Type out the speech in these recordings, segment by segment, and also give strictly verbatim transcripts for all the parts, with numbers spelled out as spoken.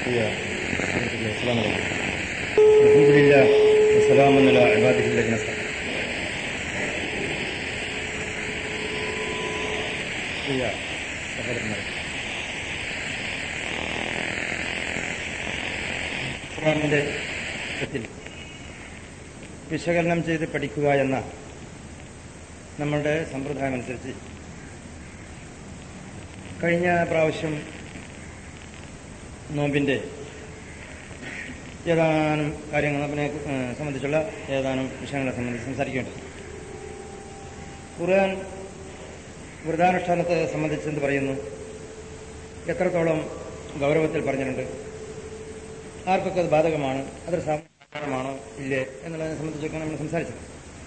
السلام عليكم. الحمد لله والسلام على عباده الذين اصطفى. ഖുർആനിന്റെ വിശകലനം ചെയ്ത് പഠിക്കുക എന്ന നമ്മളുടെ സമ്പ്രദായമനുസരിച്ച് കഴിഞ്ഞ പ്രാവശ്യം നോമ്പിന്റെ ഏതാനും കാര്യങ്ങൾ അതിനെ സംബന്ധിച്ചുള്ള ഏതാനും വിഷയങ്ങളെ സംബന്ധിച്ച് സംസാരിക്കേണ്ടത്. ഖുർആൻ വ്രതാനുഷ്ഠാനത്തെ സംബന്ധിച്ച് എന്ത് പറയുന്നു, എത്രത്തോളം ഗൗരവത്തിൽ പറഞ്ഞിട്ടുണ്ട്, ആർക്കൊക്കെ അത് ബാധകമാണ്, അതൊരു സാധാരണമാണോ ഇല്ലേ എന്നുള്ളതിനെ സംബന്ധിച്ചൊക്കെ നമ്മൾ സംസാരിച്ചത്.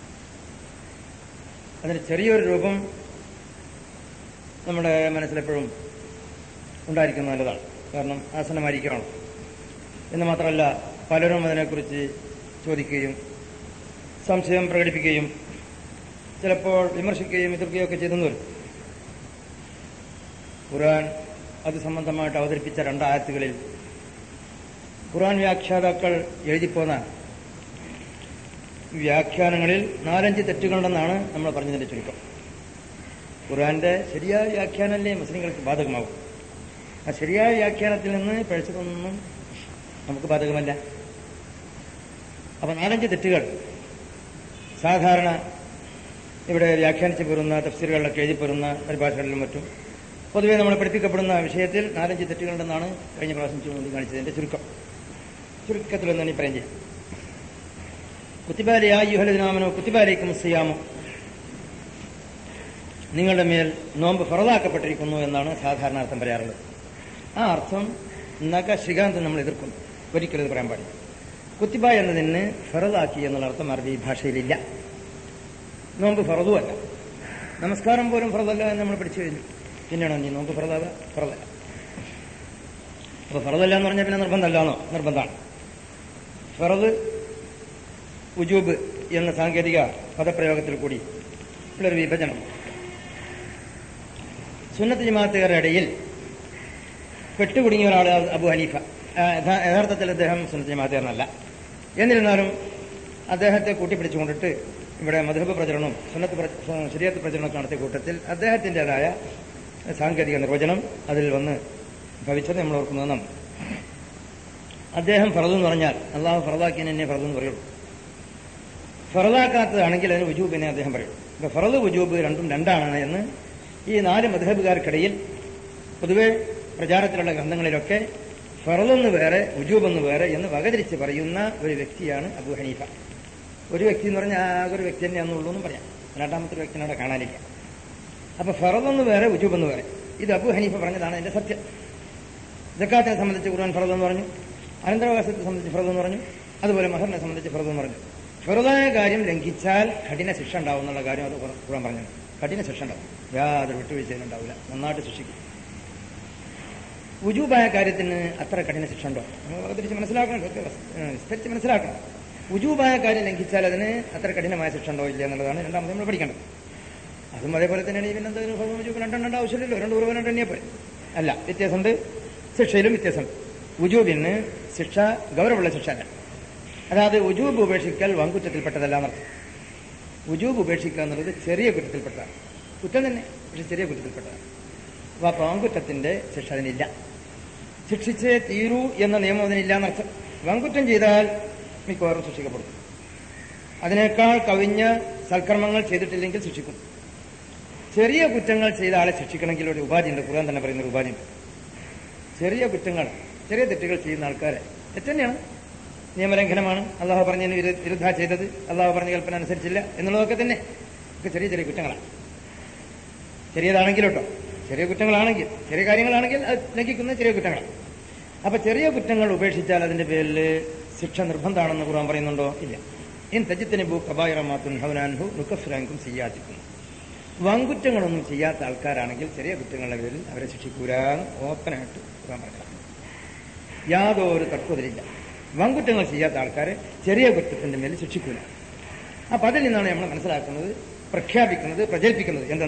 അതിന് ചെറിയൊരു രൂപം നമ്മുടെ മനസ്സിലെപ്പോഴും ഉണ്ടായിരിക്കുന്നത് നല്ലതാണ്. കാരണം ആസന്നമായിരിക്കണം എന്ന് മാത്രമല്ല, പലരും അതിനെക്കുറിച്ച് ചോദിക്കുകയും സംശയം പ്രകടിപ്പിക്കുകയും ചിലപ്പോൾ വിമർശിക്കുകയും എതിർക്കുകയും ഒക്കെ ചെയ്തെന്ന് വരും. ഖുർആൻ അത് സംബന്ധമായിട്ട് അവതരിപ്പിച്ച രണ്ടായത്തുകളിൽ ഖുർആൻ വ്യാഖ്യാതാക്കൾ എഴുതിപ്പോന്ന വ്യാഖ്യാനങ്ങളിൽ നാലഞ്ച് തെറ്റുകളുണ്ടെന്നാണ് നമ്മൾ പറഞ്ഞതിന്റെ ചുരുക്കം. ഖുർആന്റെ ശരിയായ വ്യാഖ്യാനമല്ലേ മുസ്ലിങ്ങൾക്ക് ബാധകമാകും. ആ ശരിയായ വ്യാഖ്യാനത്തിൽ നിന്ന് പഴിച്ചതൊന്നും നമുക്ക് ബാധകമല്ല. അപ്പൊ നാലഞ്ച് തെറ്റുകൾ സാധാരണ ഇവിടെ വ്യാഖ്യാനിച്ചു പോരുന്ന തഫ്സീറുകളിലൊക്കെ എഴുതി പോരുന്ന പരിഭാഷകളിലും മറ്റും പൊതുവെ നമ്മൾ പഠിപ്പിക്കപ്പെടുന്ന വിഷയത്തിൽ നാലഞ്ച് തെറ്റുകളുണ്ടെന്നാണ് കഴിഞ്ഞ പ്രാവശ്യം ചൂണ്ടിക്കാണിച്ചതിന്റെ ചുരുക്കം. ചുരുക്കത്തിലൊന്നാണ് ഈ പറയാൻ ചെയ്യാം. കുത്തിബാലി ആ യുഹലദിനാമനോ കുത്തിബാലിക്കും സിയാമോ, നിങ്ങളുടെ മേൽ നോമ്പ് ഫറദാക്കപ്പെട്ടിരിക്കുന്നു എന്നാണ് സാധാരണ അർത്ഥം പറയാറുള്ളത്. ആ അർത്ഥം നഗ ശ്രീകാന്ത് നമ്മൾ എതിർക്കുന്നു. ഒരിക്കലും ഇത് പറയാൻ പാടില്ല. കുത്തിബ എന്നതിന് ഫറദാക്കി എന്നുള്ള അർത്ഥം അറബി ഭാഷയിലില്ല. നോമ്പ് ഫറദുമല്ല, നമസ്കാരം പോലും ഫറദല്ല എന്ന് നമ്മൾ പഠിച്ചു കഴിഞ്ഞു. പിന്നെയാണോ നീ നോമ്പ് ഫറദാവ? ഫറദല്ല. അപ്പൊ ഫറദല്ല എന്ന് പറഞ്ഞാൽ പിന്നെ നിർബന്ധമല്ലാന്നോ? നിർബന്ധമാണ്. ഫറദ് ഉജൂബ് എന്ന സാങ്കേതിക പദപ്രയോഗത്തിൽ കൂടി ഉള്ളൊരു വിഭജനം സുന്നത്ത് ജമാഅത്തുകാരുടെ ഇടയിൽ പെട്ടുകുടുങ്ങിയ ഒരാൾ അബു ഹനീഫ. യഥാർത്ഥത്തിൽ അദ്ദേഹം സുന്നത്ത് ജമാഅത്തുകാരനല്ല. എന്നിരുന്നാലും അദ്ദേഹത്തെ കൂട്ടിപ്പിടിച്ചുകൊണ്ടിട്ട് ഇവിടെ മദ്ഹബ് പ്രചരണവും സുന്നത്ത് ശരീഅത്ത് പ്രചരണമൊക്കെ നടത്തിയ കൂട്ടത്തിൽ അദ്ദേഹത്തിൻ്റെതായ സാങ്കേതിക നിർവചനം അതിൽ വന്ന് ഭവിച്ചത് നമ്മൾ ഓർക്കുന്നത് നമ്മൾ. അദ്ദേഹം ഫറദ് എന്ന് പറഞ്ഞാൽ അള്ളാഹു ഫറദാക്കിയതിനെ എന്നെ ഫറദ് എന്ന് പറയുള്ളൂ. ഫറദാക്കാത്തതാണെങ്കിൽ അതിന് വുജൂബിനെ അദ്ദേഹം പറയുള്ളൂ. ഇപ്പൊ ഫറദ് വുജൂബ് രണ്ടും രണ്ടാണ് എന്ന് ഈ നാല് മദ്ഹബുകാർക്കിടയിൽ പൊതുവെ പ്രചാരത്തിലുള്ള ഗ്രന്ഥങ്ങളിലൊക്കെ ഫറദെന്ന് വേറെ വുജൂബെന്ന് വേറെ എന്ന് വകതിരിച്ച് പറയുന്ന ഒരു വ്യക്തിയാണ് അബൂ ഹനീഫ. ഒരു വ്യക്തി എന്ന് പറഞ്ഞാൽ ആകെ ഒരു വ്യക്തി തന്നെയാണെന്നുള്ളൂ എന്നും പറയാം. രണ്ടാമത്തെ ഒരു വ്യക്തിനെ അവിടെ കാണാനില്ല. അപ്പൊ ഫറദെന്ന് വേറെ വുജൂബെന്ന് വേറെ. ഇത് അബൂ ഹനീഫ പറഞ്ഞതാണ് എന്റെ സത്യം. സക്കാത്തിനെ സംബന്ധിച്ച് ഖുർആൻ ഫറദ് എന്ന് പറഞ്ഞു, അനന്തരാവകാശത്തെ സംബന്ധിച്ച് ഫറദ് എന്ന് പറഞ്ഞു, അതുപോലെ മഹറിനെ സംബന്ധിച്ച് ഫറദ് എന്ന് പറഞ്ഞു. ഫറദായ കാര്യം ലംഘിച്ചാൽ കഠിന ശിക്ഷ ഉണ്ടാവും എന്നുള്ള കാര്യം അത് ഖുർആൻ പറഞ്ഞു. കഠിന ശിക്ഷ ഉണ്ടാവും, യാതൊരു വിട്ടുവീഴ്ചയും ഉണ്ടാവില്ല, നന്നായിട്ട് ശിക്ഷിക്കും. വുജൂബായ കാര്യത്തിന് അത്ര കഠിന ശിക്ഷ ഉണ്ടോ? നമ്മൾ തിരിച്ച് മനസ്സിലാക്കണം, വിസ്തരിച്ച് മനസ്സിലാക്കണം. വുജൂബായ കാര്യം ലംഘിച്ചാൽ അതിന് അത്ര കഠിനമായ ശിക്ഷ ഉണ്ടോ ഇല്ല എന്നുള്ളതാണ് രണ്ടാമത് നമ്മൾ പഠിക്കേണ്ടത്. അതും അതേപോലെ തന്നെയാണ്. പിന്നെ എന്താ വുജൂബ് രണ്ടെണ്ണം ആവശ്യമില്ലല്ലോ, രണ്ട് ഉറവ് രണ്ടെണ്ണിയെ പോലെ അല്ല. വ്യത്യാസമുണ്ട്, ശിക്ഷയിലും വ്യത്യാസമുണ്ട്. വുജൂബിന് ശിക്ഷ ഗൗരവമുള്ള ശിക്ഷ അല്ല. അതായത് വുജൂബ് ഉപേക്ഷിക്കൽ വൻകുറ്റത്തിൽപ്പെട്ടതല്ല എന്നർത്ഥം. വുജൂബ് ഉപേക്ഷിക്കുക എന്നുള്ളത് ചെറിയ കുറ്റത്തിൽപ്പെട്ടതാണ്. കുറ്റം തന്നെ, പക്ഷെ ചെറിയ കുറ്റത്തിൽപ്പെട്ടതാണ്. അപ്പൊ ആ വൻകുറ്റത്തിന്റെ ശിക്ഷ അതിനില്ല. ശിക്ഷിച്ചേ തീരൂ എന്ന നിയമം അതിനില്ല എന്നർത്ഥം. വൻകുറ്റം ചെയ്താൽ മിക്കവാറും ശിക്ഷിക്കപ്പെടും. അതിനേക്കാൾ കവിഞ്ഞ സൽക്കർമ്മങ്ങൾ ചെയ്തിട്ടില്ലെങ്കിൽ ശിക്ഷിക്കും. ചെറിയ കുറ്റങ്ങൾ ചെയ്ത ആളെ ശിക്ഷിക്കണമെങ്കിൽ ഒരു ഉപാധിയുണ്ട്. ഖുർആൻ തന്നെ പറയുന്ന ഒരു ഉപാധിയുണ്ട്. ചെറിയ കുറ്റങ്ങൾ, ചെറിയ തെറ്റുകൾ ചെയ്യുന്ന ആൾക്കാരെ തെറ്റന്നെയാണ്, നിയമലംഘനമാണ്, അള്ളാഹു പറഞ്ഞതിന് വിരുദ്ധ ചെയ്തത്, അള്ളാഹു പറഞ്ഞ കൽപ്പന അനുസരിച്ചില്ല എന്നുള്ളതൊക്കെ തന്നെ ഒക്കെ ചെറിയ ചെറിയ കുറ്റങ്ങളാണ്. ചെറിയതാണെങ്കിലും കേട്ടോ, ചെറിയ കുറ്റങ്ങളാണെങ്കിൽ, ചെറിയ കാര്യങ്ങളാണെങ്കിൽ അത് ലംഘിക്കുന്ന ചെറിയ കുറ്റങ്ങളാണ്. അപ്പൊ ചെറിയ കുറ്റങ്ങൾ ഉപേക്ഷിച്ചാൽ അതിന്റെ പേരിൽ ശിക്ഷ നിർബന്ധമാണെന്ന് ഖുർആൻ പറയുന്നുണ്ടോ? ഇല്ല. ഇൻ തജിത്തനിബു കബായിറ മാ തുൻഹൗന അൻഹു നുകഫിർ അൻകും സയ്യിആതിക്കും. വൻകുറ്റങ്ങളൊന്നും ചെയ്യാത്ത ആൾക്കാരാണെങ്കിൽ ചെറിയ കുറ്റങ്ങളുടെ പേരിൽ അവരെ ശിക്ഷിക്കൂരാന്ന് ഓപ്പനായിട്ട് ഖുർആൻ പറഞ്ഞതാണ്. യാതൊരു തർക്കത്തിലില്ല. വൻകുറ്റങ്ങൾ ചെയ്യാത്ത ആൾക്കാരെ ചെറിയ കുറ്റത്തിന്റെ മേൽ ശിക്ഷിക്കൂല. അപ്പൊ അതിൽ നിന്നാണ് നമ്മൾ മനസ്സിലാക്കുന്നത്, പ്രഖ്യാപിക്കുന്നത്, പ്രചരിപ്പിക്കുന്നത് എന്തെന്ന്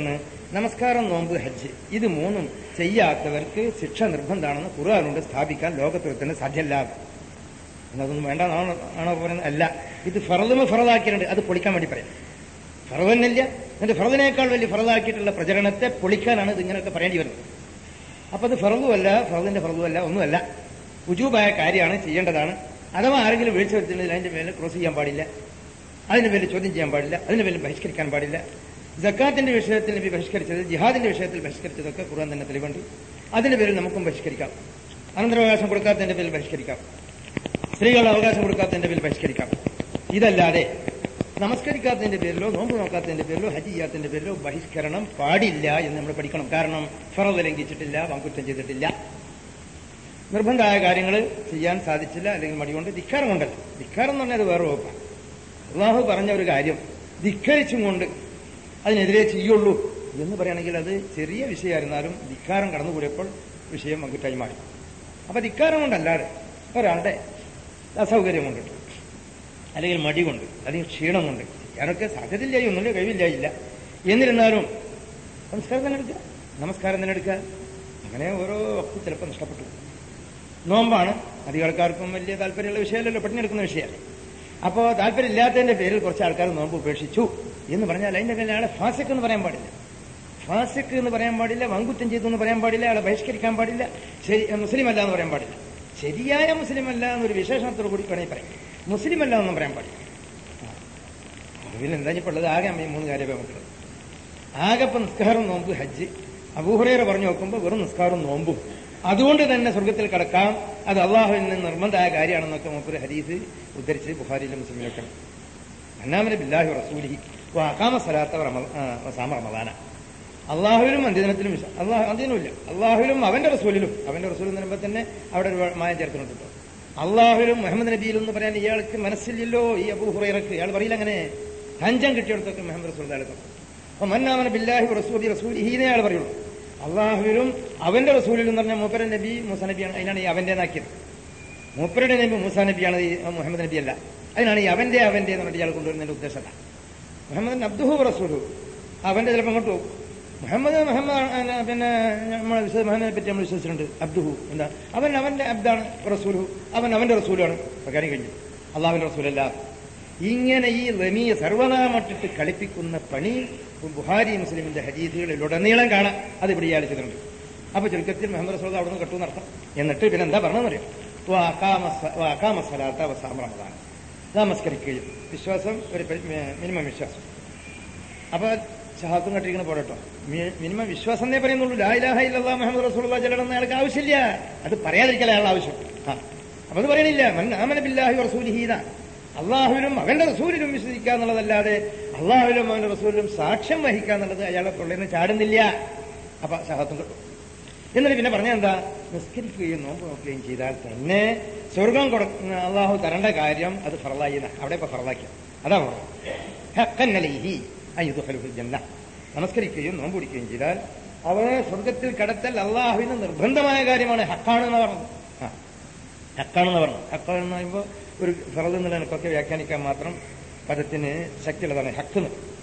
നമസ്കാരം, നോമ്പ്, ഹജ്ജ് ഇത് മൂന്നും ചെയ്യാത്തവർക്ക് ശിക്ഷ നിർബന്ധമാണെന്ന് ഖുർആനുണ്ട് സ്ഥാപിക്കാൻ ലോകത്തിൽ തന്നെ സാധ്യമല്ല. എന്നതൊന്നും വേണ്ട ആണോ പറയുന്നത്? അല്ല, ഇത് ഫറദുമ ഫറദാക്കിയിട്ടുണ്ട്, അത് പൊളിക്കാൻ വേണ്ടി പറയാം. ഫറദ് തന്നെയില്ല, എന്നിട്ട് ഫറദിനേക്കാൾ വലിയ ഫറദാക്കിയിട്ടുള്ള പ്രചരണത്തെ പൊളിക്കാനാണ് ഇത് ഇങ്ങനെയൊക്കെ പറയേണ്ടി വരുന്നത്. അപ്പൊ അത് ഫറദുമല്ല, ഫറദിന്റെ ഫറദുമല്ല, ഒന്നുമല്ല, ഉജൂബായ കാര്യമാണ്, ചെയ്യേണ്ടതാണ്. അഥവാ ആരെങ്കിലും വീഴ്ച വരുത്തിയിട്ടുണ്ടെങ്കിൽ അതിന്റെ പേരിൽ ക്രോസ് ചെയ്യാൻ പാടില്ല, അതിന്റെ പേരിൽ ചോദ്യം ചെയ്യാൻ പാടില്ല, അതിന്റെ പേരിൽ ബഹിഷ്കരിക്കാൻ പാടില്ല. സക്കാത്തിന്റെ വിഷയത്തിൽ നബി ബഹിഷ്കരിച്ചത്, ജിഹാദിന്റെ വിഷയത്തിൽ ബഹിഷ്കരിച്ചതൊക്കെ ഖുർആൻ തന്നെ തെളിവുണ്ട്. അതിന്റെ പേരിൽ നമുക്കും ബഹിഷ്കരിക്കാം. അനന്തരാവകാശം കൊടുക്കാത്തതിന്റെ പേരിൽ ബഹിഷ്കരിക്കാം, സ്ത്രീകളുടെ അവകാശം കൊടുക്കാത്തതിന്റെ പേരിൽ ബഹിഷ്കരിക്കാം. ഇതല്ലാതെ നമസ്കരിക്കാത്തതിന്റെ പേരിലോ നോമ്പ് നോക്കാത്തതിന്റെ പേരിലോ ഹജ്ജ് ചെയ്യാത്തതിന്റെ പേരിലോ ബഹിഷ്കരണം പാടില്ല എന്ന് നമ്മൾ പഠിക്കണം. കാരണം ഫറദ് ലംഘിച്ചിട്ടില്ല, വൻകുറ്റം ചെയ്തിട്ടില്ല. നിർബന്ധമായ കാര്യങ്ങൾ ചെയ്യാൻ സാധിച്ചില്ല, അല്ലെങ്കിൽ മടികൊണ്ട്, ധിക്കാരം കൊണ്ടല്ല. ധിക്കാരം എന്ന് പറഞ്ഞാൽ അത് വേറെ വകുപ്പാണ്. അള്ളാഹു പറഞ്ഞ ഒരു കാര്യം ധിക്കരിച്ചും കൊണ്ട് അതിനെതിരെ ചെയ്യുള്ളൂ എന്ന് പറയുകയാണെങ്കിൽ അത് ചെറിയ വിഷയമായിരുന്നാലും ധിക്കാരം കടന്നുകൂടിയപ്പോൾ വിഷയം വൻകുറ്റായി മാറി. അപ്പൊ ധിക്കാരം കൊണ്ടല്ലാതെ ഒരാളുടെ അസൗകര്യം കൊണ്ടിട്ട്, അല്ലെങ്കിൽ മടി കൊണ്ട്, അല്ലെങ്കിൽ ക്ഷീണം കൊണ്ട് ചെയ്യാനൊക്കെ സാധ്യതയില്ലായി ഒന്നുമില്ല, കഴിവില്ലായില്ല. എന്നിരുന്നാലും നമസ്കാരം തന്നെ എടുക്കുക, നമസ്കാരം തന്നെ എടുക്കുക. അങ്ങനെ ഓരോ വക്ത് ചിലപ്പോൾ നഷ്ടപ്പെട്ടു. നോമ്പാണ്, അധികം ആൾക്കാർക്കും വലിയ താല്പര്യമുള്ള വിഷയമല്ലല്ലോ, പെട്ടെന്നെടുക്കുന്ന വിഷയമല്ല. അപ്പോൾ താല്പര്യമില്ലാത്തതിന്റെ പേരിൽ കുറച്ച് ആൾക്കാർ നോമ്പ് ഉപേക്ഷിച്ചു എന്ന് പറഞ്ഞാൽ അതിന്റെ പേരിൽ അയാളെ ഫാസിഖ് എന്ന് പറയാൻ പാടില്ല, ഫാസിഖ് എന്ന് പറയാൻ പാടില്ല, വൻകുറ്റം ചെയ്തു എന്ന് പറയാൻ പാടില്ല, അയാളെ ബഹിഷ്കരിക്കാൻ പാടില്ല, ശരി മുസ്ലിം അല്ല എന്ന് പറയാൻ പാടില്ല. ശരിയായ മുസ്ലിം അല്ല എന്നൊരു വിശേഷണത്തോടു കൂടി വേണമെങ്കിൽ പറയാം, മുസ്ലിം അല്ല എന്നും പറയാൻ പാടില്ല. അതിൽ എന്താ ഇപ്പോൾ ഉള്ളത്? ആകെ അമ്മയും മൂന്ന് കാര്യമേ നമുക്കുള്ളത്. ആകെ ഇപ്പം നിസ്കാരം, നോമ്പ്, ഹജ്ജ്. അബൂ ഹുറൈറ പറഞ്ഞു നോക്കുമ്പോൾ വെറും നിസ്കാരം നോമ്പും, അതുകൊണ്ട് തന്നെ സ്വർഗത്തിൽ കടക്കാം, അത് അള്ളാഹുവിൽ നിന്ന് നിർബന്ധമായ കാര്യമാണെന്നൊക്കെ മൂപ്പര് ഹദീസ് ഉദ്ധരിച്ച് ബുഖാരിയിലും മുസ്ലിമിലൊക്കെ. അന്നാമന ബില്ലാഹി റസൂലിഹി വഅഖാമ സ്വലാത്ത വസാമ റമദാന. അള്ളാഹുവിലും അന്ത്യദിനത്തിലും അള്ളാഹു അന്ത്യനുമില്ല, അള്ളാഹുവിലും അവന്റെ റസൂലിലും. അവന്റെ റസൂൽ എന്ന് പറയുമ്പോൾ തന്നെ അവിടെ ഒരു മായം ചേർക്കുന്നുണ്ടോ. അള്ളാഹുലും മുഹമ്മദ് നബിയിലും എന്ന് പറയാൻ ഇയാൾക്ക് മനസ്സില്ലല്ലോ. ഈ അബൂ ഹുറൈറക്ക് ഇയാൾ പറയില്ല അങ്ങനെ. അഞ്ചം കിട്ടിയെടുത്തൊക്കെ മുഹമ്മദ് റസൂൽ എടുക്കും. അപ്പൊ മന്നാമന ബില്ലാഹി റസൂലി റസൂലിഹീനെ അയാൾ പറയുള്ളൂ. അള്ളാഹുവിലും അവന്റെ റസൂലിലും എന്ന് പറഞ്ഞാൽ മൂപ്പര നബി മൂസ നബിയാണ്, അതിനാണ് ഈ അവന്റെ നാക്കിയത്. മൂപ്പരുടെ നബി മൂസ നബിയാണ്, ഈ മുഹമ്മദ് നബി അല്ല. അതിനാണ് ഈ അവന്റെ അവന്റെ എന്ന് പറഞ്ഞിട്ട് ഇയാൾ കൊണ്ടുവരുന്നതിന്റെ ഉദ്ദേശമല്ല. മുഹമ്മദ് അബ്ദുഹു റസൂലു, അവന്റെ ചിലപ്പോൾ അങ്ങോട്ട് പോകും. മുഹമ്മദ് മുഹമ്മദ് പിന്നെ നമ്മളെ മുഹമ്മദിനെ പറ്റി നമ്മൾ വിശ്വസിച്ചിട്ടുണ്ട്. അബ്ദുഹു എന്താ, അവൻ അവന്റെ അബ്ദാണ്, റസൂലു അവൻ അവന്റെ റസൂലാണ്. കാര്യം കഴിഞ്ഞു. അള്ളാഹുവിന്റെ റസൂലല്ല. ഇങ്ങനെ ഈ റമിയെ സർവനാമട്ടിട്ട് കളിപ്പിക്കുന്ന പണി ബുഖാരി മുസ്ലിമിന്റെ ഹദീസുകളിലുടനീളം കാണാം. അത് ഇവിടെ ഇയാൾ ചെയ്തിട്ടുണ്ട്. അപ്പൊ ചുരുക്കത്തിൽ മുഹമ്മദ് റസൂൽ അവിടെ നിന്ന് കെട്ടു നടത്താം. എന്നിട്ട് പിന്നെ എന്താ പറഞ്ഞതെന്നറിയാം, റമദാൻ നമസ്കരിക്കുകയും, വിശ്വാസം ഒരു മിനിമം വിശ്വാസം. അപ്പൊ ഷഹാത്തും കട്ടിരിക്കുന്ന പോടട്ടോ, മിനിമം വിശ്വാസം എന്നേ പറയുന്നുള്ളൂ. ലാ ഇലാഹ ഇല്ലല്ലാഹ് മുഹമ്മദ് റസൂലുള്ളാഹി ചെല്ലണമെന്ന് അയാൾക്ക് ആവശ്യമില്ല. അത് പറയാതിരിക്കല അയാളുടെ ആവശ്യം. ആ അപ്പൊ അത് പറയണില്ല. മൻ ആമന ബില്ലാഹി റസൂലിഹി, അള്ളാഹുവിലും അവന്റെ റസൂലിലും വിശ്വസിക്കുക എന്നുള്ളതല്ലാതെ അള്ളാഹുവിലും അവന്റെ റസൂലിലും സാക്ഷ്യം വഹിക്കുക എന്നുള്ളത് അയാളെ തൊള്ളേന്ന് ചാടുന്നില്ല. അപ്പൊ ഷഹാത്തും കിട്ടും. എന്നിട്ട് പിന്നെ പറഞ്ഞ എന്താ, നിസ്കരിക്കുകയും നോമ്പ് നോക്കുകയും ചെയ്താൽ തന്നെ സ്വർഗം കൊടുക്കുന്ന അള്ളാഹു തരേണ്ട കാര്യം അത് ഫർളായി. അവിടെ ഇപ്പൊ ഫർളാക്കി, അതാ പറഞ്ഞത്. നമസ്കരിക്കുകയും നോമ്പ് പിടിക്കുകയും ചെയ്താൽ അവനെ സ്വർഗത്തിൽ കടത്തൽ അള്ളാഹുവിന് നിർബന്ധമായ കാര്യമാണ്. ഹക്കാണെന്ന് പറഞ്ഞു. ആ ഹക്കാണെന്ന് പറഞ്ഞു. ഹക്കാണെന്ന് പറയുമ്പോൾ ഒരു ഫറദ് എന്നുള്ള എനിക്കൊക്കെ വ്യാഖ്യാനിക്കാൻ മാത്രം പദത്തിന് ശക്തിയുള്ളതാണ് ഹക്ക്.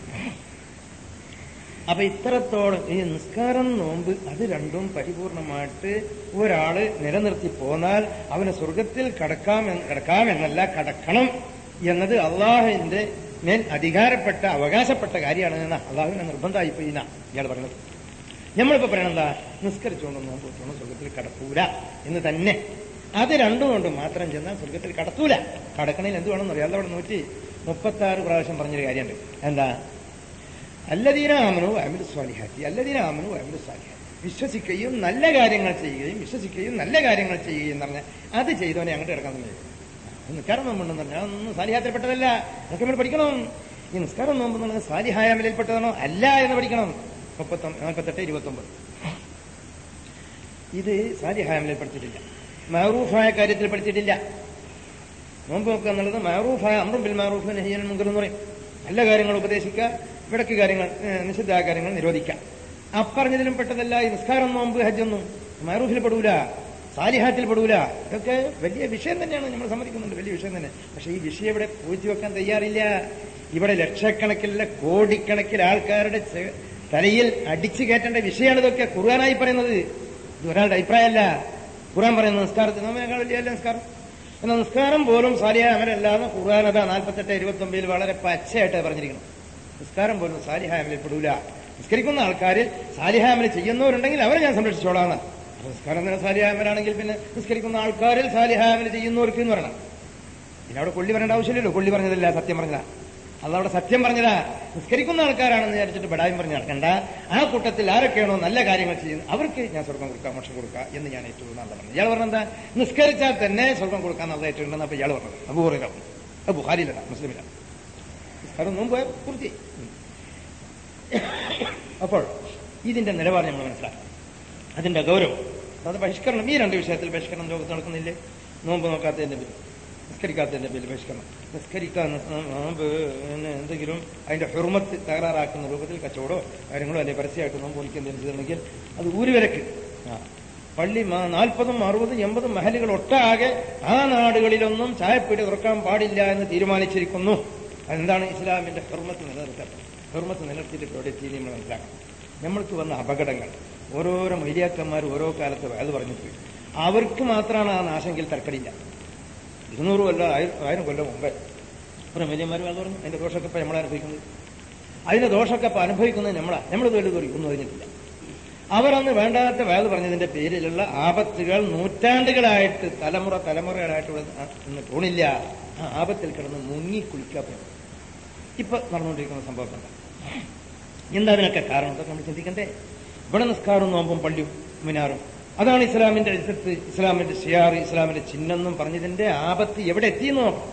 അപ്പൊ ഇത്രത്തോളം ഈ നിസ്കാരം, നോമ്പ് അത് രണ്ടും പരിപൂർണമായിട്ട് ഒരാള് നിലനിർത്തി പോന്നാൽ അവന് സ്വർഗത്തിൽ കടക്കാം കടക്കാമെന്നല്ല കടക്കണം എന്നത് അള്ളാഹുവിന്റെ മേൽ അധികാരപ്പെട്ട അവകാശപ്പെട്ട കാര്യമാണ് എന്നാ അള്ളാഹുവിനെ നിർബന്ധമായിപ്പോയി എന്നാ ഇയാൾ പറഞ്ഞത്. നമ്മളിപ്പോ പറയണെന്താ, നിസ്കരിച്ചുകൊണ്ട് നോമ്പ് വെച്ചോണ്ട് സ്വർഗത്തിൽ കടക്കൂല എന്ന് തന്നെ. അത് രണ്ടും കൊണ്ട് മാത്രം ചെന്നാൽ സ്വർഗത്തിൽ കടത്തൂല. കടക്കണയിൽ എന്ത് വേണമെന്ന് അറിയാം. അവിടെ നൂറ്റി മുപ്പത്തി ആറ് പ്രാവശ്യം പറഞ്ഞൊരു കാര്യമുണ്ട്. എന്താ, അല്ലദീന ആമനു വഅമിലു സ്വാലിഹാത്തി, അല്ലദീന ആമനു വഅമിലു സ്വാലിഹാത്തി, വിശ്വസിക്കുകയും നല്ല കാര്യങ്ങൾ ചെയ്യുകയും വിശ്വസിക്കുകയും നല്ല കാര്യങ്ങൾ ചെയ്യുകയും എന്ന് പറഞ്ഞാൽ അത് ചെയ്തവനെ അങ്ങോട്ട് കിടക്കാൻ തന്നെ. നിസ്കാരം നോമ്പുണ്ടെന്ന് പറഞ്ഞാൽ അതൊന്നും സാലിഹാത്തിൽപ്പെട്ടതല്ല. അതൊക്കെ നമ്മൾ പഠിക്കണം. ഈ നിസ്കാരം നോമ്പെന്നുള്ളത് സാലിഹായ അമലിൽപ്പെട്ടതാണോ അല്ല എന്ന് പഠിക്കണം. മുപ്പത്തി നാൽപ്പത്തെട്ട് ഇരുപത്തി ഒമ്പത് ഇത് സാലിഹായ അമലിൽപ്പെടുത്തിയിട്ടില്ല, മഅറൂഫായ കാര്യത്തിൽ പഠിച്ചിട്ടില്ല. നോമ്പ് നോക്കുക എന്നുള്ളത് മഅറൂഫായ അംറും ബിൽ മഅറൂഫ് നഹ്യൻ അനിൽ മുൻകർ എന്ന് പറയും. നല്ല കാര്യങ്ങൾ ഉപദേശിക്കുക, വിടക്ക് കാര്യങ്ങൾ നിഷിദ്ധ കാര്യങ്ങൾ നിരോധിക്കാം. അപ്പറഞ്ഞതിലും പെട്ടതല്ല ഈ നിസ്കാരം, നോമ്പ്, ഹജ്ജൊന്നും. മഅറൂഫിൽ പെടൂല, സാലിഹാത്തിൽ പെടൂല. ഇതൊക്കെ വലിയ വിഷയം തന്നെയാണ്, നമ്മൾ സമ്മതിക്കുന്നുണ്ട്, വലിയ വിഷയം തന്നെ. പക്ഷെ ഈ വിഷയം ഇവിടെ പൂഴ്ത്തി വെക്കാൻ തയ്യാറില്ല. ഇവിടെ ലക്ഷക്കണക്കിലുള്ള കോടിക്കണക്കിന് ആൾക്കാരുടെ തലയിൽ അടിച്ചു കയറ്റേണ്ട വിഷയമാണ് ഇതൊക്കെ. ഖുർആനായി പറയുന്നത് ഇത് ഒരാളുടെ അഭിപ്രായമല്ല. ഖുർആൻ പറയുന്നത് നിസ്കാരത്തിൽ നമ്മേക്കാൾ വലിയല്ല നിസ്കാരം. എന്നാൽ നിസ്കാരം പോലും സാലിഹായ അമലല്ലാതെ ഖുർആൻ അതാ നാൽപ്പത്തെട്ട് ഇരുപത്തി ഒമ്പതിൽ വളരെ പച്ചയായിട്ട് പറഞ്ഞിരിക്കണം. നിസ്കാരം പോലും സാലിഹായ അമലിൽ പെടൂല. നിസ്കരിക്കുന്ന ആൾക്കാർ സാലിഹായ അമൽ ചെയ്യുന്നവരുണ്ടെങ്കിൽ അവരെ ഞാൻ സംരക്ഷിച്ചോളാന്ന്. അപ്പൊ നിസ്കാരം തന്നെ സാലിഹായ അമലാണെങ്കിൽ പിന്നെ നിസ്കരിക്കുന്ന ആൾക്കാരിൽ സാലിഹായ അമൽ ചെയ്യുന്നവർക്ക് എന്ന് പറയണം. പിന്നെ അവിടെ കൊള്ളി പറയേണ്ട ആവശ്യമില്ലല്ലോ. കൊള്ളി പറഞ്ഞതല്ല, സത്യം പറഞ്ഞതാ. അതവിടെ സത്യം പറഞ്ഞതാ. നിസ്കരിക്കുന്ന ആൾക്കാരാണെന്ന് വിചാരിച്ചിട്ട് ബടായും പറഞ്ഞ് നടക്കണ്ട. ആ കൂട്ടത്തിൽ ആരൊക്കെയാണോ നല്ല കാര്യങ്ങൾ ചെയ്യുന്നത് അവർക്ക് ഞാൻ സ്വർഗം കൊടുക്കാം, മോക്ഷം കൊടുക്കാം എന്ന് ഞാൻ ഏറ്റവും നല്ല പറഞ്ഞു. ഇയാൾ പറഞ്ഞെന്താ നിസ്കരിച്ചാൽ തന്നെ സ്വർഗം കൊടുക്കാൻ നല്ല ഏറ്റുണ്ടെന്ന് അപ്പൊ ഇയാൾ പറഞ്ഞത്. അബൂ ഹുറൈറ അത് ബുഖാരിയിലല്ല, മുസ്ലിമില്ല. നിസ്കാരം മുമ്പ് പൂർത്തി. അപ്പോൾ ഇതിന്റെ നിലപാട് നമ്മൾ മനസ്സിലാക്കണം, അതിന്റെ ഗൗരവം. അത് ബഹിഷ്കരണം. ഈ രണ്ട് വിഷയത്തിൽ ബഹിഷ്കരണം ലോകത്ത് നടക്കുന്നില്ലേ? നോമ്പ് നോക്കാത്തതിന്റെ പേര്, നിസ്കരിക്കാത്തതിന്റെ പേരിൽ ബഹിഷ്കരണം. നിസ്കരിക്കാൻ നോമ്പ് എന്തെങ്കിലും അതിന്റെ ഹുർമത്ത് തകരാറാക്കുന്ന രൂപത്തിൽ കച്ചവടോ കാര്യങ്ങളോ അല്ലെങ്കിൽ പരസ്യമായിട്ട് നോമ്പ് ഒളിക്കുന്നതിന് ചെയ്തിട്ടുണ്ടെങ്കിൽ അത് ഊരുവിലക്ക്. പള്ളി നാൽപ്പതും അറുപതും എൺപതും മഹലുകൾ ഒട്ടാകെ ആ നാടുകളിലൊന്നും ചായപ്പീടി തുറക്കാൻ പാടില്ല എന്ന് തീരുമാനിച്ചിരിക്കുന്നു. അതെന്താണ്? ഇസ്ലാമിന്റെ ഹുർമത്ത് നിലനിർത്താൻ. ഹുർമത്ത് നിലനിർത്തിയിട്ട് ഇവിടെ എത്തി നമ്മൾ മനസ്സിലാക്കണം. നമ്മൾക്ക് വന്ന അപകടങ്ങൾ ഓരോരോ മൈലിയാക്കന്മാർ ഓരോ കാലത്ത് അത് പറഞ്ഞു പോയി. അവർക്ക് മാത്രമാണ് ആ നാശെങ്കിൽ തർക്കടില്ല. ഇരുന്നൂറ് കൊല്ലം ആയിരം കൊല്ലം മുമ്പേ ഒരു വലിയമാർ അത് പറഞ്ഞു അതിന്റെ ദോഷമൊക്കെ ഇപ്പം നമ്മളെ അനുഭവിക്കുന്നത്. അതിന്റെ ദോഷമൊക്കെ ഇപ്പം അനുഭവിക്കുന്നത് നമ്മളാ. നമ്മൾ വലുത് ഒന്നും അറിഞ്ഞിട്ടില്ല. അവരന്ന് വേണ്ടാത്ത വേദ പറഞ്ഞതിന്റെ പേരിലുള്ള ആപത്തുകൾ നൂറ്റാണ്ടുകളായിട്ട് തലമുറ തലമുറകളായിട്ട് ഇന്ന് തോന്നില്ല. ആ ആപത്തിൽ കിടന്ന് മുങ്ങി കുളിക്കാത്ത ഇപ്പൊ നടന്നുകൊണ്ടിരിക്കുന്ന സംഭവം എന്താ? എന്താ അതിനൊക്കെ കാരണം? അതൊക്കെ നമ്മൾ ചിന്തിക്കണ്ടേ? ഇവിടെ നിസ്കാരവും നോമ്പും പള്ളിയും മിനാറും അതാണ് ഇസ്ലാമിന്റെ ഇസ്സത്ത്, ഇസ്ലാമിന്റെ ഷിയാർ, ഇസ്ലാമിന്റെ ചിഹ്നം പറഞ്ഞതിന്റെ ആപത്ത് എവിടെ എത്തിയെന്ന് നോക്കാം.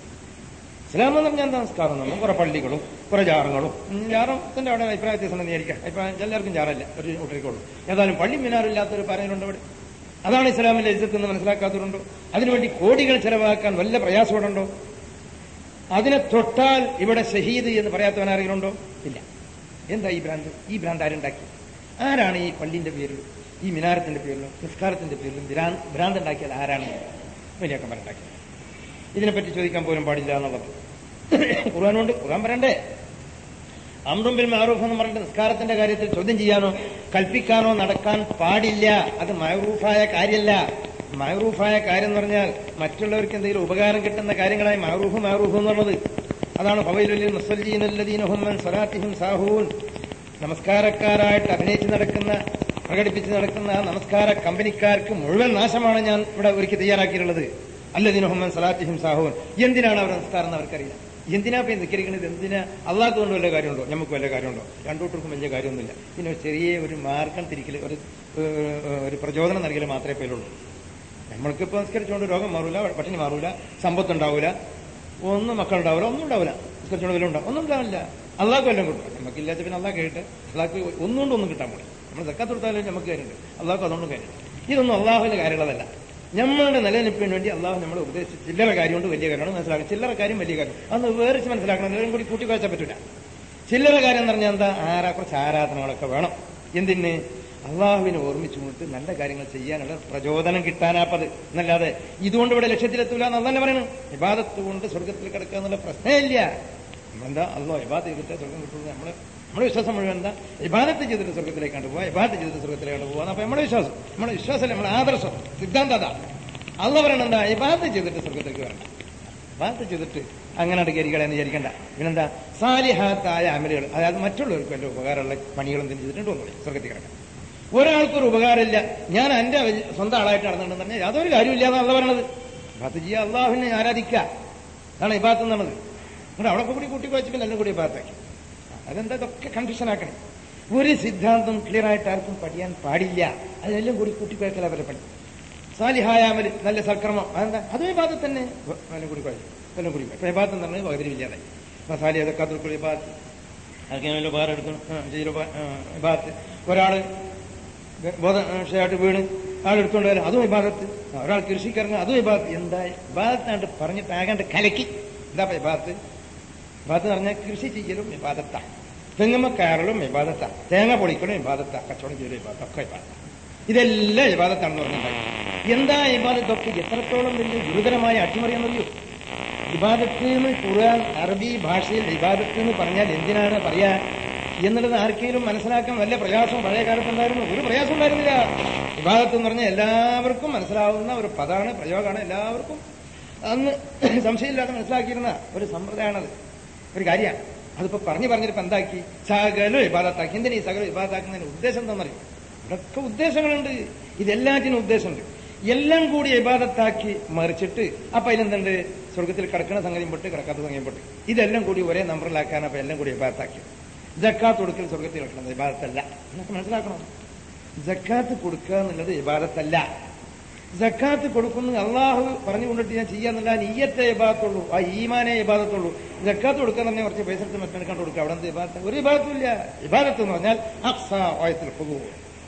ഇസ്ലാം എന്ന് പറഞ്ഞാൽ എന്താ? നിസ്കാരം നോമ്പും കുറെ പള്ളികളും കുറെ ജാറങ്ങളും. ജാറത്തിന്റെ അവിടെ അഭിപ്രായ വ്യത്യാസം വിചാരിക്കാം. അഭിപ്രായം എല്ലാവർക്കും ജാറല്ല, ഒരു കൂട്ടർക്കുള്ളൂ. ഏതായാലും പള്ളി മിനാറില്ലാത്തൊരു പറയുന്നുണ്ട് അവിടെ. അതാണ് ഇസ്ലാമിന്റെ ഇസ്സത്ത് എന്ന് മനസ്സിലാക്കാത്തവരുണ്ടോ? അതിനുവേണ്ടി കോടികൾ ചെലവാക്കാൻ വല്ല പ്രയാസമുണ്ടോ? അതിനെ തൊട്ടാൽ ഇവിടെ ഷഹീദ് എന്ന് പറയാത്തവൻ ആരെങ്കിലുണ്ടോ? ഇല്ല. എന്താ ഈ ഭ്രാന്ത്? ഈ ഭ്രാന്ത് ആരുണ്ടാക്കി? ആരാണ് ഈ പള്ളിന്റെ പേരിൽ, ഈ മിനാരത്തിന്റെ പേരിലും നിസ്കാരത്തിന്റെ പേരിലും ഭ്രാന്ത് ഉണ്ടാക്കിയത് ആരാണ്? വലിയക്കന്മാരുണ്ടാക്കിയത്. ഇതിനെപ്പറ്റി ചോദിക്കാൻ പോലും പാടില്ല എന്നുള്ളത് ഖുർആനുണ്ട്. ഖുർആൻ പറയണ്ടേ? അംറും ബിൽ മഅറൂഫ് എന്ന് പറഞ്ഞിട്ട് നിസ്കാരത്തിന്റെ കാര്യത്തിൽ ചോദ്യം ചെയ്യാനോ കൽപ്പിക്കാനോ നടക്കാൻ പാടില്ല. അത് മഅറൂഫായ കാര്യമല്ല. മഅറൂഫായ കാര്യം എന്ന് പറഞ്ഞാൽ മറ്റുള്ളവർക്ക് എന്തെങ്കിലും ഉപകാരം കിട്ടുന്ന കാര്യങ്ങളായി മഅറൂഫ് മഅറൂഫ് എന്ന് പറഞ്ഞത്. അതാണ് ഫവൈലുൽ ലിൽ മുസല്ലീനല്ലദീന ഹും അൻ സ്വലാത്തിഹിം സാഹൂൻ. നമസ്കാരക്കാരായിട്ട് അഭിനയിച്ച് നടക്കുന്ന പ്രകടിപ്പിച്ച് നടക്കുന്ന നമസ്കാര കമ്പനിക്കാർക്ക് മുഴുവൻ നാശമാണ് ഞാൻ ഇവിടെ ഒരുക്കി തയ്യാറാക്കിയിട്ടുള്ളത്. അല്ലദീന ഹും അൻ സ്വലാത്തിഹിം സാഹൂൻ. എന്തിനാണ് അവർ നമസ്കാരം എന്ന് അവർക്കറിയില്ല. എന്തിനാ ഇപ്പം നിസ്കരിക്കുന്നത്? എന്തിനാ? അള്ളാഹ്ക്ക് കൊണ്ട് വല്ല കാര്യമുണ്ടോ? നമുക്ക് വല്ല കാര്യമുണ്ടോ? രണ്ടൂട്ടർക്കും വലിയ കാര്യമൊന്നുമില്ല. പിന്നെ ഒരു ചെറിയ ഒരു മാർഗം തിരിക്കൽ, ഒരു ഒരു പ്രചോദനം നൽകൽ മാത്രമേ പേരുള്ളൂ. നമ്മൾക്കിപ്പോൾ നിസ്കരിച്ചുകൊണ്ട് രോഗം മാറൂല, പട്ടിണി മാറൂല, സമ്പത്തുണ്ടാവൂല, ഒന്നും മക്കളുണ്ടാവില്ല, ഒന്നും ഉണ്ടാവില്ല. നിസ്കരിച്ചുകൊണ്ട് വല്ലതും ഉണ്ടാവും, ഒന്നും ഉണ്ടാവില്ല. അള്ളാഹ്ക്ക് വല്ലതും കിട്ടും. നമുക്കില്ലാത്ത പിന്നെ അള്ളാഹ് കേട്ട് അള്ളാഹ്ക്ക് ഒന്നുകൊണ്ട് ഒന്നും കിട്ടാൻ പോലും. നമ്മൾ സക്കാത്ത് കൊടുത്താലും നമുക്ക് കാര്യമുണ്ട്, അള്ളാഹ്ക്ക് അതുകൊണ്ടും കാര്യമുണ്ട്. ഇതൊന്നും അള്ളാഹുവിന്റെ കാര്യമുള്ളതല്ല. നമ്മളുടെ നിലനിൽപ്പിന് വേണ്ടി അള്ളാഹു നമ്മളെ ഉപദേശിച്ച് ചില്ലറ കാര്യമുണ്ട്, വലിയ കാര്യമാണ് മനസ്സിലാക്കണം. ചില്ലറ കാര്യം വലിയ കാര്യം അന്ന് വേറിച്ച് മനസ്സിലാക്കണം. എല്ലാവരും കൂടി കൂട്ടിക്കുഴച്ചാൽ പറ്റില്ല. ചില്ലറ കാര്യം എന്ന് പറഞ്ഞാൽ എന്താ? ആരാ കുറച്ച് ആരാധനകളൊക്കെ വേണം. എന്തിന്? അള്ളാഹുവിനെ ഓർമ്മിച്ചുകൊണ്ട് നല്ല കാര്യങ്ങൾ ചെയ്യാനുള്ള പ്രചോദനം കിട്ടാനാപ്പത് എന്നല്ലാതെ ഇതുകൊണ്ട് ഇവിടെ ലക്ഷ്യത്തിലെത്തൂല എന്ന് തന്നെ പറയുന്നത്. ഇബാദത്ത് കൊണ്ട് സ്വർഗത്തിൽ കിടക്കുക എന്നുള്ള പ്രശ്നമില്ല. നമ്മളെന്താ അള്ളാഹ് ഇബാദത്ത് ചെയ്തിട്ട് സ്വർഗം കിട്ടുന്നത്? നമ്മള് നമ്മുടെ വിശ്വാസം മുഴുവൻ എന്താ? ഇബാദത്ത് ചെയ്തിട്ട് സ്വർഗത്തിലേക്കാണ്ട് പോവാ, ഇബാദത്ത് ചെയ്തിട്ട് സ്വർഗത്തിലേക്കാണ്ട് പോവാ. അപ്പൊ നമ്മുടെ വിശ്വാസം, നമ്മുടെ വിശ്വാസമല്ല, നമ്മുടെ ആദർശം, സിദ്ധാന്തം അതാ. അള്ളാഹ് പറയണ എന്താ? ഇബാദത്ത് ചെയ്തിട്ട് സ്വർഗത്തിലേക്ക് വരണ്ട, ഇബാദത്ത് ചെയ്തിട്ട് അങ്ങനെ അടുക്കരികളെന്ന് വിചാരിക്കണ്ട. പിന്നെന്താ? സാലിഹാത്തായ അമലുകൾ, അതായത് മറ്റുള്ളവർക്ക് വല്ല ഉപകാരമുള്ള പണികൾ എന്തെങ്കിലും ചെയ്തിട്ടുണ്ട് ഒന്നുമില്ല സ്വർഗത്തിൽ കിടക്കാം. ഒരാൾക്കൊരു ഉപകാരമില്ല, ഞാൻ എന്റെ സ്വന്തം ആളായിട്ട് നടന്നിട്ടുണ്ടെന്ന് പറഞ്ഞാൽ യാതൊരു കാര്യമില്ല എന്നാണ് പറയണത്. ഇബാദത്ത് ചെയ്യുക, അള്ളാഹുവിനെ ആരാധിക്കുക, അതാണ് ഇബാദത്ത് എന്നുള്ളത്. നിങ്ങൾ അവിടെ കൂടി കൂട്ടി വായിച്ച് പിന്നെ എല്ലാം കൂടി ഇബാദത്താക്കി. അതെന്താ? ഇതൊക്കെ കൺഫ്യൂഷൻ ആക്കണം. ഒരു സിദ്ധാന്തം ക്ലിയർ ആയിട്ട് ആർക്കും പഠിക്കാൻ പാടില്ല. അതിനെല്ലാം കൂടി കൂട്ടിക്കുഴക്കല അവരെ പണി. സാലിഹായ അമൽ, നല്ല സൽക്രമം, അതെന്താ? അതും ഇബാദത്ത് തന്നെ. എല്ലാം കൂടി കുഴക്കും, എല്ലാം കൂടി ഇപ്പം ഇബാദത്ത് എന്ന് പറഞ്ഞാൽ പകുതിയില്ലാതെ സാലി അതൊക്കെ അതിർക്കുള്ള ഇബാദത്ത്. അതൊക്കെ നല്ല ഉപകാരം എടുക്കണം ചെയ്ത ഇബാദത്ത്. ഒരാള് ബോധമായിട്ട് വീണ് ആളെടുത്തോണ്ട് വരാം, അതും ഇബാദത്ത്. ഒരാൾ കൃഷിക്കിറങ്ങുക, അതും ഇബാദത്ത്. എന്താ ഇബാദത്താണ്ട് പറഞ്ഞിട്ട് ആകാണ്ട് കലക്കി. എന്താ ഇബാദത്ത്? ഇബാദത്ത് പറഞ്ഞാൽ കൃഷി ചെയ്യലും ഇബാദത്താണ്, തെങ്ങുമ്മ കയറലും ഇബാദത്താണ്, തേങ്ങ പൊളിക്കലും ഇബാദത്താണ്, കച്ചവടം ചെയ്യലും ഇബാദത്ത്, ഒക്കെ ഇബാദത്താണ്. ഇതെല്ലാം ഇബാദത്താണെന്ന് പറഞ്ഞിട്ടുണ്ടായി. എന്താ ഇബാദത്തൊക്കെ? എത്രത്തോളം വലിയ ഗുരുതരമായ അട്ടിമറിയെന്നറിയോ? ഇബാദത്ത് എന്ന് ഖുർആൻ അറബി ഭാഷയിൽ ഇബാദത്ത് എന്ന് പറഞ്ഞാൽ എന്തിനാണ് പറയാ? എന്നുള്ളത് ആർക്കെങ്കിലും മനസ്സിലാക്കാൻ വല്ല പ്രയാസവും പഴയ കാലത്തുണ്ടായിരുന്നു? ഒരു പ്രയാസം ഉണ്ടായിരുന്നില്ല. ഇബാദത്ത് എന്ന് പറഞ്ഞാൽ എല്ലാവർക്കും മനസ്സിലാവുന്ന ഒരു പദമാണ്, പ്രയോഗമാണ്. എല്ലാവർക്കും അന്ന് സംശയമില്ലാതെ മനസ്സിലാക്കിയിരുന്ന ഒരു സമ്പ്രദായമാണത്, ഒരു കാര്യമാണ്. അതിപ്പോ പറഞ്ഞു പറഞ്ഞിട്ട് എന്താക്കി? സകലും ഇബാദത്താക്കി. എന്തിനാ ഈ സകലും ഇബാദത്താക്കുന്നതിന് ഉദ്ദേശം എന്താണെന്നറിയും? ഇതൊക്കെ ഉദ്ദേശങ്ങളുണ്ട്, ഇതെല്ലാറ്റിനും ഉദ്ദേശമുണ്ട്. എല്ലാം കൂടി ഇബാദത്താക്കി മറിച്ചിട്ട് അപ്പൊ അതിലെന്തുണ്ട്? സ്വർഗത്തിൽ കിടക്കുന്ന സംഗതിയും പൊട്ട്, കിടക്കാത്ത സംഗതിയും പൊട്ട്, ഇതെല്ലാം കൂടി ഒരേ നമ്പറിലാക്കാൻ അപ്പൊ എല്ലാം കൂടി ഇബാദത്താക്കി. ജക്കാത്ത് കൊടുക്കൽ സ്വർഗത്തിൽ കിടക്കുന്നത് ഇബാദത്തല്ല എന്നൊക്കെ മനസ്സിലാക്കണം. ജക്കാത്ത് കൊടുക്കുക എന്നുള്ളത് ഇബാദത്തല്ല. ജക്കാത്ത് കൊടുക്കുന്നത് അള്ളാഹു പറഞ്ഞുകൊണ്ടിട്ട് ഞാൻ ചെയ്യാന്നുള്ള നിയ്യത്തെ ഇബാദത്തുള്ളൂ, ആ ഈമാനെ ഇബാദത്തുള്ളൂ. ജക്കാത്ത് കൊടുക്കാൻ തന്നെ കുറച്ച് പൈസ എടുത്ത് മറ്റെടുക്കാണ്ട് കൊടുക്കുക, അവിടെ എന്ത് ഇബാദത്ത്? ഒരു ഇബാദത്തുമില്ല. ഇബാദത്ത് എന്ന് പറഞ്ഞാൽ അഖ്സാ ആയത്തുൽ ഖുദൂ,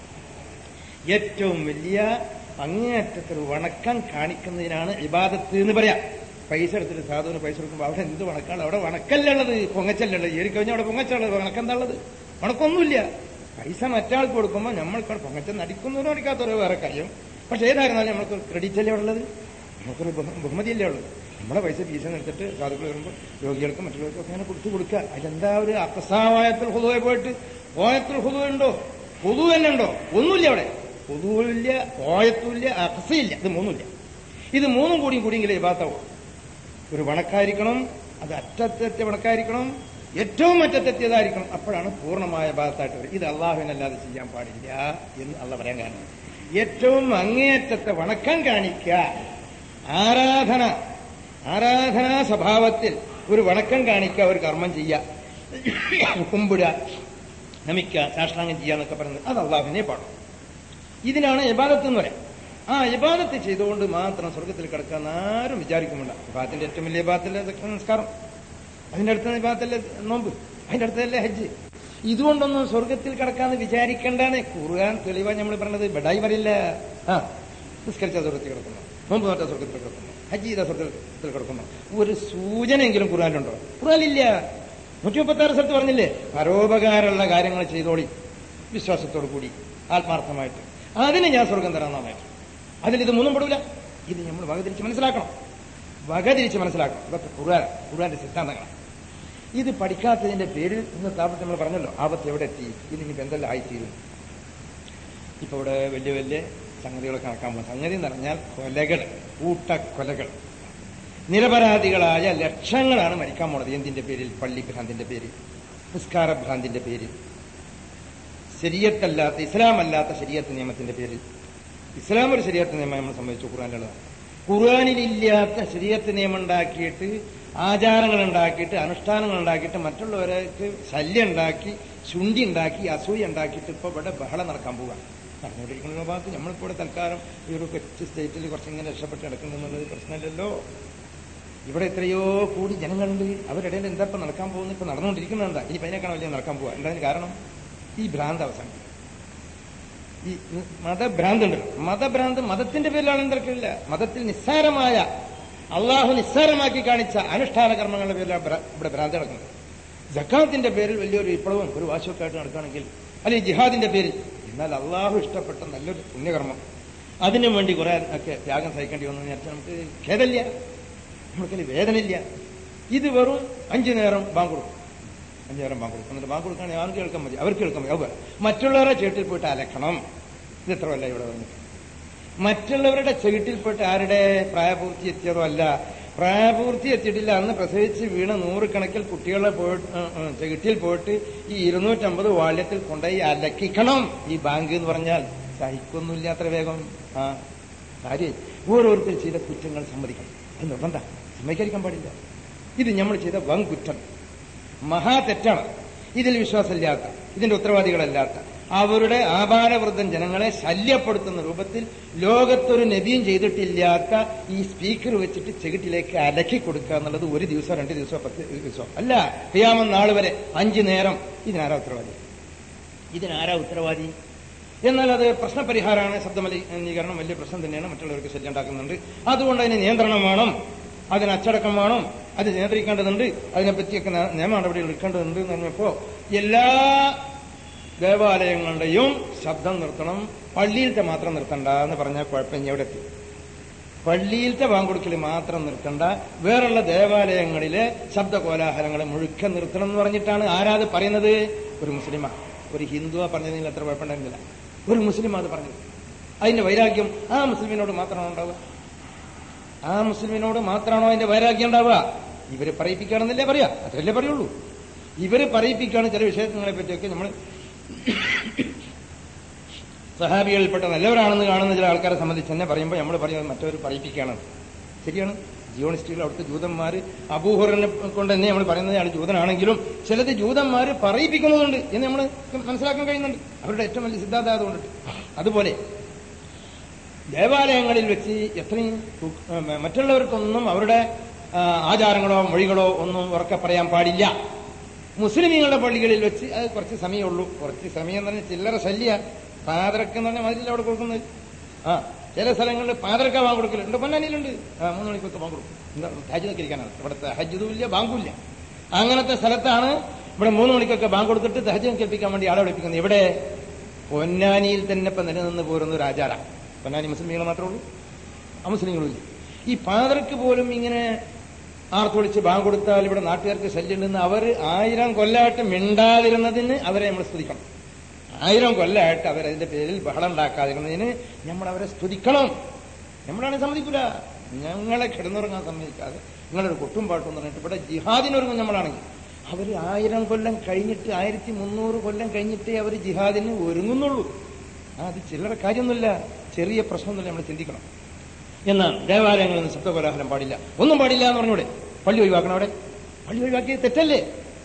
ഏറ്റവും വലിയ അങ്ങേയറ്റത്തിൽ വണക്കം കാണിക്കുന്നതിനാണ് ഇബാദത്ത് എന്ന് പറയാം. പൈസ എടുത്തിട്ട് സാധുവിന് പൈസ കൊടുക്കുമ്പോൾ അവിടെ എന്ത് വണക്കാണ്? അവിടെ വണക്കല്ലുള്ളത്, പൊങ്ങച്ചല്ലുള്ളത്. ഏറിക്കഴിഞ്ഞാൽ അവിടെ പൊങ്ങച്ചുള്ളത്, വണക്കെന്താ ഉള്ളത്? വണക്കൊന്നുമില്ല. പൈസ മറ്റാൾക്ക് കൊടുക്കുമ്പോൾ നമ്മൾക്ക് പൊങ്ങച്ചെന്ന് അടിക്കുന്നവരും അടിക്കാത്തവരോ വേറെ കാര്യം. പക്ഷെ ഏതായിരുന്നാലും നമ്മൾക്ക് ക്രെഡിറ്റ് അല്ലേ ഉള്ളത്, നമുക്കൊരു ബഹുമതിയല്ലേ ഉള്ളത്. നമ്മളെ പൈസ ഫീസ് എടുത്തിട്ട് സാധുക്കൾ വരുമ്പോൾ രോഗികൾക്കും മറ്റുള്ളവർക്കും ഒക്കെ അങ്ങനെ കൊടുത്തു കൊടുക്കുക. അതിലെന്താ ഒരു അക്സാവായത്തിൽ ഹുദുവെ പോയിട്ട് ഓയത്തിൽ ഹുദു ഉണ്ടോ? ഹുദു തന്നെ ഉണ്ടോ? ഒന്നുമില്ല അവിടെ. ഹുദുവില്ല, ഓയത്തുമില്ല, അക്സയില്ല. ഇത് മൂന്നുമില്ല. ഇത് മൂന്നും കൂടിയും കൂടിയെങ്കിലേ ഇബാദത്താവും. ഒരു വണക്കായിരിക്കണം, അത് അറ്റത്തെത്തിയ വണക്കായിരിക്കണം, ഏറ്റവും അറ്റത്തെത്തിയതായിരിക്കണം. അപ്പോഴാണ് പൂർണ്ണമായ ഇബാദത്തായിട്ട് വരും. ഇത് അള്ളാഹുവിനല്ലാതെ ചെയ്യാൻ പാടില്ല എന്ന് അള്ളാഹ് പറയാൻ കാരണം ഏറ്റവും അങ്ങേയറ്റത്തെ വണക്കം കാണിക്കുക, ആരാധന ആരാധനാ സ്വഭാവത്തിൽ ഒരു വണക്കം കാണിക്കുക, ഒരു കർമ്മം ചെയ്യുക, കുമ്പിടുക, നമിക്കുക, സാഷ്ടാംഗം ചെയ്യുക എന്നൊക്കെ പറയുന്നത് അത് അള്ളാഹുവിനെ പാടും. ഇതിനാണ് ഇബാദത്ത് എന്ന് പറയാം. ആ ഇബാദത്ത് ചെയ്തുകൊണ്ട് മാത്രം സ്വർഗത്തിൽ കിടക്കാന്ന് ആരും വിചാരിക്കുന്നില്ല. ഇബാദത്തിന്റെ ഏറ്റവും വലിയ ഇബാദത്തല്ലേ നമസ്കാരം, അതിന്റെ അടുത്ത് ഇബാദത്തല്ലേ നോമ്പ്, അതിന്റെ അടുത്തല്ലേ ഹജ്ജ്. ഇതുകൊണ്ടൊന്നും സ്വർഗത്തിൽ കിടക്കാന്ന് വിചാരിക്കേണ്ടാണ്. ഖുർആൻ തെളിവാ നമ്മൾ പറഞ്ഞത്. ബഡായി പറയില്ല. ആ നിസ്കരിച്ച സ്വർഗത്തിൽ കിടക്കുന്നു, നോമ്പ് നോറ്റ സ്വർഗത്തിൽ കിടക്കുന്നു, ഹജ്ജ് ചെയ്ത സ്വർഗത്തിൽ കിടക്കുന്നു. ഒരു സൂചനയെങ്കിലും ഖുർആനിലുണ്ടോ? ഖുർആനിലില്ല. നൂറ്റി മുപ്പത്തി ആറ് സ്ഥലത്ത് പറഞ്ഞില്ലേ, പരോപകാരമുള്ള കാര്യങ്ങൾ ചെയ്തോളി വിശ്വാസത്തോടു കൂടി ആത്മാർത്ഥമായിട്ട്, അതിന് ഞാൻ സ്വർഗം തരാമെന്നായിട്ട്. അതിലിത് മൂന്നും പെടൂല. ഇത് നമ്മൾ വകതിരിച്ച് മനസ്സിലാക്കണം, വകതിരിച്ച് മനസ്സിലാക്കണം. ഇതൊക്കെ ഖുർആൻ, ഖുർആന്റെ സിദ്ധാന്തങ്ങളാണ്. ഇത് പഠിക്കാത്തതിന്റെ പേരിൽ ഇന്നത്തെ ആപത്ത് നമ്മൾ പറഞ്ഞല്ലോ, ആപത്ത് എവിടെ എത്തി, ഇതിനിപ്പോ എന്തെല്ലാം ആയിത്തീരും. ഇപ്പൊ ഇവിടെ വലിയ വലിയ സംഗതികളൊക്കെ നടക്കാൻ പോകും. സംഗതി എന്ന് പറഞ്ഞാൽ കൊലകൾ, കൂട്ടക്കൊലകൾ, നിരപരാധികളായ ലക്ഷങ്ങളാണ് മരിക്കാൻ പോണത്. എന്തിന്റെ പേരിൽ? പള്ളിഭ്രാന്തിന്റെ പേരിൽ, നിസ്കാരഭ്രാന്തിന്റെ പേരിൽ, ശരീഅത്തല്ലാത്ത ഇസ്ലാമല്ലാത്ത ശരീഅത്ത് നിയമത്തിന്റെ പേരിൽ. ഇസ്ലാം ഒരു ശരീഅത്ത് നിയമം നമ്മൾ സംബന്ധിച്ചു ഖുർആനിലുള്ളതാണ്. ഖുർആനിലില്ലാത്ത ശരീഅത്ത് നിയമം ഉണ്ടാക്കിയിട്ട്, ആചാരങ്ങൾ ഉണ്ടാക്കിയിട്ട്, അനുഷ്ഠാനങ്ങൾ ഉണ്ടാക്കിയിട്ട്, മറ്റുള്ളവർക്ക് ശല്യം ഉണ്ടാക്കി, ശുണ്ഠി ഉണ്ടാക്കി, അസൂയ ഉണ്ടാക്കിയിട്ട് ഇപ്പൊ ഇവിടെ ബഹളം നടക്കാൻ പോവുക. നടന്നുകൊണ്ടിരിക്കുന്ന ഭാഗത്ത് നമ്മളിപ്പോ ഇവിടെ തൽക്കാലം ഈ ഒരു കൊച്ചു സ്റ്റേറ്റിൽ കുറച്ചിങ്ങനെ രക്ഷപ്പെട്ട് കിടക്കുന്നുള്ളത് പ്രശ്നമില്ലല്ലോ. ഇവിടെ എത്രയോ കൂടി ജനങ്ങളുണ്ട്. അവരുടെ എന്താ ഇപ്പൊ നടക്കാൻ പോകുന്നത്? ഇപ്പൊ നടന്നുകൊണ്ടിരിക്കുന്നത് എന്താ? ഇനി പതിനേക്കാണ് വലിയ നടക്കാൻ പോവുക. എന്തായാലും കാരണം ഈ ഭ്രാന്ത് അവസാനം, ഈ മതഭ്രാന്ത് ഉണ്ടല്ലോ. മതഭ്രാന്ത് മതത്തിന്റെ പേരിലാണ് എന്തൊക്കെയില്ല. മതത്തിൽ നിസ്സാരമായ, അള്ളാഹു നിസ്സാരമാക്കി കാണിച്ച അനുഷ്ഠാന കർമ്മങ്ങളുടെ പേരിലാണ് ഇവിടെ ഭ്രാന്ത് നടക്കുന്നത്. സക്കാത്തിന്റെ പേരിൽ വലിയൊരു വിപ്ലവം, ഒരു വാശിയൊക്കെ ആയിട്ട് നടക്കുകയാണെങ്കിൽ, അല്ലെങ്കിൽ ജിഹാദിന്റെ പേരിൽ, എന്നാൽ അള്ളാഹു ഇഷ്ടപ്പെട്ട നല്ലൊരു പുണ്യകർമ്മം, അതിനു വേണ്ടി കുറെ ഒക്കെ ത്യാഗം സഹിക്കേണ്ടി വന്നു വിചാരിച്ചാൽ നമുക്ക് ഖേദമില്ല, നമുക്കതിൽ വേദനയില്ല. ഇത് വെറും അഞ്ചു നേരം ബാങ്ക് കൊടുക്കും, അഞ്ചു നേരം ബാങ്ക് കൊടുക്കും. എന്നിട്ട് ബാങ്ക് കൊടുക്കുകയാണെങ്കിൽ ആർക്ക് കേൾക്കാൻ മതി, അവർക്ക് കേൾക്കാൻ മതി. അവർ മറ്റുള്ളവരെ ചേട്ടിൽ പോയിട്ട് അലക്കണം. ഇത് എത്ര വല്ല ഇവിടെ വന്നിട്ട് മറ്റുള്ളവരുടെ ചെകിട്ടിൽപ്പെട്ട് ആരുടെ പ്രായപൂർത്തി എത്തിയതോ അല്ല, പ്രായപൂർത്തി എത്തിയിട്ടില്ല, അന്ന് പ്രസവിച്ച് വീണ് നൂറുകണക്കിൽ കുട്ടികളെ പോയിട്ട് ചെകിട്ടിൽ പോയിട്ട് ഈ ഇരുന്നൂറ്റമ്പത് വാള്യത്തിൽ കൊണ്ടുപോയി അലക്കിക്കണം. ഈ ബാങ്ക് എന്ന് പറഞ്ഞാൽ സഹിക്കൊന്നുമില്ല അത്ര വേഗം. ആ കാര്യം ഓരോരുത്തർ ചെയ്ത കുറ്റങ്ങൾ സമ്മതിക്കണം. അത് നിർബന്ധ, സമ്മതിക്കാതിരിക്കാൻ പാടില്ല. ഇത് നമ്മൾ ചെയ്ത വൻ കുറ്റം, മഹാ തെറ്റാണ്. ഇതിൽ വിശ്വാസമില്ലാത്ത, ഇതിന്റെ ഉത്തരവാദികളല്ലാത്ത, അവരുടെ ആപാലവൃദ്ധം ജനങ്ങളെ ശല്യപ്പെടുത്തുന്ന രൂപത്തിൽ ലോകത്തൊരു നബിയും ചെയ്തിട്ടില്ലാത്ത ഈ സ്പീക്കർ വെച്ചിട്ട് ചെകിട്ടിലേക്ക് അലക്കി കൊടുക്കുക എന്നുള്ളത് ഒരു ദിവസം രണ്ട് ദിവസം പത്ത് ദിവസം അല്ല, ഖിയാമത്ത് നാൾ വരെ അഞ്ചു നേരം. ഇതിനാരാ ഉത്തരവാദി? ഇതിനാരാ ഉത്തരവാദി? എന്നാൽ അത് പ്രശ്നപരിഹാരമാണ്. ശബ്ദമലിനീകരണം വലിയ പ്രശ്നം തന്നെയാണ്, മറ്റുള്ളവർക്ക് ശല്യം ഉണ്ടാക്കുന്നുണ്ട്. അതുകൊണ്ട് അതിന് നിയന്ത്രണം വേണം, അതിന് അച്ചടക്കം വേണം, അത് നിയന്ത്രിക്കേണ്ടതുണ്ട്, അതിനെപ്പറ്റിയൊക്കെ നിയമ നടപടികൾ എടുക്കേണ്ടതുണ്ട് എന്ന് പറഞ്ഞപ്പോ എല്ലാ ദേവാലയങ്ങളുടെയും ശബ്ദം നിർത്തണം, പള്ളിയിലത്തെ മാത്രം നിർത്തണ്ട എന്ന് പറഞ്ഞാൽ കുഴപ്പം എവിടെ എത്തി. പള്ളിയിലത്തെ വാങ്കൊടുക്കൽ മാത്രം നിർത്തണ്ട, വേറുള്ള ദേവാലയങ്ങളിലെ ശബ്ദ കോലാഹലങ്ങളെ മുഴുക്ക നിർത്തണം എന്ന് പറഞ്ഞിട്ടാണ് ആരാത് പറയുന്നത്? ഒരു മുസ്ലിമാ, ഒരു ഹിന്ദുവാ പറഞ്ഞതിൽ അത്ര കുഴപ്പമുണ്ടായിരുന്നില്ല. ഒരു മുസ്ലിമാ അത് പറഞ്ഞത്. അതിന്റെ വൈരാഗ്യം ആ മുസ്ലിമിനോട് മാത്രമാണോ ഉണ്ടാവുക? ആ മുസ്ലിമിനോട് മാത്രമാണോ അതിന്റെ വൈരാഗ്യം ഉണ്ടാവുക? ഇവര് പറയിപ്പിക്കുകയാണെന്നല്ലേ പറയാ, അതല്ലേ പറയുള്ളൂ. ഇവര് പറയിപ്പിക്കുകയാണ് ചില വിഷയങ്ങളെ പറ്റിയൊക്കെ. നമ്മൾ സഹാബികളിൽപ്പെട്ട നല്ലവരാണെന്ന് കാണുന്ന ചില ആൾക്കാരെ സംബന്ധിച്ച് തന്നെ പറയുമ്പോൾ നമ്മൾ പറയുന്നത് മറ്റവർ പറയിപ്പിക്കുകയാണ്. ശരിയാണ്. ജിയോണിസ്റ്റുകൾ, അവിടുത്തെ ജൂതന്മാർ, അബൂഹുറിനെ കൊണ്ട് തന്നെ നമ്മൾ പറയുന്നത് അയാൾ ജൂതനാണെങ്കിലും ചിലത് ജൂതന്മാർ പറയിപ്പിക്കുന്നതുണ്ട് എന്ന് നമ്മൾ മനസ്സിലാക്കാൻ കഴിയുന്നുണ്ട്. അവരുടെ ഏറ്റവും വലിയ സിദ്ധാന്തം അതുകൊണ്ടിട്ട്. അതുപോലെ ദേവാലയങ്ങളിൽ വെച്ച് എത്രയും മറ്റുള്ളവർക്കൊന്നും അവരുടെ ആചാരങ്ങളോ മൊഴികളോ ഒന്നും ഉറക്കെ പറയാൻ പാടില്ല. മുസ്ലിമീങ്ങളുടെ പള്ളികളിൽ വെച്ച് അത് കുറച്ച് സമയമുള്ളൂ. കുറച്ച് സമയം എന്ന് പറഞ്ഞാൽ ചില്ലറ ശല്യ പാതരക്ക് എന്ന് പറഞ്ഞാൽ മതിലിൽ അവിടെ കൊടുക്കുന്നത്. ആ ചില സ്ഥലങ്ങളിൽ പാതരക്ക ബാങ്ക് കൊടുക്കലുണ്ട്. പൊന്നാനിയിലുണ്ട്. ആ മൂന്ന് മണിക്കൊക്കെ ബാങ്ക് കൊടുക്കും. എന്താ ഹജ്ജ് ഇരിക്കാനാണ്. ഇവിടുത്തെ ഹജ്ജും ഇല്ല ബാങ്കുമില്ല. അങ്ങനത്തെ സ്ഥലത്താണ് ഇവിടെ മൂന്ന് മണിക്കൊക്കെ ബാങ്ക് കൊടുത്തിട്ട് ഹജ്ജ് കേൾപ്പിക്കാൻ വേണ്ടി ആളെ വിളിപ്പിക്കുന്നത്. ഇവിടെ പൊന്നാനിയിൽ തന്നെ ഇപ്പൊ നിലനിന്ന് പോരുന്ന ഒരു ആചാരം. പൊന്നാനി മുസ്ലിമീങ്ങൾ മാത്രമേ ഉള്ളൂ, അമുസ്ലിങ്ങളും ഇല്ല. ഈ പാതരക്ക് പോലും ഇങ്ങനെ ആർത്തൊളിച്ച് ബാങ്ക് കൊടുത്താൽ ഇവിടെ നാട്ടുകാർക്ക് ശല്യമുണ്ടെന്ന് അവർ ആയിരം കൊല്ലമായിട്ട് മിണ്ടാതിരുന്നതിന് അവരെ നമ്മൾ സ്തുതിക്കണം. ആയിരം കൊല്ലമായിട്ട് അവരതിന്റെ പേരിൽ ബഹളം ഉണ്ടാക്കാതിരുന്നതിന് നമ്മൾ അവരെ സ്തുതിക്കണം. നമ്മളാണ് സമ്മതിക്കില്ല. ഞങ്ങളെ കിടന്നുറങ്ങാൻ സമ്മതിക്കാതെ നിങ്ങളൊരു കൊട്ടും പാട്ടും എന്ന് പറഞ്ഞിട്ട് ഇവിടെ ജിഹാദിനൊരുങ്ങും നമ്മളാണെങ്കിൽ അവർ ആയിരം കൊല്ലം കഴിഞ്ഞിട്ട് ആയിരത്തി മുന്നൂറ് കൊല്ലം കഴിഞ്ഞിട്ടേ അവർ ജിഹാദിന് ഒരുങ്ങുന്നുള്ളൂ. അത് ചില്ലറ കാര്യമൊന്നുമില്ല, ചെറിയ പ്രശ്നമൊന്നുമില്ല. നമ്മൾ ചിന്തിക്കണം. എന്നാൽ ദേവാലയങ്ങളിൽ നിന്ന് ശബ്ദകോലാഹലം പാടില്ല, ഒന്നും പാടില്ല എന്ന് പറഞ്ഞൂടെ? പള്ളി ഒഴിവാക്കണം. അവിടെ പള്ളി ഒഴിവാക്കിയത് തെറ്റല്ലേ?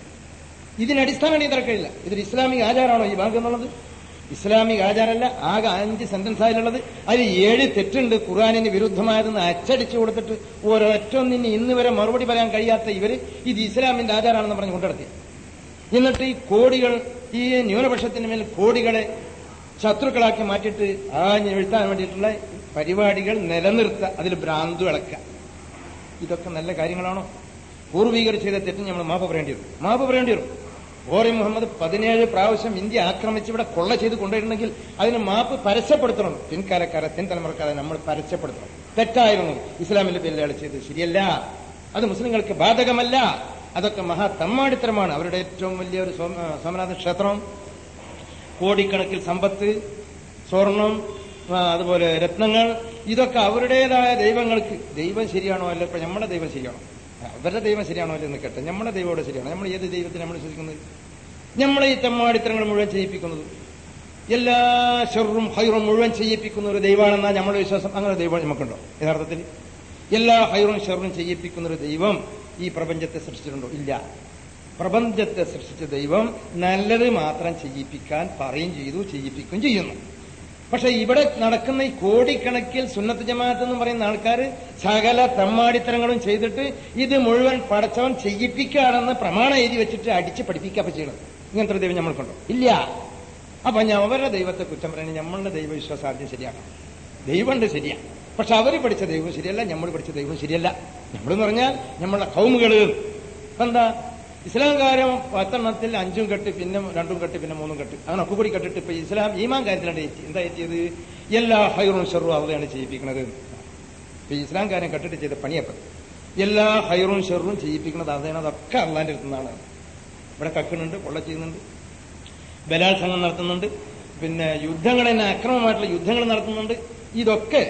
ഇതിനടിസ്ഥാനം തിരക്കില്ല. ഇതൊരു ഇസ്ലാമിക ആചാരമാണോ ഈ ബാങ്ക് എന്നുള്ളത്? ഇസ്ലാമിക ആചാരമല്ല. ആകെ അഞ്ച് സെന്റൻസ് ആയിട്ടുള്ളത്. അതിൽ ഏഴ് തെറ്റുണ്ട്. ഖുർആനിന് വിരുദ്ധമായതെന്ന് അച്ചടിച്ചു കൊടുത്തിട്ട് ഒരൊറ്റൊന്നിന് ഇന്ന് വരെ മറുപടി പറയാൻ കഴിയാത്ത ഇവര് ഇത് ഇസ്ലാമിന്റെ ആചാരമാണെന്ന് പറഞ്ഞ് കൊണ്ടുനടത്തി. എന്നിട്ട് ഈ കോടികൾ, ഈ ന്യൂനപക്ഷത്തിന് മേൽ കോടികളെ ശത്രുക്കളാക്കി മാറ്റിയിട്ട് ആ എഴുത്താൻ വേണ്ടിയിട്ടുള്ള പരിപാടികൾ നിലനിർത്തുക, അതിൽ ഭ്രാന്തു ഇളക്കുക. ഇതൊക്കെ നല്ല കാര്യങ്ങളാണോ? പൂർവീകർ ചെയ്ത തെറ്റിന് നമ്മൾ മാപ്പ് പറയേണ്ടി വരും. മാപ്പ് പറയേണ്ടി വരും. ഗോറി മുഹമ്മദ് പതിനേഴ് പ്രാവശ്യം ഇന്ത്യ ആക്രമിച്ച് ഇവിടെ കൊള്ള ചെയ്ത് കൊണ്ടുവരണമെങ്കിൽ അതിന് മാപ്പ് പരസ്യപ്പെടുത്തണം. പിൻകാലക്കാരെ, പിൻതലമുറക്കാരെ നമ്മൾ പരസ്യപ്പെടുത്തണം. തെറ്റായിരുന്നു ഇസ്ലാമിന്റെ പേരിൽ അയാൾ ചെയ്തത്, ശരിയല്ല. അത് മുസ്ലിങ്ങൾക്ക് ബാധകമല്ല. അതൊക്കെ മഹാ തമ്മാടിത്തരമാണ്. അവരുടെ ഏറ്റവും വലിയൊരു സോമനാഥ ക്ഷേത്രം, കോടിക്കണക്കിൽ സമ്പത്ത്, സ്വർണം, അതുപോലെ രത്നങ്ങൾ, ഇതൊക്കെ അവരുടേതായ ദൈവങ്ങൾക്ക്. ദൈവം ശരിയാണോ അല്ല? ഇപ്പൊ നമ്മുടെ ദൈവം ശരിയാണോ? അവരുടെ ദൈവം ശരിയാണോ അല്ലെന്ന് കേട്ടെ. നമ്മുടെ ദൈവം ശരിയാണോ? നമ്മൾ ഏത് ദൈവത്തിന് നമ്മൾ വിശ്വസിക്കുന്നത്? നമ്മളെ ഈ തെമ്മാടിത്തരങ്ങൾ മുഴുവൻ ചെയ്യിപ്പിക്കുന്നത്, എല്ലാ ഷർറും ഹൈറും മുഴുവൻ ചെയ്യിപ്പിക്കുന്ന ഒരു ദൈവമാണെന്നാ നമ്മുടെ വിശ്വാസം. അങ്ങനെ ദൈവം നമുക്കുണ്ടോ യഥാർത്ഥത്തിൽ? എല്ലാ ഹൈറും ഷർറും ചെയ്യിപ്പിക്കുന്ന ഒരു ദൈവം ഈ പ്രപഞ്ചത്തെ സൃഷ്ടിച്ചിട്ടുണ്ടോ? ഇല്ല. പ്രപഞ്ചത്തെ സൃഷ്ടിച്ച ദൈവം നല്ലത് മാത്രം ചെയ്യിപ്പിക്കാൻ പറയും ചെയ്തു, ചെയ്യിപ്പിക്കുകയും ചെയ്യുന്നു. പക്ഷെ ഇവിടെ നടക്കുന്ന ഈ കോടിക്കണക്കിൽ സുന്നത്ത് ജമാഅത്ത് എന്ന് പറയുന്ന ആൾക്കാർ സകല തമ്മാടിത്തരങ്ങളും ചെയ്തിട്ട് ഇത് മുഴുവൻ പടച്ചവൻ ചെയ്യിപ്പിക്കുകയാണെന്ന് പ്രമാണം എഴുതി വെച്ചിട്ട് അടിച്ച് പഠിപ്പിക്കുക ചെയ്യണം. ഇങ്ങനത്തെ ഒരു ദൈവം നമ്മൾക്കുണ്ടോ? ഇല്ല. അപ്പൊ ഞാൻ അവരുടെ ദൈവത്തെ കുറ്റം പറയുന്നത് നമ്മളുടെ ദൈവവിശ്വാസം ആദ്യം ശരിയാക്കണം. ദൈവമുണ്ട് ശരിയാ, പക്ഷെ അവർ പഠിച്ച ദൈവം ശരിയല്ല, നമ്മൾ പഠിച്ച ദൈവം ശരിയല്ല. നമ്മളെന്ന് പറഞ്ഞാൽ നമ്മളുടെ കൗമുകള് എന്താ ഇസ്ലാം കാര്യം പത്തെണ്ണത്തിൽ അഞ്ചും കെട്ട്, പിന്നെ രണ്ടും കെട്ട്, പിന്നെ മൂന്നും കെട്ട്, അങ്ങനെ ഒക്കെ കൂടി കെട്ടിട്ട് ഇപ്പൊ ഇസ്ലാം ഈമാൻ കാര്യത്തിലാണ് എന്താ എത്തിയത്? എല്ലാ ഹൈറും ഷെറും അവിടെയാണ് ചെയ്യിപ്പിക്കുന്നത്. ഇപ്പൊ ഇസ്ലാം കാര്യം കെട്ടിട്ട് ചെയ്ത പണിയപ്പം എല്ലാ ഹൈറും ഷെറും ചെയ്യിപ്പിക്കുന്നത് അതാണ്. അതൊക്കെ അള്ളാന്റെ അടുത്തുനിന്നാണ്. ഇവിടെ കക്കുന്നുണ്ട്, കൊള്ള ചെയ്യുന്നുണ്ട്, ബലാത്സംഗം നടത്തുന്നുണ്ട്, പിന്നെ യുദ്ധങ്ങൾ തന്നെ അക്രമമായിട്ടുള്ള യുദ്ധങ്ങൾ നടത്തുന്നുണ്ട്. ഇതൊക്കെ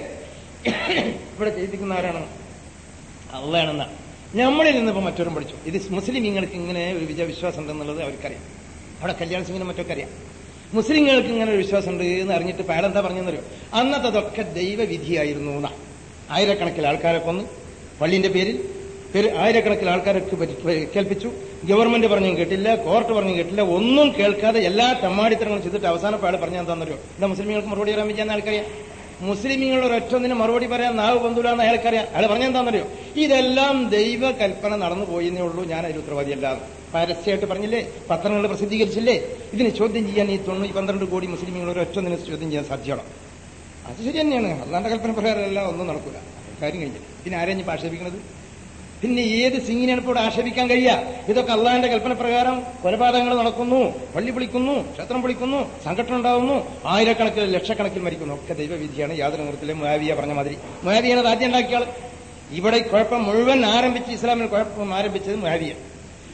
ഇവിടെ ചെയ്യിപ്പിക്കുന്ന ആരാണ്? അള്ളയാണെന്നാണ്. നമ്മളിൽ നിന്നിപ്പോ മറ്റൊരും പഠിച്ചു. ഇത് മുസ്ലിങ്ങൾക്ക് ഇങ്ങനെ ഒരു വിജയവിശ്വാസം ഉണ്ടെന്നുള്ളത് അവർക്കറിയാം. അവിടെ കല്യാണ സിംഗിനും മറ്റൊക്കെ അറിയാം. മുസ്ലിങ്ങൾക്ക് ഇങ്ങനെ ഒരു വിശ്വാസം ഉണ്ട് എന്ന് അറിഞ്ഞിട്ട് അയാളെന്താ പറഞ്ഞെന്നറിയോ? അന്നത്തതൊക്കെ ദൈവവിധിയായിരുന്നു എന്നാ. ആയിരക്കണക്കിന് ആൾക്കാരെ കൊന്ന് പള്ളിന്റെ പേരിൽ പേര് ആയിരക്കണക്കിന് ആൾക്കാരൊക്കെ കേൾപ്പിച്ചു. ഗവൺമെന്റ് പറഞ്ഞും കേട്ടില്ല, കോർട്ട് പറഞ്ഞും കേട്ടില്ല, ഒന്നും കേൾക്കാതെ എല്ലാ തമ്മാടിത്തരങ്ങളും ചെയ്തിട്ട് അവസാനം അയാൾ പറഞ്ഞാൽ എന്താണെന്നറിയോ? എന്താ മുസ്ലിങ്ങൾക്ക് മറുപടി പറയാൻ പറ്റാന്ന് ആൾക്കറിയാം. മുസ്ലിമീങ്ങൾ ഒരൊറ്റൊന്നിന് മറുപടി പറയാൻ നാവ് ബന്ധുലാന്ന് അയാൾക്കറിയാം. അയാൾ പറഞ്ഞെന്താണെന്നറിയോ? ഇതെല്ലാം ദൈവ കൽപ്പന നടന്നു പോയെന്നേ ഉള്ളൂ, ഞാൻ അതിൽ ഉത്തരവാദിയല്ലാതെ. പരസ്യമായിട്ട് പറഞ്ഞില്ലേ, പത്രങ്ങളിൽ പ്രസിദ്ധീകരിച്ചില്ലേ? ഇതിന് ചോദ്യം ചെയ്യാൻ ഈ തൊണ്ണൂറ്റി പന്ത്രണ്ട് കോടി മുസ്ലിമീങ്ങൾ ഒരൊറ്റൊന്നിന് ചോദ്യം ചെയ്യാൻ സാധ്യമാണ്. അത് ശരി തന്നെയാണ്. അള്ളാന്റെ കൽപ്പന പ്രകാരമല്ല, ഒന്നും നടക്കൂല. കാര്യം കഴിഞ്ഞില്ല. പിന്നെ ആരെയും ഇപ്പൊ ആക്ഷേപിക്കുന്നത്? പിന്നെ ഏത് സിംഗിനെയാണ് ഇപ്പോൾ ആക്ഷേപിക്കാൻ കഴിയുക? ഇതൊക്കെ അള്ളാന്റെ കൽപ്പന പ്രകാരം കൊലപാതകങ്ങൾ നടക്കുന്നു, പള്ളി പൊളിക്കുന്നു, ക്ഷേത്രം പൊളിക്കുന്നു, സംഘടന ഉണ്ടാവുന്നു, ആയിരക്കണക്കിന് ലക്ഷക്കണക്കിൽ മരിക്കുന്നു. ഒക്കെ ദൈവവിധിയാണ്. യാതൊരു നിറത്തിലെ മുആവിയ പറഞ്ഞ മാതിരി. മുആവിയാണ് ആദ്യം ഉണ്ടാക്കിയ ആൾ. ഇവിടെ കുഴപ്പം മുഴുവൻ ആരംഭിച്ച് ഇസ്ലാമിൽ കുഴപ്പം ആരംഭിച്ചത് മുആവിയ.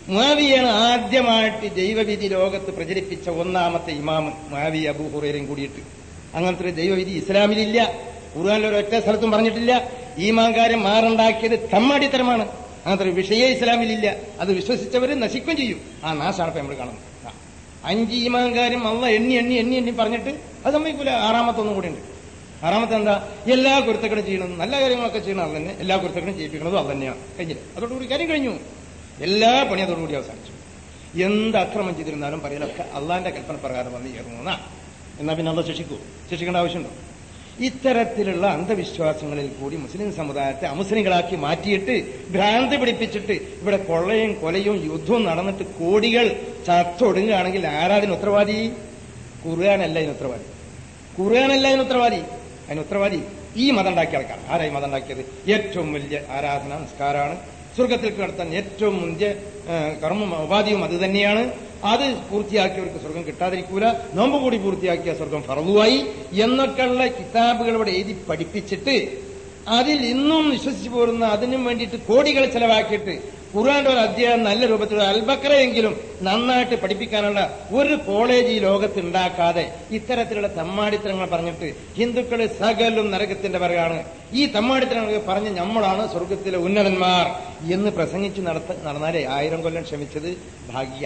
മുആവിയാണ് ആദ്യമായിട്ട് ദൈവവിധി ലോകത്ത് പ്രചരിപ്പിച്ച ഒന്നാമത്തെ ഇമാമ്. മുആവി അബൂ ഹുറൈറയും കൂടിയിട്ട്. അങ്ങനത്തെ ഒരു ദൈവവിധി ഇസ്ലാമിലില്ല. ഖുർആനിൽ ഒരൊറ്റ സ്ഥലത്തും പറഞ്ഞിട്ടില്ല. ഈമാൻകാരൻ മാറുണ്ടാക്കിയത് തമ്മാടിത്തരമാണ്. അങ്ങനത്തെ ഒരു വിഷയം ഇസ്ലാമിലില്ല. അത് വിശ്വസിച്ചവർ നശിക്കും ചെയ്യും. ആ നാശാണ് ഇപ്പൊ നമ്മൾ കാണുന്നത്. അഞ്ച് ഈമാൻകാരും അള്ള എണ്ണി എണ്ണി എണ്ണി എണ്ണി പറഞ്ഞിട്ട് അത് സമ്മതിക്കൂല. ആറാമത്തൊന്നും കൂടി ഉണ്ട്. ആറാമത്തെ എന്താ? എല്ലാ കുരുത്തക്കടും ചെയ്യണം, നല്ല കാര്യങ്ങളൊക്കെ ചെയ്യണം അത് തന്നെ, എല്ലാ കുരുത്തക്കടും ചെയ്യിപ്പിക്കണതും അത് തന്നെയാണ്. കഴിഞ്ഞില്ല. അതോടുകൂടി കാര്യം കഴിഞ്ഞു. എല്ലാ പണി അതോടുകൂടി അവസാനിച്ചു. എന്ത് അക്രമം ചെയ്തിരുന്നാലും പറയലൊക്കെ അള്ളാന്റെ കൽപ്പന പ്രകാരം വന്ന് ചേർന്നു. എന്നാ പിന്നെ അള്ള ശിക്ഷിക്കൂ? ശിക്ഷിക്കേണ്ട ആവശ്യമുണ്ടോ? ഇത്തരത്തിലുള്ള അന്ധവിശ്വാസങ്ങളിൽ കൂടി മുസ്ലിം സമുദായത്തെ അമുസ്ലിങ്ങളാക്കി മാറ്റിയിട്ട് ഭ്രാന്തി പിടിപ്പിച്ചിട്ട് ഇവിടെ കൊള്ളയും കൊലയും യുദ്ധവും നടന്നിട്ട് കോടികൾ ചത്തൊടുങ്ങുകയാണെങ്കിൽ ആരാതിന് ഉത്തരവാദി? ഖുർആനല്ല അതിന് ഉത്തരവാദി. ഖുർആനല്ല അതിന് ഉത്തരവാദി. അതിന് ഉത്തരവാദി ഈ മതം ഉണ്ടാക്കിയ ആൾക്കാർ. ആരായി മതം ഉണ്ടാക്കിയത്? ഏറ്റവും വലിയ ആരാധന നിസ്കാരമാണ്. സ്വർഗത്തിൽ കിടത്താൻ ഏറ്റവും മുന്തിയ കർമ്മ ഉപാധിയും അത് തന്നെയാണ്. അത് പൂർത്തിയാക്കിയവർക്ക് സ്വർഗം കിട്ടാതിരിക്കൂല. നോമ്പ് കൂടി പൂർത്തിയാക്കിയ സ്വർഗം ഫർളുവായി എന്നൊക്കെയുള്ള കിതാബുകളോട് എഴുതി പഠിപ്പിച്ചിട്ട് അതിൽ ഇന്നും വിശ്വസിച്ചു പോരുന്ന അതിനും വേണ്ടിയിട്ട് കോടികൾ ചെലവാക്കിയിട്ട് ഖുർആന്റെ ഒരു അധ്യായം നല്ല രൂപത്തിൽ അൽബക്കറയെങ്കിലും നന്നായിട്ട് പഠിപ്പിക്കാനുള്ള ഒരു കോളേജ് ഈ ലോകത്ത് ഉണ്ടാക്കാതെ ഇത്തരത്തിലുള്ള തമ്മാടിത്തരങ്ങൾ പറഞ്ഞിട്ട് ഹിന്ദുക്കൾ സകലും നരകത്തിന്റെ പിറകാണ്. ഈ തമ്മാടിത്തരങ്ങൾ പറഞ്ഞ് നമ്മളാണ് സ്വർഗത്തിലെ ഉന്നതന്മാർ എന്ന് പ്രസംഗിച്ച് നടത്ത നടന്നാലേ ആയിരം കൊല്ലം ക്ഷമിച്ചത് ഭാഗ്യ.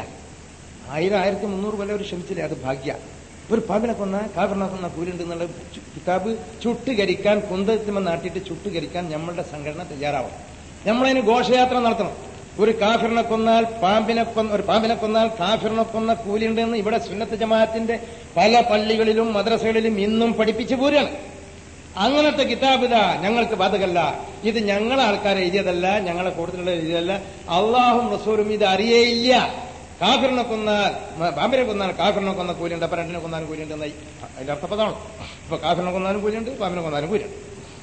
ആയിരം ആയിരത്തി മുന്നൂറ് കൊല്ലം അവർ ക്ഷമിച്ചില്ലേ, അത് ഭാഗ്യ. ഒരു പാമ്പിനെ കൊന്ന കാഫിറിനെ കൊന്ന കൂലുണ്ട് എന്നുള്ള കിതാബ് ചുട്ടുകരിക്കാൻ കുന്തത്തിമ നാട്ടിയിട്ട് ചുട്ടുകരിക്കാൻ നമ്മളുടെ സംഘടന തയ്യാറാവണം. നമ്മളതിന് ഘോഷയാത്ര നടത്തണം. ഒരു കാഫിറിനെ കൊന്നാൽ പാമ്പിനെ കൊന്ന ഒരു പാമ്പിനെ കൊന്നാൽ കാഫിറിനെ കൊന്ന കൂലിയുണ്ടെന്ന് ഇവിടെ സുന്നത്ത് ജമാഅത്തിന്റെ പല പള്ളികളിലും മദ്രസകളിലും ഇന്നും പഠിപ്പിച്ചു പോരുകയാണ്. അങ്ങനത്തെ കിതാബ് ഇതാ ഞങ്ങൾക്ക് ബാധകല്ല. ഇത് ഞങ്ങളെ ആൾക്കാരെ എഴുതിയതല്ല, ഞങ്ങളെ കൂടുതലുള്ള എഴുതിയതല്ല. അള്ളാഹും റസൂലും ഇത് അറിയേയില്ല. കാഫിറിനെ കൊന്നാൽ പാമ്പിനെ കൊന്നാൽ കാഫിറിനെ കൊന്ന കൂലിയുണ്ട്, അപ്പൊ രണ്ടിനെ കൊന്നാലും കൂലിയുണ്ട് എന്നായി. അതിന്റെ അർത്ഥപ്പതാണ്. അപ്പൊ കാഫിറിനെ കൊന്നാലും കൂലിയുണ്ട്, പാമ്പിനെ കൊന്നാലും കൂലിയുണ്ട്.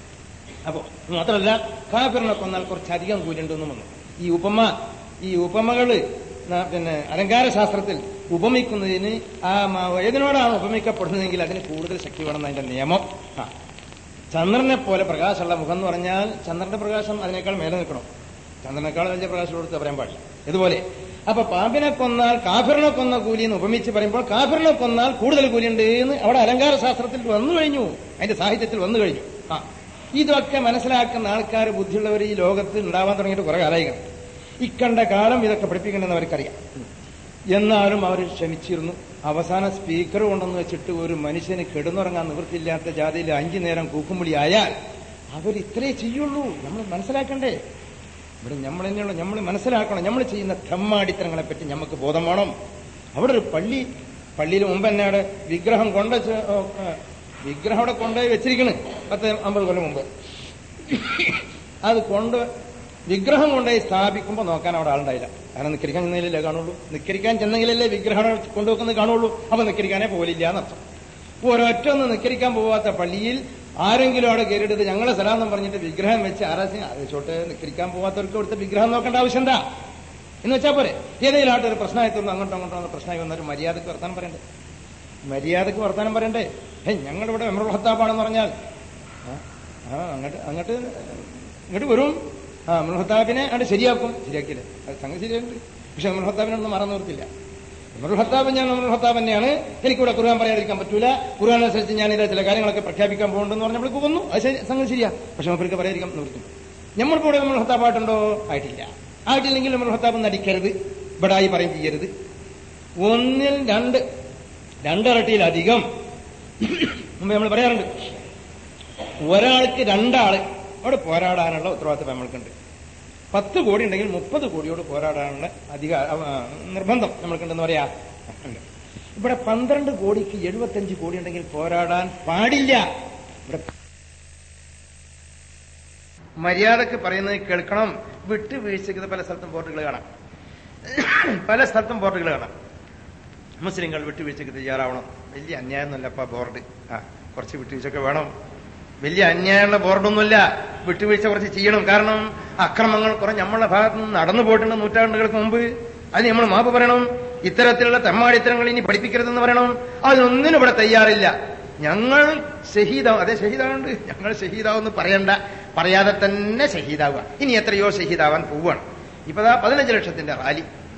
അപ്പോ മാത്രമല്ല കാഫിറിനെ കൊന്നാൽ കുറച്ചധികം കൂലിയുണ്ടെന്നും വന്നു. ഈ ഉപമ ഈ ഉപമകള് പിന്നെ അലങ്കാര ശാസ്ത്രത്തിൽ ഉപമിക്കുന്നതിന് ആ ഏതിനോടാണ് ഉപമിക്കപ്പെടുന്നതെങ്കിൽ അതിന് കൂടുതൽ ശക്തി വേണം അതിന്റെ നിയമം. ആ ചന്ദ്രനെ പോലെ പ്രകാശമുള്ള മുഖം എന്ന് പറഞ്ഞാൽ ചന്ദ്രന്റെ പ്രകാശം അതിനേക്കാൾ മേലെ നിൽക്കണം. ചന്ദ്രനേക്കാൾ വലിയ പ്രകാശം കൊടുത്ത് പറയാൻ പാടില്ല. ഇതുപോലെ അപ്പൊ പാമ്പിനെ കൊന്നാൽ കാഫിറിനെ കൊന്ന കൂലി എന്ന് ഉപമിച്ച് പറയുമ്പോൾ കാഫിറിനെ കൊന്നാൽ കൂടുതൽ കൂലിയുണ്ട് എന്ന് അവിടെ അലങ്കാര ശാസ്ത്രത്തിൽ വന്നു കഴിഞ്ഞു, അതിന്റെ സാഹിത്യത്തിൽ വന്നു കഴിഞ്ഞു. ആ ഇതൊക്കെ മനസ്സിലാക്കുന്ന ആൾക്കാർ ബുദ്ധിയുള്ളവർ ഈ ലോകത്ത് ഉണ്ടാവാൻ തുടങ്ങിയിട്ട് കുറെ കാലമായിക്കണം. ഇക്കണ്ട കാലം ഇതൊക്കെ പഠിപ്പിക്കണമെന്ന് അവർക്കറിയാം. എന്നാലും അവർ ക്ഷമിച്ചിരുന്നു. അവസാന സ്പീക്കർ കൊണ്ടെന്ന് വെച്ചിട്ട് ഒരു മനുഷ്യന് കിടന്നുറങ്ങാൻ നിവൃത്തിയില്ലാത്ത ജാതിയിൽ അഞ്ചു നേരം കൂക്കുംവിളി ആയാൽ അവർ ഇത്രേ ചെയ്യുള്ളൂ. നമ്മൾ മനസ്സിലാക്കണ്ടേ? ഇവിടെ നമ്മൾ തന്നെയുള്ള നമ്മൾ മനസ്സിലാക്കണം. നമ്മൾ ചെയ്യുന്ന തെമ്മാടിത്തരങ്ങളെ പറ്റി നമുക്ക് ബോധം വേണം. അവിടെ ഒരു പള്ളി പള്ളിയിൽ മുമ്പ് തന്നെ അവിടെ വിഗ്രഹം കൊണ്ട വിഗ്രഹം അവിടെ കൊണ്ടുപോയി വെച്ചിരിക്കണ് പത്ത് അമ്പത് കൊല്ലം മുമ്പ്. അത് കൊണ്ട് വിഗ്രഹം കൊണ്ടുപോയി സ്ഥാപിക്കുമ്പോൾ നോക്കാൻ അവിടെ ആളുണ്ടായില്ല. കാരണം നിക്കരിക്കാൻ ചെന്നതിലല്ലേ കാണുള്ളൂ. നിക്കരിക്കാൻ ചെന്നെങ്കിലല്ലേ വിഗ്രഹം കൊണ്ടുവെക്കുന്നത് കാണുള്ളൂ. അപ്പൊ നിക്കരിക്കാനേ പോലില്ല എന്നർത്ഥം. ഒരൊറ്റ ഒന്ന് നിക്കരിക്കാൻ പോവാത്ത പള്ളിയിൽ ആരെങ്കിലും അവിടെ കയറിയിട്ട് ഞങ്ങളെ സലാമെന്ന് പറഞ്ഞിട്ട് വിഗ്രഹം വെച്ച് ആരാശം ആലോചിച്ചോട്ട് നിക്കരിക്കാൻ പോവാത്തവർക്ക് ഇവിടുത്തെ വിഗ്രഹം നോക്കേണ്ട ആവശ്യം എന്താ എന്ന് വെച്ചാൽ പോരെ. ഏതെങ്കിലും ആയിട്ട് ഒരു പ്രശ്നമായി തോന്നുന്നു അങ്ങോട്ടോ അങ്ങോട്ടോ പ്രശ്നമായി വന്നൊരു മര്യാദക്ക് വർത്താനം പറയണ്ടേ? മര്യാദക്ക് വർത്താനം പറയണ്ടേ? ഏ ഞങ്ങളിവിടെ ഉമറുൽ ഖത്താബാണെന്ന് പറഞ്ഞാൽ ആ അങ്ങോട്ട് അങ്ങോട്ട് ഇങ്ങോട്ട് വരും. ആ ഉമറുൽ ഖത്താബിനെ അവിടെ ശരിയാക്കും. ശരിയാക്കിയില്ലേ? അത് സംഗതി ശരിയുണ്ട്. പക്ഷെ ഉമറുൽ ഖത്താബിനൊന്നും മറന്നു നിർത്തില്ല. ഉമറുൽ ഖത്താബ് ഞാൻ ഉമറുൽ ഖത്താബ് തന്നെയാണ്. എനിക്കിവിടെ ഖുർആൻ പറയാതിരിക്കാൻ പറ്റൂല. ഖുർആൻ അനുസരിച്ച് ഞാനിത് ചില കാര്യങ്ങളൊക്കെ പ്രഖ്യാപിക്കാൻ പോകുന്നുണ്ടെന്ന് പറഞ്ഞപ്പോൾ വന്നു. അത് ശരി, സംഗതി ശരിയാ. പക്ഷെ അവർക്ക് പറയാതിരിക്കാൻ നിർത്തും. നമ്മളിപ്പോൾ ഇവിടെ ഉമറുൽ ഖത്താബ് ആയിട്ടുണ്ടോ? ആയിട്ടില്ല. ആയിട്ടില്ലെങ്കിൽ ഉമറുൽ ഖത്താബ് നടിക്കരുത്, ബടായി പറയും ചെയ്യരുത്. ഒന്നിൽ രണ്ട് രണ്ടിരട്ടിയിലധികം മുമ്പ് നമ്മൾ പറയാറുണ്ട്. ഒരാൾക്ക് രണ്ടാള് അവിടെ പോരാടാനുള്ള ഉത്തരവാദിത്വം നമ്മൾക്കുണ്ട്. പത്ത് കോടി ഉണ്ടെങ്കിൽ മുപ്പത് കോടിയോട് പോരാടാനുള്ള അധികാര നിർബന്ധം നമ്മൾക്കുണ്ടെന്ന് പറയാ. ഇവിടെ പന്ത്രണ്ട് കോടിക്ക് എഴുപത്തഞ്ച് കോടി ഉണ്ടെങ്കിൽ പോരാടാൻ പാടില്ല. ഇവിടെ മര്യാദക്ക് പറയുന്നത് കേൾക്കണം. വിട്ടുവീഴ്ചയ്ക്ക് പല സ്ഥലത്തും ബോർഡുകൾ കാണാം. പല സ്ഥലത്തും ബോർഡുകൾ കാണാം. മുസ്ലിങ്ങൾ വിട്ടുവീഴ്ചയ്ക്ക് തയ്യാറാവണം. വലിയ അന്യായം ഒന്നുമല്ലപ്പ ബോർഡ്. ആ കുറച്ച് വിട്ടുവീഴ്ചയൊക്കെ വേണം. വലിയ അന്യായമുള്ള ബോർഡൊന്നുമില്ല. വിട്ടുവീഴ്ച കുറച്ച് ചെയ്യണം. കാരണം അക്രമങ്ങൾ കുറെ നമ്മളുടെ ഭാഗത്ത് നിന്ന് നടന്നു പോയിട്ടുണ്ട് നൂറ്റാണ്ടുകൾക്ക് മുമ്പ്. അത് നമ്മൾ മാപ്പ് പറയണം. ഇത്തരത്തിലുള്ള തെമ്മാടിത്തരങ്ങൾ ഇനി പഠിപ്പിക്കരുതെന്ന് പറയണം. അതിനൊന്നിനും ഇവിടെ തയ്യാറില്ല. ഞങ്ങൾ ഷഹീദാവും. അതെ ഷഹീദാവുണ്ട്. ഞങ്ങൾ ഷഹീദാവെന്ന് പറയണ്ട, പറയാതെ തന്നെ ഷഹീദാവുക. ഇനി എത്രയോ ഷഹീദാവാൻ പോവുകയാണ്. ഇപ്പതാ പതിനഞ്ച് ലക്ഷത്തിന്റെ റാലി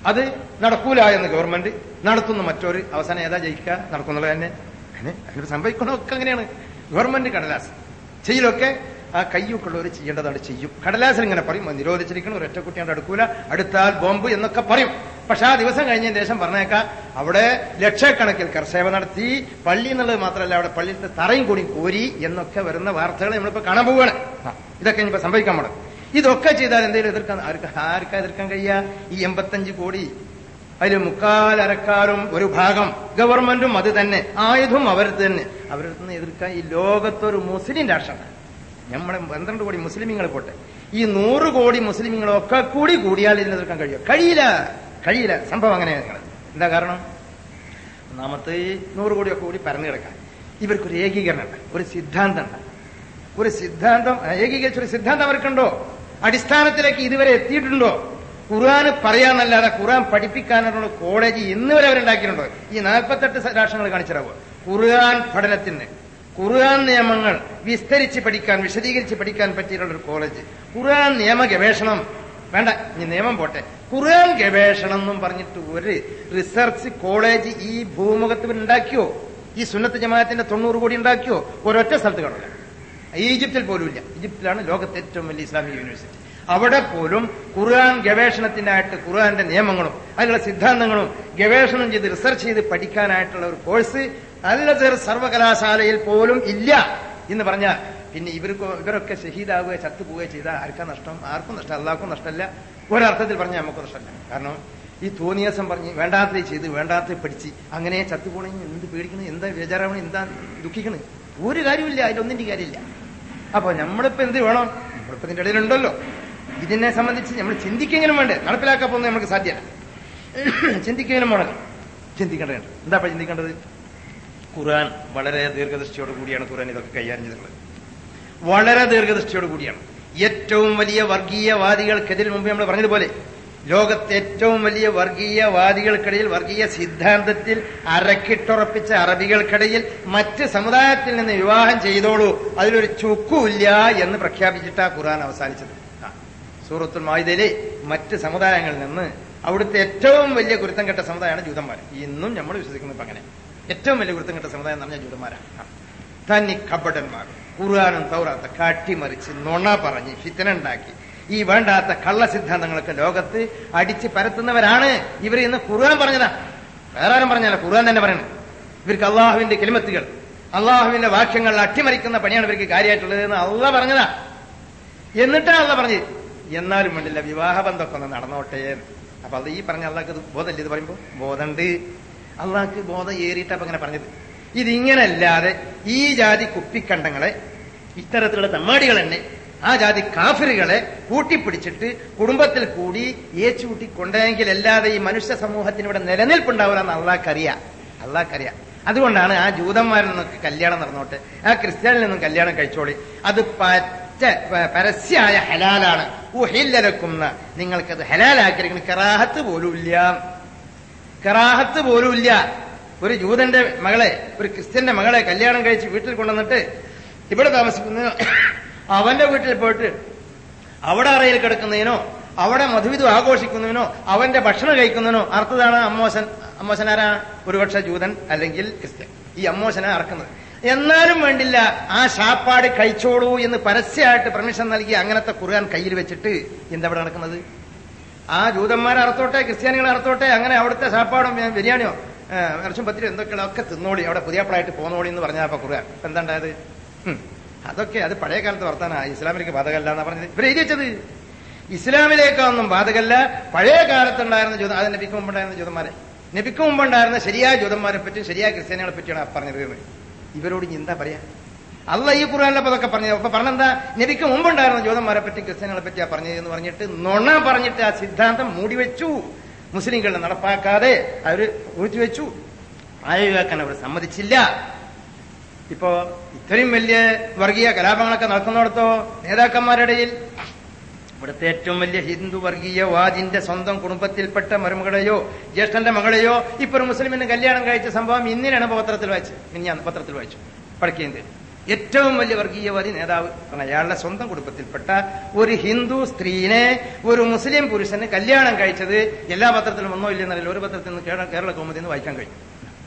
അത് നടക്കൂല എന്ന് ഗവൺമെന്റ് നടത്തുന്ന മറ്റൊരു അവസാനം ഏതാ ജയിക്കുക നടക്കുന്നുള്ളത് തന്നെ അതിന് സംഭവിക്കണമൊക്കെ അങ്ങനെയാണ്. ഗവൺമെന്റ് കടലാസ് ചെയ്യലൊക്കെ ആ കയ്യൊക്കെയുള്ളവർ ചെയ്യേണ്ടതാണ് ചെയ്യും. കടലാസിൽ ഇങ്ങനെ പറയും നിരോധിച്ചിരിക്കണം, ഒരു ഒറ്റക്കുട്ടിയാണ്ട് അടുക്കൂല, അടുത്താൽ ബോംബ് എന്നൊക്കെ പറയും. പക്ഷെ ആ ദിവസം കഴിഞ്ഞതിന് ശേഷം പറഞ്ഞേക്കാം അവിടെ ലക്ഷക്കണക്കിൽ കർസേവ നടത്തി, പള്ളി എന്നുള്ളത് മാത്രമല്ല അവിടെ പള്ളിയിലത്തെ തറയും കൂടി കോരി എന്നൊക്കെ വരുന്ന വാർത്തകൾ നമ്മളിപ്പോ കാണാൻ പോവുകയാണ്. ഇതൊക്കെ ഇനിയിപ്പോ സംഭവിക്കാൻ പോണം. ഇതൊക്കെ ചെയ്താൽ എന്തെങ്കിലും എതിർക്കാൻ ആർക്ക് ആർക്കാ എതിർക്കാൻ കഴിയുക? ഈ എൺപത്തഞ്ച് കോടി അതിൽ മുക്കാലരക്കാരും ഒരു ഭാഗം ഗവൺമെന്റും അത് തന്നെ, ആയുധം അവർക്ക് തന്നെ. അവരുടെ നിന്ന് എതിർക്കാൻ ഈ ലോകത്തൊരു മുസ്ലിം രാഷ്ട്രമാണ്. നമ്മളെ പന്ത്രണ്ട് കോടി മുസ്ലിമീങ്ങൾ പോട്ടെ, ഈ നൂറ് കോടി മുസ്ലിമീങ്ങളൊക്കെ കൂടി കൂടിയാൽ ഇതിനെ എതിർക്കാൻ കഴിയും? കഴിയില്ല, കഴിയില്ല. സംഭവം അങ്ങനെയാണ്. എന്താ കാരണം? ഒന്നാമത്തെ ഈ നൂറ് കോടിയൊക്കെ കൂടി പരന്നു കിടക്കാൻ ഇവർക്കൊരു ഏകീകരണം ഉണ്ട്, ഒരു സിദ്ധാന്തം ഉണ്ട്. ഒരു സിദ്ധാന്തം ഏകീകരിച്ചൊരു സിദ്ധാന്തം അവർക്കുണ്ടോ? അടിസ്ഥാനത്തിലേക്ക് ഇതുവരെ എത്തിയിട്ടുണ്ടോ? ഖുർആൻ പറയാന്നല്ലാതെ ഖുർആൻ പഠിപ്പിക്കാനുള്ള കോളേജ് ഇന്ന് വരെ അവരുണ്ടാക്കിയിട്ടുണ്ടോ? ഈ നാൽപ്പത്തെട്ട് രാഷ്ട്രങ്ങൾ കാണിച്ചിടാവോ? ഖുർആൻ പഠനത്തിന്, ഖുർആൻ നിയമങ്ങൾ വിസ്തരിച്ച് പഠിക്കാൻ, വിശദീകരിച്ച് പഠിക്കാൻ പറ്റിയിട്ടുള്ള ഒരു കോളേജ്. ഖുർആൻ നിയമ ഗവേഷണം വേണ്ട, ഇനി നിയമം പോട്ടെ, ഖുർആൻ ഗവേഷണം എന്നും പറഞ്ഞിട്ട് ഒരു റിസർച്ച് കോളേജ് ഈ ഭൂമുഖത്ത് ഉണ്ടാക്കിയോ? ഈ സുന്നത്ത് ജമാഅത്തിന്റെ തൊണ്ണൂറ് കോടി ഉണ്ടാക്കിയോ? ഒരൊറ്റ സ്ഥലത്ത് കാണില്ല. ഈജിപ്തിൽ പോലും ഇല്ല. ഈജിപ്തിലാണ് ലോകത്തെ ഏറ്റവും വലിയ ഇസ്ലാമിക് യൂണിവേഴ്സിറ്റി. അവിടെ പോലും ഖുർആൻ ഗവേഷണത്തിനായിട്ട് ഖുർആന്റെ നിയമങ്ങളും അതിനുള്ള സിദ്ധാന്തങ്ങളും ഗവേഷണം ചെയ്ത് റിസർച്ച് ചെയ്ത് പഠിക്കാനായിട്ടുള്ള ഒരു കോഴ്സ് അൽ-അസ്ഹർ സർവകലാശാലയിൽ പോലും ഇല്ല എന്ന് പറഞ്ഞാൽ പിന്നെ ഇവർക്ക് ഇവരൊക്കെ ഷഹീദാവുകയോ ചത്തുപോവുകയോ ചെയ്താൽ ആർക്കാ നഷ്ടം? ആർക്കും നഷ്ടം, അള്ളാഹ്ക്കും നഷ്ടമല്ല. ഒരർത്ഥത്തിൽ പറഞ്ഞാൽ നമുക്ക് നഷ്ടമല്ല. കാരണം ഈ തോന്നിയാസം പറഞ്ഞ് വേണ്ടാത്ത ചെയ്ത് വേണ്ടാത്ത പഠിച്ച് അങ്ങനെ ചത്തുപോണെങ്കിൽ എന്ത് പേടിക്കണം, എന്താ ബേജാറാവണം, എന്താ ദുഃഖിക്കണം? ഒരു കാര്യമില്ല, അതിലൊന്നിന്റെ കാര്യമില്ല. അപ്പൊ നമ്മളിപ്പോ എന്ത് വേണം? നമ്മളിപ്പോ ഇതിന്റെ ഇടയിലുണ്ടല്ലോ. ഇതിനെ സംബന്ധിച്ച് നമ്മൾ ചിന്തിക്കെങ്കിലും വേണ്ടേ? നടപ്പിലാക്കാൻ പോകുന്നത് നമുക്ക് സാധ്യമല്ല. ചിന്തിക്കെങ്കിലും വേണം, ചിന്തിക്കേണ്ടതുണ്ട്. എന്താ ഇപ്പൊ ചിന്തിക്കേണ്ടത്? ഖുർആൻ വളരെ ദീർഘദൃഷ്ടിയോട് കൂടിയാണ് ഖുർആൻ ഇതൊക്കെ കൈകാര്യം ചെയ്തിട്ടുള്ളത്. വളരെ ദീർഘദൃഷ്ടിയോട് കൂടിയാണ്. ഏറ്റവും വലിയ വർഗീയവാദികൾക്കെതിരെ മുമ്പ് നമ്മൾ പറഞ്ഞതുപോലെ ലോകത്തെ ഏറ്റവും വലിയ വർഗീയവാദികൾക്കിടയിൽ, വർഗീയ സിദ്ധാന്തത്തിൽ അരക്കിട്ടുറപ്പിച്ച അറബികൾക്കിടയിൽ മറ്റ് സമുദായത്തിൽ നിന്ന് വിവാഹം ചെയ്തോളൂ, അതിലൊരു ചുക്കുമില്ല എന്ന് പ്രഖ്യാപിച്ചിട്ടാ ഖുർആൻ അവസാനിച്ചത്. സൂറത്തുൽ മാഇദയിലെ മറ്റ് സമുദായങ്ങളിൽ നിന്ന് അവിടുത്തെ ഏറ്റവും വലിയ കുരുത്തം കെട്ട സമുദായമാണ് ജൂതന്മാർ. ഇന്നും നമ്മൾ വിശ്വസിക്കുന്നത് ഇപ്പൊ അങ്ങനെ ഏറ്റവും വലിയ കുരുത്തം കെട്ട സമുദായം എന്ന് പറഞ്ഞാൽ ജൂതന്മാരാണ്. തനി കപടന്മാർ ഖുർആനും തൗറാത്ത കാട്ടിമറിച്ച് നുണ പറഞ്ഞ് ഫിത്ന ഉണ്ടാക്കി ഈ വേണ്ടാത്ത കള്ള സിദ്ധാന്തങ്ങളൊക്കെ ലോകത്ത് അടിച്ച് പരത്തുന്നവരാണ് ഇവർ. ഇന്ന് ഖുർആൻ പറഞ്ഞതാ, വേറെ ആരും പറഞ്ഞല്ല, ഖുർആൻ തന്നെ പറയണം. ഇവർക്ക് അള്ളാഹുവിന്റെ കലിമത്തുകൾ, അള്ളാഹുവിന്റെ വാക്യങ്ങൾ അട്ടിമറിക്കുന്ന പണിയാണ് ഇവർക്ക് കാര്യമായിട്ടുള്ളത് എന്ന് അള്ളാഹ് പറഞ്ഞതാ. എന്നിട്ടാണ് അള്ളാഹ് പറഞ്ഞത് എന്നാലും വേണ്ടില്ല വിവാഹബന്ധമൊക്കെ ഒന്ന് നടന്നോട്ടെ. അപ്പൊ അത് ഈ പറഞ്ഞ അള്ളാഹ്ക്ക് ബോധമല്ലേ ഇത് പറയുമ്പോ? ബോധമുണ്ട്. അള്ളാഹ്ക്ക് ബോധം ഏറിയിട്ടപ്പോ അങ്ങനെ പറഞ്ഞത്. ഇതിങ്ങനല്ലാതെ ഈ ജാതി കുപ്പിക്കണ്ടങ്ങളെ, ഇത്തരത്തിലുള്ള തമ്മാടികൾ തന്നെ ആ ജാതി കാഫിറുകളെ കൂട്ടിപ്പിടിച്ചിട്ട് കുടുംബത്തിൽ കൂടി ഏച്ചുകൂട്ടി കൊണ്ടെങ്കിൽ അല്ലാതെ ഈ മനുഷ്യ സമൂഹത്തിന് ഇവിടെ നിലനിൽപ്പുണ്ടാവില്ല എന്ന് അള്ളാഹ്ക്കറിയാം. അള്ളാഹ്ക്കറിയാം. അതുകൊണ്ടാണ് ആ ജൂതന്മാരിൽ നിന്നൊക്കെ കല്യാണം നടന്നോട്ടെ, ആ ക്രിസ്ത്യാനിൽ നിന്നും കല്യാണം കഴിച്ചോളി, അത് പറ്റ പരസ്യമായ ഹലാലാണ്. ഉഹില്ലലക്കുന്ന നിങ്ങൾക്കത് ഹലാലാക്കിയിരിക്കുന്ന കറാഹത്ത് പോലുമില്ല, കറാഹത്ത് പോലുമില്ല. ഒരു ജൂതന്റെ മകളെ, ഒരു ക്രിസ്ത്യന്റെ മകളെ കല്യാണം കഴിച്ച് വീട്ടിൽ കൊണ്ടുവന്നിട്ട് ഇവിടെ താമസിക്കുന്ന അവന്റെ വീട്ടിൽ പോയിട്ട് അവിടെ അറയിൽ കിടക്കുന്നതിനോ അവിടെ മധുവിധു ആഘോഷിക്കുന്നതിനോ അവന്റെ ഭക്ഷണം കഴിക്കുന്നതിനോ അർത്ഥതാണ് അമ്മോശൻ. അമ്മോശനാരാ? ഒരുപക്ഷെ ജൂതൻ അല്ലെങ്കിൽ ക്രിസ്ത്യൻ. ഈ അമ്മോശനെ അറക്കുന്നത്. എന്നാലും വേണ്ടില്ല, ആ ശാപ്പാട് കഴിച്ചോളൂ എന്ന് പരസ്യമായിട്ട് പെർമിഷൻ നൽകി അങ്ങനത്തെ ഖുർആൻ കയ്യിൽ വെച്ചിട്ട് എന്താ ഇവിടെ നടക്കുന്നത്? ആ ജൂതന്മാരെ അറുത്തോട്ടെ, ക്രിസ്ത്യാനികളെ അറുത്തോട്ടെ, അങ്ങനെ അവിടുത്തെ ശാപ്പാടും ബിരിയാണിയോ ഇറച്ചും പത്തിരി എന്തൊക്കെയൊക്കെ തിന്നോളി, അവിടെ പുതിയപ്പളായിട്ട് പോന്നോളി എന്ന് പറഞ്ഞാൽ അപ്പൊ ഖുർആൻ ഇപ്പൊ എന്താ ഉണ്ടായത്? അതൊക്കെ അത് പഴയ കാലത്ത് വർത്താനാ, ഇസ്ലാമിലേക്ക് ബാധകല്ല എന്നാ പറഞ്ഞത്. ഇവർ എഴുതി വെച്ചത് ഇസ്ലാമിലേക്കൊന്നും ബാധകല്ല. പഴയ കാലത്തുണ്ടായിരുന്ന ജൂത, അത് നബിക്ക് മുമ്പുണ്ടായിരുന്ന ജൂതന്മാരെ, നബിക്ക് മുമ്പുണ്ടായിരുന്ന ശരിയായ ജൂതന്മാരെ പറ്റിയും ശരിയായ ക്രിസ്ത്യാനികളെ പറ്റിയാണ് പറഞ്ഞത്. ഇവരോട് ഇനി എന്താ പറയാ? അള്ളാഹ് ഈ ഖുർആനിലപ്പോ അതൊക്കെ പറഞ്ഞത്. അപ്പൊ പറഞ്ഞെന്താ? നബിക്ക് മുമ്പുണ്ടായിരുന്ന ജൂതന്മാരെ പറ്റി ക്രിസ്ത്യാനികളെ പറ്റിയാ പറഞ്ഞത് എന്ന് പറഞ്ഞിട്ട് നുണ പറഞ്ഞിട്ട് ആ സിദ്ധാന്തം മൂടിവെച്ചു. മുസ്ലിങ്ങളെ നടപ്പാക്കാതെ അവര് ഊഴ്ത്തിവെച്ചു. ആയുകാക്കാൻ അവർ സമ്മതിച്ചില്ല. ഇപ്പോ ഇത്രയും വലിയ വർഗീയ കലാപങ്ങളൊക്കെ നടക്കുന്നിടത്തോ നേതാക്കന്മാരുടെ ഇടയിൽ ഇവിടുത്തെ ഏറ്റവും വലിയ ഹിന്ദു വർഗീയവാദിന്റെ സ്വന്തം കുടുംബത്തിൽപ്പെട്ട മരുമകളെയോ ജ്യേഷ്ഠന്റെ മകളെയോ ഇപ്പൊ ഒരു മുസ്ലിമിന് കല്യാണം കഴിച്ച സംഭവം ഇന്നലെയാണ് പത്രത്തിൽ വായിച്ചു. മിനിഞ്ഞാന്ന് പത്രത്തിൽ വായിച്ചു. പടക്കേന്ത് ഏറ്റവും വലിയ വർഗീയവാദി നേതാവ് അയാളുടെ സ്വന്തം കുടുംബത്തിൽപ്പെട്ട ഒരു ഹിന്ദു സ്ത്രീനെ ഒരു മുസ്ലിം പുരുഷന് കല്യാണം കഴിച്ചത് എല്ലാ പത്രത്തിലും ഒന്നോ ഇല്ലെന്നല്ല, ഒരു പത്രത്തിൽ നിന്ന് കേരള കൗമുദിയിൽ നിന്ന് വായിക്കാൻ കഴിയും.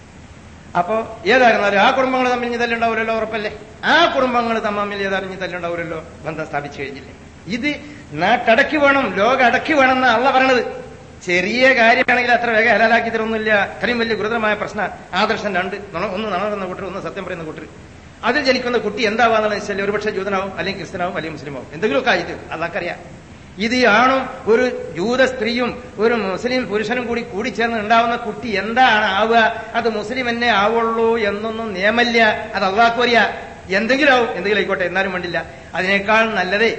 അപ്പോ ഏതായിരുന്നാലും ആ കുടുംബങ്ങൾ തമ്മിൽ ഇനി തല്ലുണ്ടാവില്ലല്ലോ, ഉറപ്പല്ലേ? ആ കുടുംബങ്ങൾ തമ്മിൽ ഏതായാലും ഇനി തല്ലുണ്ടാവില്ലല്ലോ, ബന്ധം സ്ഥാപിച്ചു കഴിഞ്ഞില്ലേ? ഇത് നാട്ടടക്കി വേണം, ലോകം അടക്കി വേണം എന്നാ അള്ള പറയണത്. ചെറിയ കാര്യമാണെങ്കിൽ അത്ര വേഗം ഹലാലാക്കി തരൊന്നുമില്ല. അത്രയും വലിയ ഗുരുതരമായ പ്രശ്നം. ആദർശം രണ്ട്, ഒന്ന് നടന്ന കൂട്ടർ, ഒന്ന് സത്യം പറയുന്ന കൂട്ടർ. അതിൽ ജനിക്കുന്ന കുട്ടി എന്താവാന്നുള്ള വെച്ചാൽ ഒരുപക്ഷെ ജൂതനാവും, അല്ലെങ്കിൽ ക്രിസ്ത്യനാവും, അല്ലെങ്കിൽ മുസ്ലിമാവും, എന്തെങ്കിലുമൊക്കെ ആയിട്ട് അതൊക്കറിയാം. ഇത് ആണും ഒരു ജൂത സ്ത്രീയും ഒരു മുസ്ലിം പുരുഷനും കൂടി കൂടിച്ചേർന്ന് ഉണ്ടാവുന്ന കുട്ടി എന്താണ് ആവുക? അത് മുസ്ലിം എന്നെ ആവുള്ളൂ എന്നൊന്നും നിയമല്ല. അത് അള്ളാഹ്ക്ക് അറിയാ. എന്തെങ്കിലും ആവും, എന്തെങ്കിലും ആയിക്കോട്ടെ, എന്നാലും വേണ്ടില്ല. അതിനേക്കാൾ നല്ലതേ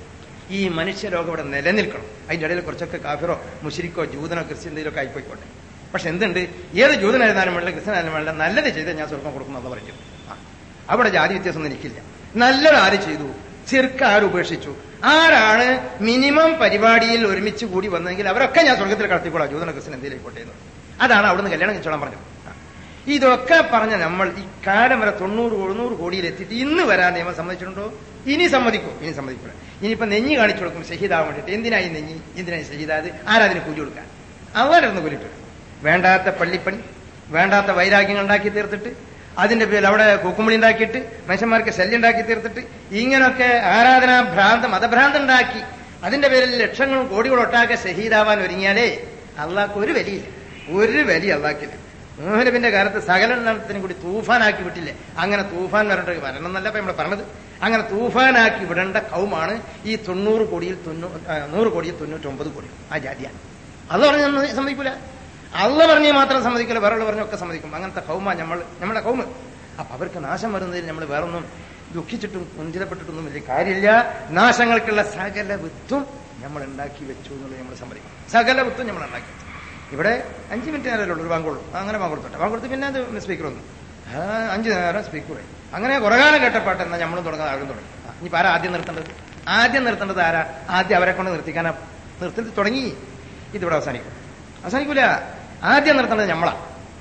ഈ മനുഷ്യലോകം ഇവിടെ നിലനിൽക്കണം. അതിന്റെ ഇടയിൽ കുറച്ചൊക്കെ കാഫിറോ മുശ്രിക്കോ ജൂതനോ ക്രിസ്ത്യൻ എന്തെങ്കിലുമൊക്കെ ആയിപ്പോയിക്കോട്ടെ. പക്ഷെ എന്തുണ്ട്, ഏത് ജൂതനായിരുന്നാലും വേണ്ട, ക്രിസ്ത്യനായാലും വേണ്ട, നല്ലത് ചെയ്ത് ഞാൻ സ്വർഗം കൊടുക്കുന്നു എന്ന് പറഞ്ഞു. അവിടെ ജാതി വ്യത്യാസമൊന്നും എനിക്കില്ല. നല്ലത് ആര് ചെയ്തു, ചെറുക്ക് ആര് ഉപേക്ഷിച്ചു, ആരാണ് മിനിമം പരിപാടിയിൽ ഒരുമിച്ച് കൂടി വന്നെങ്കിൽ അവരൊക്കെ ഞാൻ സ്വർഗത്തിൽ കടത്തിക്കോളാം, ജൂതന ക്രിസ്ത്യൻ എന്തെങ്കിലും ആയിക്കോട്ടെ എന്ന്. അതാണ് അവിടുന്ന് കല്യാണം കഴിച്ചോളാൻ പറഞ്ഞത്. ഇതൊക്കെ പറഞ്ഞ നമ്മൾ ഈ കാലം വരെ തൊണ്ണൂറ് എഴുന്നൂറ് കോടിയിൽ എത്തിയിട്ട് ഇന്ന് വരാൻ നിയമം സമ്മതിച്ചിട്ടുണ്ടോ? ഇനി സമ്മതിക്കോ? ഇനി സമ്മതിക്കൂല. ഇനിയിപ്പോ നെഞ്ഞി കാണിച്ചു കൊടുക്കും ഷഹീദാവാൻ വേണ്ടിയിട്ട്. എന്തിനായി നെഞ്ഞി, എന്തിനായി ഷഹീദായത്? ആരാതിന് കൂലി കൊടുക്കാൻ? അവരൊന്ന് കൂലിട്ട് വേണ്ടാത്ത പള്ളിപ്പണി, വേണ്ടാത്ത വൈരാഗ്യങ്ങൾ ഉണ്ടാക്കി തീർത്തിട്ട്, അതിന്റെ പേരിൽ അവിടെ കൂക്കുമ്പളി ഉണ്ടാക്കിയിട്ട് മനുഷ്യന്മാർക്ക് ശല്യം ഉണ്ടാക്കി തീർത്തിട്ട്, ഇങ്ങനൊക്കെ ആരാധനാ ഭ്രാന്ത് മതഭ്രാന്ത് ഉണ്ടാക്കി അതിന്റെ പേരിൽ ലക്ഷങ്ങളും കോടികളും ഒട്ടാക്കെ ഷഹീദാവാൻ ഒരുങ്ങിയാലേ അള്ളാഹ്ക്ക് ഒരു വലിയില്ല, ഒരു വലിയ അള്ളാഹ്ക്കില്ല. നൂഹ് കാലത്ത് സകലത്തിനും കൂടി തൂഫാനാക്കി വിട്ടില്ലേ? അങ്ങനെ തൂഫാൻ വരേണ്ട വരണം എന്നല്ല ഇപ്പൊ നമ്മൾ പറഞ്ഞത്. അങ്ങനെ തൂഫാനാക്കി വിടേണ്ട കൗമാണ് ഈ തൊണ്ണൂറ് കോടിയിൽ തൊണ്ണൂ നൂറ് കോടിയിൽ തൊണ്ണൂറ്റൊമ്പത് കോടി ആ ജാതിയാണ്. അത് പറഞ്ഞ സമ്മതിക്കൂല. അള്ള പറഞ്ഞ് മാത്രം സമ്മതിക്കില്ല, വേറെ പറഞ്ഞൊക്കെ സമ്മതിക്കും. അങ്ങനത്തെ കൗമ നമ്മൾ നമ്മുടെ കൗമ്. അപ്പൊ അവർക്ക് നാശം വരുന്നതിൽ നമ്മൾ വേറൊന്നും ദുഃഖിച്ചിട്ടും കുഞ്ചിതപ്പെട്ടിട്ടൊന്നും വലിയ കാര്യമില്ല. നാശങ്ങൾക്കുള്ള സകല വിത്തും നമ്മൾ ഉണ്ടാക്കി വെച്ചു എന്നുള്ളത് നമ്മൾ സമ്മതിക്കും. സകല വിത്തും നമ്മൾ ഉണ്ടാക്കി വെച്ചു. ഇവിടെ അഞ്ച് മിനിറ്റ് നേരമല്ലേ ഉള്ളൂ, ബാങ്ക് കൊടുക്കും. അങ്ങനെ ബാങ്ക് കൊടുത്തോട്ടെ, ബാങ്ക് കൊടുത്ത് പിന്നെ അത് സ്പീക്കർ വന്നു, അഞ്ചു നേരം സ്പീക്കർ ആയി. അങ്ങനെ കുറെ കാലം കേട്ടപ്പാട്ട് എന്നാൽ നമ്മളും തുടങ്ങാൻ അവരും തുടങ്ങി. ഇനിയിപ്പോൾ ആരാ ആദ്യം നിർത്തേണ്ടത്? ആദ്യം നിർത്തേണ്ടത് ആരാ? ആദ്യം അവരെ കൊണ്ട് നിർത്തിക്കാനാ നിർത്തി തുടങ്ങി. ഇതിവിടെ അവസാനിക്കും, അവസാനിക്കൂല. ആദ്യം നിർത്തേണ്ടത് നമ്മളാ.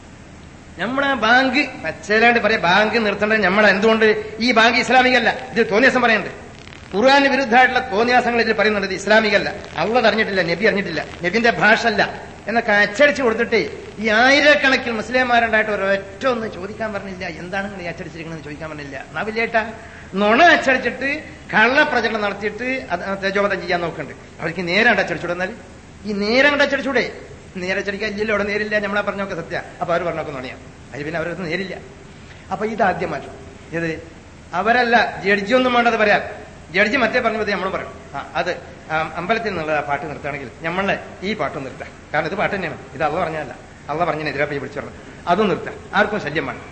നമ്മളെ ബാങ്ക് പച്ചലാണ്ട് പറയാം, ബാങ്ക് നിർത്തേണ്ടത് നമ്മളാ. എന്തുകൊണ്ട്? ഈ ബാങ്ക് ഇസ്ലാമികല്ല. ഇത് തോന്നിയാസം പറയുന്നുണ്ട്. ഖുർആന് വിരുദ്ധമായിട്ടുള്ള തോന്നിയാസങ്ങൾ ഇതിൽ പറയുന്നുണ്ട്. ഇത് ഇസ്ലാമികല്ല, അള്ളാഹ് അറിഞ്ഞിട്ടില്ല, നബി അറിഞ്ഞിട്ടില്ല, നബിന്റെ ഭാഷ അല്ല എന്നൊക്കെ അച്ചടിച്ചു കൊടുത്തിട്ട് ഈ ആയിരക്കണക്കിന് മുസ്ലിംമാരുണ്ടായിട്ട് ഒരൊറ്റ ഒന്ന് ചോദിക്കാൻ പറഞ്ഞില്ല, എന്താണ് നിങ്ങൾ ഈ അച്ചടിച്ചിരിക്കണമെന്ന് ചോദിക്കാൻ പറഞ്ഞില്ല. നവില്ലേട്ടാ നുണ അച്ചടിച്ചിട്ട് കള്ളപ്രചരണം നടത്തിയിട്ട് തേജോവധം ചെയ്യാൻ നോക്കുന്നുണ്ട്. അവർക്ക് നേരാണ്ട് അച്ചടിച്ചൂടെ? എന്നാൽ ഈ നേരങ്ങണ്ട് അച്ചടിച്ചൂടെ? നേരച്ചടിക്കാൻ ഇല്ലല്ലോ, അവിടെ നേരില്ല. നമ്മളാ പറഞ്ഞൊക്കെ സത്യ. അപ്പൊ അവർ പറഞ്ഞൊക്കെ നുണയാ. അതിൽ പിന്നെ അവരൊന്നും നേരില്ല. അപ്പൊ ഇത് ആദ്യം മാറ്റും. ഇത് അവരല്ല, ജഡ്ജി ഒന്നും വേണ്ടത് പറയാം. ജഡ്ജി മറ്റേ പറഞ്ഞത് നമ്മൾ പറയണം, ആ അത് അമ്പലത്തിൽ നിന്നുള്ള ആ പാട്ട് നിർത്തുകയാണെങ്കിൽ നമ്മളെ ഈ പാട്ടും നിർത്താം. കാരണം ഇത് പാട്ട് തന്നെയാണ്, ഇത് അള്ള പറഞ്ഞല്ല, അള്ള പറഞ്ഞതിനെതിരെ പോയി വിളിച്ചു പറഞ്ഞത്. അതും നിർത്താം, ആർക്കും ശല്യം വേണം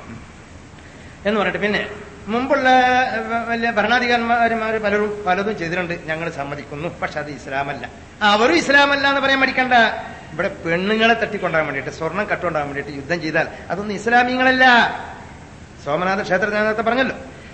എന്ന് പറഞ്ഞിട്ട്. പിന്നെ മുമ്പുള്ള വലിയ ഭരണാധികാരിമാർ പലരും പലതും ചെയ്തിട്ടുണ്ട്, ഞങ്ങൾ സമ്മതിക്കുന്നു. പക്ഷെ അത് ഇസ്ലാമല്ല. അവരും ഇസ്ലാമല്ല എന്ന് പറയാൻ മടിക്കണ്ട. ഇവിടെ പെണ്ണുങ്ങളെ തട്ടിക്കൊണ്ടാകാൻ വേണ്ടിയിട്ട്, സ്വർണം കട്ടുകൊണ്ടാകാൻ വേണ്ടിയിട്ട് യുദ്ധം ചെയ്താൽ അതൊന്നും ഇസ്ലാമിങ്ങളല്ല. സോമനാഥ ക്ഷേത്രത്തിൽ നേരത്തെ പറഞ്ഞല്ലോ,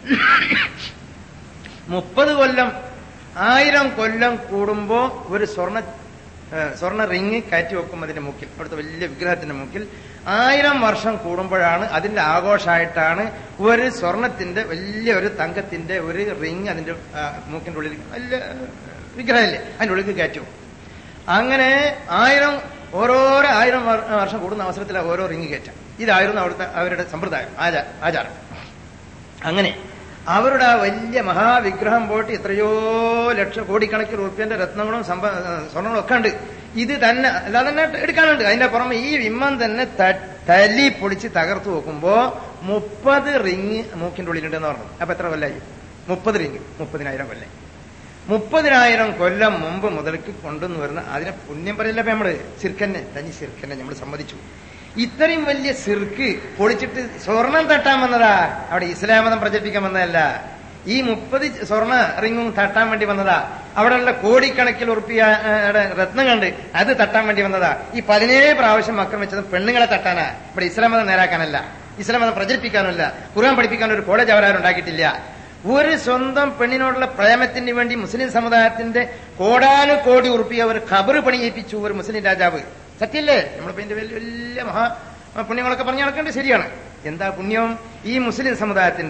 മുപ്പത് കൊല്ലം ആയിരം കൊല്ലം കൂടുമ്പോ ഒരു സ്വർണ്ണ സ്വർണ്ണ റിങ് കയറ്റി വെക്കും അതിന്റെ മുക്കിൽ, അവിടുത്തെ വലിയ വിഗ്രഹത്തിന്റെ മുക്കിൽ. ആയിരം വർഷം കൂടുമ്പോഴാണ് അതിന്റെ ആഘോഷമായിട്ടാണ് ഒരു സ്വർണത്തിന്റെ വലിയ ഒരു തങ്കത്തിന്റെ ഒരു റിങ് അതിന്റെ മൂക്കിന്റെ ഉള്ളിൽ, വലിയ വിഗ്രഹമല്ലേ, അതിന്റെ ഉള്ളിൽ കയറ്റി വെക്കും. അങ്ങനെ ആയിരം ഓരോരോ ആയിരം വർഷം കൂടുന്ന അവസരത്തിൽ ഓരോ റിങ് കയറ്റാം. ഇതായിരുന്നു അവിടുത്തെ അവരുടെ സമ്പ്രദായം, ആചാരം. അങ്ങനെ അവരുടെ ആ വലിയ മഹാവിഗ്രഹം പോയിട്ട് എത്രയോ ലക്ഷം കോടിക്കണക്കിന് റുപ്യന്റെ രത്നങ്ങളും സ്വർണ്ണങ്ങളും ഒക്കെ ഉണ്ട്. ഇത് തന്നെ അല്ലാതെ തന്നെ എടുക്കാനുണ്ട്. അതിന്റെ പുറമെ ഈ വിമ്മൻ തന്നെ തലി പൊളിച്ച് തകർത്തു നോക്കുമ്പോ മുപ്പത് റിങ് മൂക്കിന്റെ ഉള്ളിലുണ്ടെന്ന് പറഞ്ഞു. അപ്പൊ എത്ര കൊല്ലായി? മുപ്പത് റിങ്, മുപ്പതിനായിരം കൊല്ലം. മുപ്പതിനായിരം കൊല്ലം മുമ്പ് മുതൽക്ക് കൊണ്ടുവന്ന് വരുന്ന അതിനെ പുണ്യം പറയില്ല. അപ്പൊ നമ്മള് സിർക്കന്നെ, തനി സിർക്കന്നെ നമ്മൾ സമ്മതിച്ചു. ഇത്രയും വലിയ സിർക്ക് പൊളിച്ചിട്ട് സ്വർണം തട്ടാൻ വന്നതാ, അവിടെ ഇസ്ലാം മതം പ്രചരിപ്പിക്കാൻ വന്നതല്ല. ഈ മുപ്പത് സ്വർണ്ണ റിങ്ങും തട്ടാൻ വേണ്ടി വന്നതാ. അവിടെയുള്ള കോടിക്കണക്കിൽ ഉറുപ്പിയുടെ രത്നം കണ്ട് അത് തട്ടാൻ വേണ്ടി വന്നതാ. ഈ പതിനേഴ് പ്രാവശ്യം ആക്രമിച്ചത് പെണ്ണുങ്ങളെ തട്ടാനാ. ഇവിടെ ഇസ്ലാം മതം നേരാക്കാനല്ല, ഇസ്ലാം മതം പ്രചരിപ്പിക്കാനല്ല, ഖുർആൻ പഠിപ്പിക്കാൻ ഒരു കോളേജ് അവരാരുണ്ടാക്കിയിട്ടില്ല. ഒരു സ്വന്തം പെണ്ണിനോടുള്ള പ്രേമത്തിന് വേണ്ടി മുസ്ലിം സമുദായത്തിന്റെ കോടാനുകോടി ഉറുപ്പിയ ഒരു ഖബറ് പണിയേൽപ്പിച്ചു ഒരു മുസ്ലിം രാജാവ്. സത്യല്ലേ? നമ്മളിപ്പോ ഇതിന്റെ വലിയ വലിയ മഹാ പുണ്യങ്ങളൊക്കെ പറഞ്ഞു നടക്കേണ്ടത് ശരിയാണ്. എന്താ പുണ്യം? ഈ മുസ്ലിം സമുദായത്തിന്റെ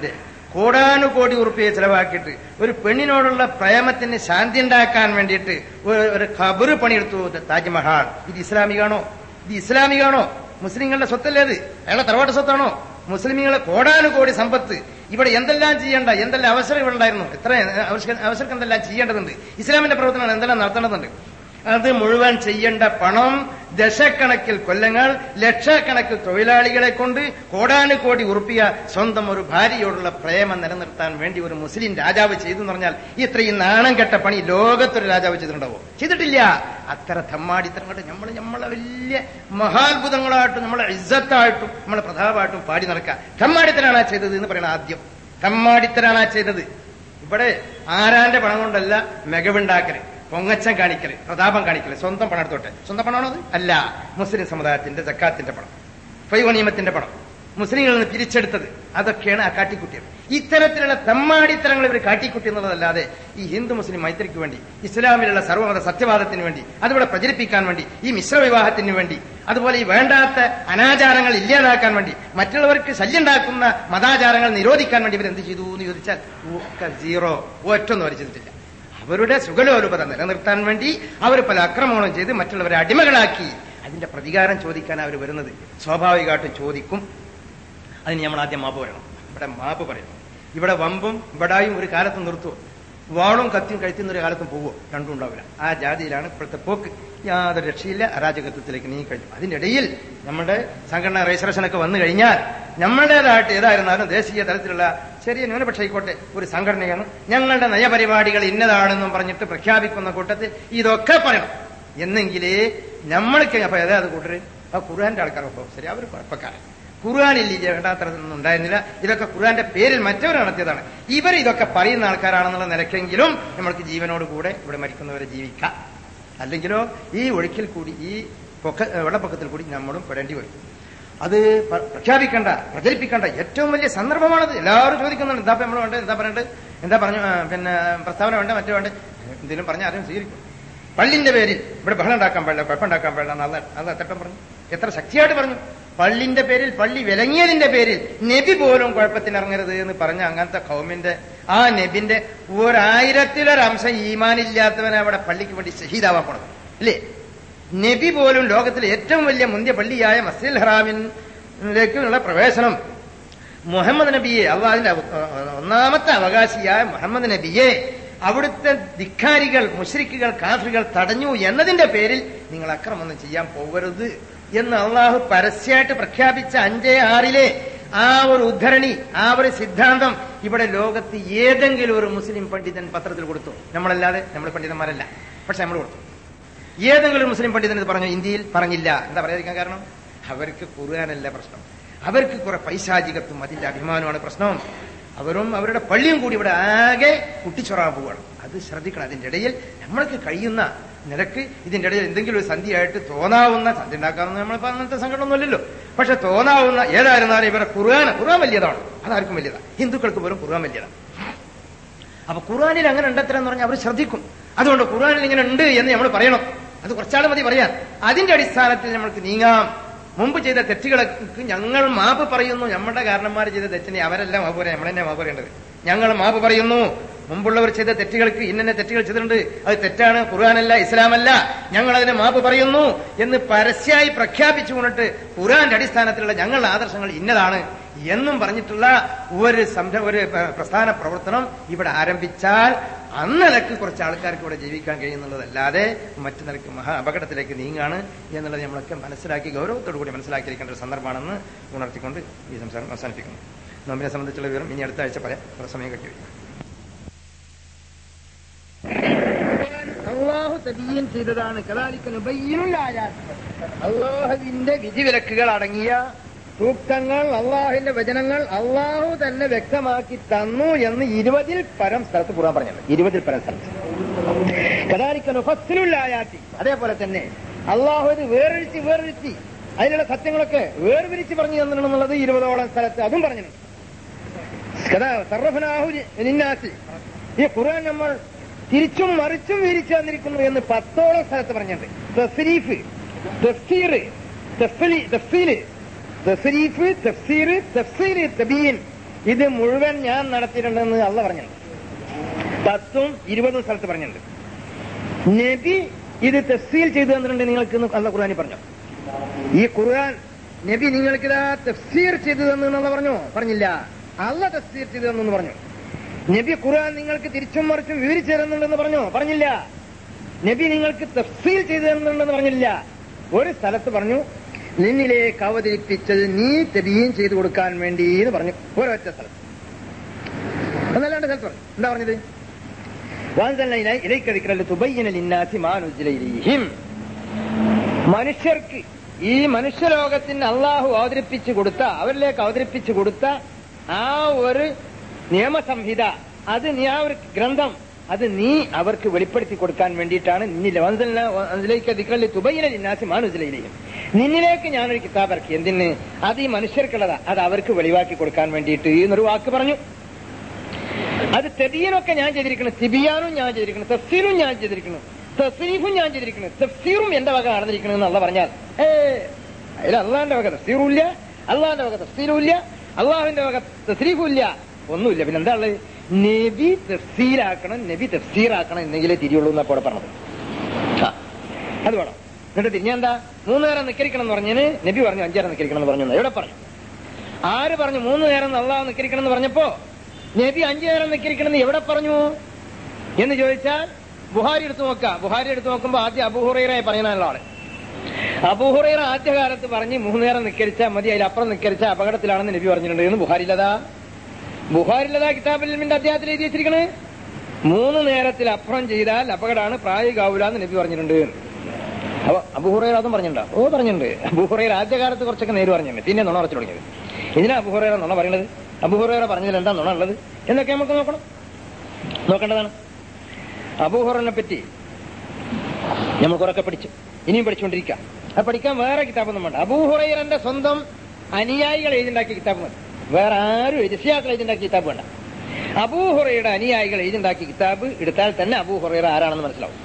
കോടാനുകോടി ഉറുപ്പിയെ ചെലവാക്കിയിട്ട് ഒരു പെണ്ണിനോടുള്ള പ്രേമത്തിന് ശാന്തി ഉണ്ടാക്കാൻ വേണ്ടിയിട്ട് ഒരു ഖബറ് പണിയെടുത്തു താജ്മഹാൾ. ഇത് ഇസ്ലാമികാണോ? ഇത് ഇസ്ലാമികാണോ? മുസ്ലിങ്ങളുടെ സ്വത്തല്ലേ അത്? അയാളെ തറവാട്ട് സ്വത്താണോ? മുസ്ലിമുകളെ കോടാനുകോടി സമ്പത്ത് ഇവിടെ എന്തെല്ലാം ചെയ്യേണ്ട, എന്തെല്ലാം അവസരം ഇവിടെ ഉണ്ടായിരുന്നു, എത്ര അവസരം എന്തെല്ലാം ചെയ്യേണ്ടതുണ്ട്, ഇസ്ലാമിന്റെ പ്രവർത്തനം എന്തെല്ലാം നടത്തേണ്ടതുണ്ട്. അത് മുഴുവൻ ചെയ്യേണ്ട പണം ദശക്കണക്കിൽ കൊല്ലങ്ങൾ, ലക്ഷക്കണക്കിൽ തൊഴിലാളികളെ കൊണ്ട് കോടാനുകോടി ഉറുപ്പിയ സ്വന്തം ഒരു ഭാര്യയോടുള്ള പ്രേമം നിലനിർത്താൻ വേണ്ടി ഒരു മുസ്ലിം രാജാവ് ചെയ്തു എന്ന് പറഞ്ഞാൽ ഇത്രയും നാണം കെട്ട പണി ലോകത്തൊരു രാജാവ് ചെയ്തിട്ടുണ്ടാവോ? ചെയ്തിട്ടില്ല. അത്ര തമ്മാടിത്തരം കൊണ്ട് നമ്മൾ നമ്മളെ വലിയ മഹാത്ഭുതങ്ങളായിട്ടും നമ്മളെ ഇസ്സത്തായിട്ടും നമ്മളെ പ്രതാപമായിട്ടും പാടി നടക്കുക. തമ്മാടിത്തരാണ് ആ ചെയ്തത് എന്ന് പറയണം. ആദ്യം തമ്മാടിത്തരാണ് ആ ചെയ്തത്. ഇവിടെ ആരാന്റെ പണം കൊണ്ടല്ല മികവുണ്ടാക്കല്, പൊങ്ങച്ചം കാണിക്കല്, പ്രതാപം കാണിക്കല്. സ്വന്തം പണം എടുത്തോട്ടെ. സ്വന്തം പണമാണോ അത്? അല്ല. മുസ്ലിം സമുദായത്തിന്റെ സക്കാത്തിന്റെ പണം, ഫൈവനീമത്തിന്റെ പണം, മുസ്ലിങ്ങളിൽ നിന്ന് പിരിച്ചെടുത്തത്, അതൊക്കെയാണ് ആ കാട്ടിക്കുട്ടിയത്. ഇത്തരത്തിലുള്ള തമ്മാടിത്തരങ്ങൾ ഇവർ കാട്ടിക്കുട്ടി എന്നുള്ളതല്ലാതെ ഈ ഹിന്ദു മുസ്ലിം മൈത്രിക്ക് വേണ്ടി, ഇസ്ലാമിലുള്ള സർവ്വമത സത്യവാദത്തിന് വേണ്ടി, അതിവിടെ പ്രചരിപ്പിക്കാൻ വേണ്ടി, ഈ മിശ്ര വിവാഹത്തിന് വേണ്ടി, അതുപോലെ ഈ വേണ്ടാത്ത അനാചാരങ്ങൾ ഇല്ലാതാക്കാൻ വേണ്ടി, മറ്റുള്ളവർക്ക് ശല്യം ഉണ്ടാക്കുന്ന മതാചാരങ്ങൾ നിരോധിക്കാൻ വേണ്ടി ഇവരെന്ത് ചെയ്തു എന്ന് ചോദിച്ചാൽ സീറോ, ഒറ്റൊന്നും അവർ ചെയ്തിട്ടില്ല. അവരുടെ സുഖലോലുപത നിലനിർത്താൻ വേണ്ടി അവർ പല അക്രമങ്ങളും ചെയ്ത് മറ്റുള്ളവരെ അടിമകളാക്കി. അതിന്റെ പ്രതികാരം ചോദിക്കാൻ അവർ വരുന്നത് സ്വാഭാവികമായിട്ടും ചോദിക്കും. അതിന് നമ്മൾ ആദ്യം മാപ്പ് പറയണം. ഇവിടെ മാപ്പ് പറയണം. ഇവിടെ വമ്പും ബടായും ഒരു കാലത്ത് നിർത്തുമോ? വാളും കത്തിയും കഴിക്കുന്ന ഒരു കാലത്തും പോവുമോ? രണ്ടും ഉണ്ടാവില്ല. ആ ജാതിയിലാണ് ഇപ്പോഴത്തെ പോക്ക്. യാതൊരു രക്ഷയില്ല. അരാജകത്വത്തിലേക്ക് നീങ്ങി കഴിഞ്ഞു. അതിന്റെ ഇടയിൽ നമ്മുടെ സംഘടന രജിസ്ട്രേഷനൊക്കെ വന്നു കഴിഞ്ഞാൽ നമ്മുടേതായിട്ട് ഏതായിരുന്നാലും ദേശീയ തലത്തിലുള്ള ചെറിയ ന്യൂനപക്ഷ ആയിക്കോട്ടെ ഒരു സംഘടനയാണ്, ഞങ്ങളുടെ നയപരിപാടികൾ ഇന്നതാണെന്നും പറഞ്ഞിട്ട് പ്രഖ്യാപിക്കുന്ന കൂട്ടത്തിൽ ഇതൊക്കെ പറയണം. എന്നെങ്കിലേ നമ്മൾക്ക് അപ്പൊ ഏതാ അത് കൂട്ടര് ആ ഖുർആന്റെ ആൾക്കാരൊക്കെ ശരി, അവർ കുഴപ്പക്കാരൻ. ഖുർആനിൽ ഈ വേണ്ടാത്തരൊന്നും ഉണ്ടായിരുന്നില്ല. ഇതൊക്കെ ഖുർആന്റെ പേരിൽ മറ്റവർ നടത്തിയതാണ്. ഇവർ ഇതൊക്കെ പറയുന്ന ആൾക്കാരാണെന്നുള്ള നിലയ്ക്കെങ്കിലും നമ്മൾക്ക് ജീവനോട് കൂടെ ഇവിടെ മരിക്കുന്നവരെ ജീവിക്കാം. അല്ലെങ്കിലോ ഈ ഒഴുക്കിൽ കൂടി, ഈ പൊക്ക വെള്ളപ്പൊക്കത്തിൽ കൂടി നമ്മളും പെടേണ്ടി വരും. അത് പ്രഖ്യാപിക്കേണ്ട, പ്രചരിപ്പിക്കേണ്ട ഏറ്റവും വലിയ സന്ദർഭമാണത്. എല്ലാവരും ചോദിക്കുന്നുണ്ട് എന്താ നമ്മൾ വേണ്ടത്, എന്താ പറയേണ്ടത്, എന്താ പറഞ്ഞു, പിന്നെ പ്രസ്താവന വേണ്ട, മറ്റേ വേണ്ട, എന്തെങ്കിലും പറഞ്ഞാൽ ആരും സ്വീകരിക്കും. പള്ളിന്റെ പേരിൽ ഇവിടെ ബഹളം ഉണ്ടാക്കാൻ പാടില്ല, കുഴപ്പമുണ്ടാക്കാൻ പാടില്ല എന്ന് അത് അത്തട്ടം പറഞ്ഞു. എത്ര ശക്തിയായിട്ട് പറഞ്ഞു. പള്ളിന്റെ പേരിൽ, പള്ളി വിലങ്ങിയതിന്റെ പേരിൽ നബി പോലും കുഴപ്പത്തിനിറങ്ങരുത് എന്ന് പറഞ്ഞ അങ്ങനത്തെ കൗമിന്റെ ആ നബിന്റെ ഒരായിരത്തിലൊരംശം ഈമാനില്ലാത്തവനെ അവിടെ പള്ളിക്ക് വേണ്ടി ഷഹീദാവാൻ പോണത് അല്ലേ? നബി പോലും ലോകത്തിലെ ഏറ്റവും വലിയ മുന്തിയ പള്ളിയായ മസ്ജിദുൽ ഹറാമിലേക്കുള്ള പ്രവേശനം മുഹമ്മദ് നബിയെ, അള്ളാഹിന്റെ ഒന്നാമത്തെ അവകാശിയായ മുഹമ്മദ് നബിയെ അവിടുത്തെ ധിക്കാരികൾ, മുശ്രിക്കുകൾ, കാഫിറുകൾ തടഞ്ഞു എന്നതിന്റെ പേരിൽ നിങ്ങൾ അക്രമൊന്നും ചെയ്യാൻ പോകരുത് എന്ന് അള്ളാഹു പരസ്യമായിട്ട് പ്രഖ്യാപിച്ച അഞ്ചേ ആറിലെ ആ ഒരു ഉദ്ധരണി, ആ ഒരു സിദ്ധാന്തം ഇവിടെ ലോകത്ത് ഏതെങ്കിലും ഒരു മുസ്ലിം പണ്ഡിതൻ പത്രത്തിൽ കൊടുത്തു? നമ്മളല്ലാതെ, നമ്മൾ പണ്ഡിതന്മാരല്ല, പക്ഷെ നമ്മൾ കൊടുത്തു. ഏതെങ്കിലും മുസ്ലിം പണ്ഡിതൻ ഇത് പറഞ്ഞു? ഇന്ത്യയിൽ പറഞ്ഞില്ല. എന്താ പറയാതിരിക്കാൻ കാരണം? അവർക്ക് ഖുർആനല്ല പ്രശ്നം, അവർക്ക് കുറെ പൈശാചികത്വം, അതിന്റെ അഭിമാനമാണ് പ്രശ്നം. അവരും അവരുടെ പള്ളിയും കൂടി ഇവിടെ ആകെ കുട്ടിച്ചൊറാൻ പോവുകയാണ്. അത് ശ്രദ്ധിക്കണം. അതിന്റെ ഇടയിൽ നമ്മൾക്ക് കഴിയുന്ന നിരക്ക് ഇതിന്റെ ഇടയിൽ എന്തെങ്കിലും ഒരു സന്ധിയായിട്ട് തോന്നാവുന്ന, സന്ധി ഉണ്ടാക്കാവുന്ന നമ്മളിപ്പോ അങ്ങനത്തെ സംഘടന ഒന്നുമില്ലല്ലോ, പക്ഷെ തോന്നാവുന്ന ഏതായിരുന്നാലും ഇവരെ ഖുർആൻ ഖുർആൻ വലിയതാണ്, അതാർക്കും വലിയതാണ്, ഹിന്ദുക്കൾക്ക് പോലും ഖുർആൻ വലിയതാണ്. അപ്പൊ ഖുർആനിൽ അങ്ങനെ ഉണ്ടത്രയെന്ന് പറഞ്ഞാൽ അവർ ശ്രദ്ധിക്കും. അതുകൊണ്ട് ഖുർആനിൽ ഇങ്ങനെ ഉണ്ട് എന്ന് നമ്മൾ പറയണം. അത് കുറച്ചാൾ മതി പറയാൻ. അതിന്റെ അടിസ്ഥാനത്തിൽ നമ്മൾക്ക് നീങ്ങാം. മുമ്പ് ചെയ്ത തെറ്റുകൾക്ക് ഞങ്ങൾ മാപ്പ് പറയുന്നു. നമ്മുടെ കാരണന്മാർ ചെയ്ത തെറ്റിനെ അവരെല്ലാം മാപ്പ് പറയാം, നമ്മളെന്നെ മാപ്പ് പറയേണ്ടത്. ഞങ്ങൾ മാപ്പ് പറയുന്നു. മുമ്പുള്ളവർ ചെയ്ത തെറ്റുകൾക്ക് ഇന്നെ തെറ്റുകൾ ചെയ്തിട്ടുണ്ട്, അത് തെറ്റാണ്, ഖുർആനല്ല, ഇസ്ലാമല്ല, ഞങ്ങൾ അതിനെ മാപ്പ് പറയുന്നു എന്ന് പരസ്യമായി പ്രഖ്യാപിച്ചു കൊണ്ടിട്ട് ഖുർആന്റെ അടിസ്ഥാനത്തിലുള്ള ഞങ്ങളുടെ ആദർശങ്ങൾ ഇന്നതാണ് എന്നും പറഞ്ഞിട്ടുള്ള ഒരു സംരംഭ ഒരു പ്രസ്ഥാന പ്രവർത്തനം ഇവിടെ ആരംഭിച്ചാൽ അന്നിലക്ക് കുറച്ച് ആൾക്കാർക്ക് ഇവിടെ ജീവിക്കാൻ കഴിയുന്നുള്ളതല്ലാതെ മറ്റു നിലക്ക് മഹാ അപകടത്തിലേക്ക് നീങ്ങാണ് എന്നുള്ളത് നമ്മളൊക്കെ മനസ്സിലാക്കി ഗൗരവത്തോടു കൂടി മനസ്സിലാക്കിയിരിക്കേണ്ട ഒരു സന്ദർഭമാണെന്ന് ഉണർത്തിക്കൊണ്ട് ഈ സംസാരം അവസാനിപ്പിക്കുന്നു. നോമ്പിനെ സംബന്ധിച്ചുള്ള വിവരം ഇനി അടുത്ത ആഴ്ച പറയാം. സമയം കെട്ടിവയ്ക്കും. അള്ളാഹു തബീൻ ചെയ്തതാണ്. അള്ളാഹുവിന്റെ വിധിവിലക്കുകൾ അടങ്ങിയ സൂക്തങ്ങൾ, അള്ളാഹുവിന്റെ വചനങ്ങൾ അള്ളാഹു തന്നെ വ്യക്തമാക്കി തന്നു എന്ന് ഇരുപതിൽ പരം സ്ഥലത്ത് ഖുർആൻ പറഞ്ഞിട്ടുണ്ട്. ഇരുപതിൽ പരം സ്ഥലത്ത് കദാലിക്കനുഫസ്സിലുല്ലായാത്തി. അതേപോലെ തന്നെ അള്ളാഹു ഇത് വേറൊഴിച്ച് വേറൊഴിച്ച് അതിലുള്ള സത്യങ്ങളൊക്കെ വേർതിരിച്ച് പറഞ്ഞു തന്നിട്ടുണ്ടെന്നുള്ളത് ഇരുപതോളം സ്ഥലത്ത് അതും പറഞ്ഞിട്ടുണ്ട്. ഈ ഖുർആൻ നമ്മൾ തിരിച്ചും മറിച്ചും വിരിച്ചു തന്നിരിക്കുന്നു എന്ന് പത്തോളം സ്ഥലത്ത് പറഞ്ഞിട്ടുണ്ട്. തസ്രീഫ്, തഫ്സീർ, തഫ്സീല്, തഫ്സീർ, തഫ്സീർ, തഫ്സീർ, തബീൻ ഇത് മുഴുവൻ ഞാൻ നടത്തിയിട്ടുണ്ടെന്ന് അള്ള പറഞ്ഞിട്ടുണ്ട്. പത്തും ഇരുപതും സ്ഥലത്ത് പറഞ്ഞിട്ടുണ്ട്. നബി ഇത് തഫ്സീൽ ചെയ്തു തന്നിട്ടുണ്ട് നിങ്ങൾക്ക് അള്ള ഖുർആനിൽ പറഞ്ഞു. ഈ ഖുർആൻ നബി നിങ്ങൾക്കിതാ തഫ്സീർ ചെയ്തു തന്നു പറഞ്ഞു? പറഞ്ഞില്ല. അള്ള തഫ്സീർ ചെയ്തു തന്നു പറഞ്ഞു. നബി ഖുർആൻ നിങ്ങൾക്ക് തിരിച്ചും മറിച്ചും വിവരിച്ചു തരുന്നുണ്ടെന്ന് പറഞ്ഞു? പറഞ്ഞില്ല. നബി നിങ്ങൾക്ക് തഫ്സീൽ ചെയ്തു തരുന്നുണ്ടെന്ന് പറഞ്ഞില്ല. ഒരു സ്ഥലത്ത് പറഞ്ഞു നിന്നിലേക്ക് അവതരിപ്പിച്ചത് നീ തബീൻ ചെയ്തു കൊടുക്കാൻ വേണ്ടി എന്ന് പറഞ്ഞു. ഒരൊറ്റ സ്ഥലത്ത്. എന്നല്ലാണ്ട് സ്ഥലത്ത് പറഞ്ഞു. എന്താ പറഞ്ഞത്? മനുഷ്യർക്ക് ഈ മനുഷ്യലോകത്തിന് അള്ളാഹു അവതരിപ്പിച്ചു കൊടുത്ത, അവരിലേക്ക് അവതരിപ്പിച്ചു കൊടുത്ത ആ ഒരു നിയമസംഹിത, അത് നീ ആ ഒരു ഗ്രന്ഥം അത് നീ അവർക്ക് വെളിപ്പെടുത്തി കൊടുക്കാൻ വേണ്ടിയിട്ടാണ് നിന്നിലേക്ക് ഞാനൊരു കിതാബ് ഇറക്കി. എന്തിന്? അത് ഈ മനുഷ്യർക്കുള്ളതാ, അത് അവർക്ക് വെളിവാക്കി കൊടുക്കാൻ വേണ്ടിയിട്ട് എന്നൊരു വാക്ക് പറഞ്ഞു. അത് തെബീനൊക്കെ ഞാൻ ചെയ്തിരിക്കണം, തിബിയാനും ഞാൻ ചെയ്തിരിക്കണം, തഫ്സീറും ഞാൻ ചെയ്തിരിക്കണം, തസ്രീഫും ഞാൻ ചെയ്തിരിക്കണം, തഫ്സീറും എന്റെ വക നടന്നിരിക്കണം എന്നുള്ള പറഞ്ഞാൽ ഏ അതിൽ അള്ളാഹിന്റെ വക തഫ്സീറും ഇല്ല, അള്ളാഹിന്റെ വക തഫ്സീറും ഇല്ല, അള്ളാഹുവിന്റെ വക തസ്രീഫും ഇല്ല, ഒന്നുമില്ല. പിന്നെ എന്താ ഉള്ളത്? നബി തഫ്സീറാക്കണം, നബി തഫ്സീറാക്കണം എന്നെങ്കിലേ തിരിയുള്ളൂ എന്നാ അവിടെ പറഞ്ഞത്. ആ അത് വേണം. എന്നിട്ട് തിരിഞ്ഞെന്താ? മൂന്ന് നേരം നിക്കരിക്കണം എന്ന് പറഞ്ഞതിന് നബി പറഞ്ഞു അഞ്ചു നേരം നിക്കരിക്കണം എന്ന് പറഞ്ഞു. എവിടെ പറഞ്ഞു? ആര് പറഞ്ഞു മൂന്ന് നേരം അള്ളാഹ് നിക്കരിക്കണം എന്ന് പറഞ്ഞപ്പോ നബി അഞ്ചു നേരം നിക്കരിക്കണം എന്ന് എവിടെ പറഞ്ഞു എന്ന് ചോദിച്ചാൽ ബുഹാരി എടുത്തു നോക്കാം. ബുഹാരി എടുത്തു നോക്കുമ്പോ ആദ്യം അബൂ ഹുറൈറയെ പറയാനുള്ള ആള്. അബൂ ഹുറൈറ ആദ്യകാലത്ത് പറഞ്ഞ് മൂന്ന് നേരം നിക്കരിച്ചാൽ മതി, അതിലപ്പുറം നിക്കരിച്ചാൽ അപകടത്തിലാണെന്ന് നബി പറഞ്ഞിട്ടുണ്ട് എന്ന് ബുഹാരിലതാ ബുഹാരിലതാ കിതാബുൽ ഇൽമിന്റെ അധ്യായത്തിൽ എഴുതി വെച്ചിരിക്കണേ. മൂന്ന് നേരത്തിൽ അപ്പുറം ചെയ്താൽ അപകടമാണ്, പ്രായോഗികാവൂലെന്ന് നബി പറഞ്ഞിട്ടുണ്ട്. അപ്പൊ അബൂ ഹുറൈറ അതും പറഞ്ഞിട്ടുണ്ടോ? ഓ പറഞ്ഞിട്ടുണ്ട്. അബൂ ഹുറൈറ ആദ്യകാലത്ത് കുറച്ചൊക്കെ നേര് പറഞ്ഞിട്ടുണ്ട്, പിന്നെ നുണ ഉറച്ചു തുടങ്ങിയത്. ഇതിനാ അബൂ ഹുറൈറ നുണ പറയുന്നത്? അബൂ ഹുറൈറ പറഞ്ഞതിൽ എന്താ നുണ ഉള്ളത് എന്നൊക്കെ നമുക്ക് നോക്കണം, നോക്കേണ്ടതാണ്. അബൂ ഹുറൈറയെ പറ്റി നമ്മൾ കുറക്കെ പഠിച്ചു, ഇനിയും പഠിച്ചുകൊണ്ടിരിക്കാം. അത് പഠിക്കാൻ വേറെ കിതാബൊന്നും വേണ്ട. അബൂ ഹുറൈറന്റെ സ്വന്തം അനുയായികൾ എഴുതിണ്ടാക്കിയ കിതാബ് മതി, വേറെ ആരും രക്ഷിതാക്കൾ എഴുതിണ്ടാക്കിയ കിതാബ് വേണ്ട. അബൂ ഹുറൈറയുടെ അനുയായികൾ എഴുതിണ്ടാക്കിയ കിതാബ് എടുത്താൽ തന്നെ അബൂ ഹുറൈറ ആരാണെന്ന് മനസ്സിലാവും.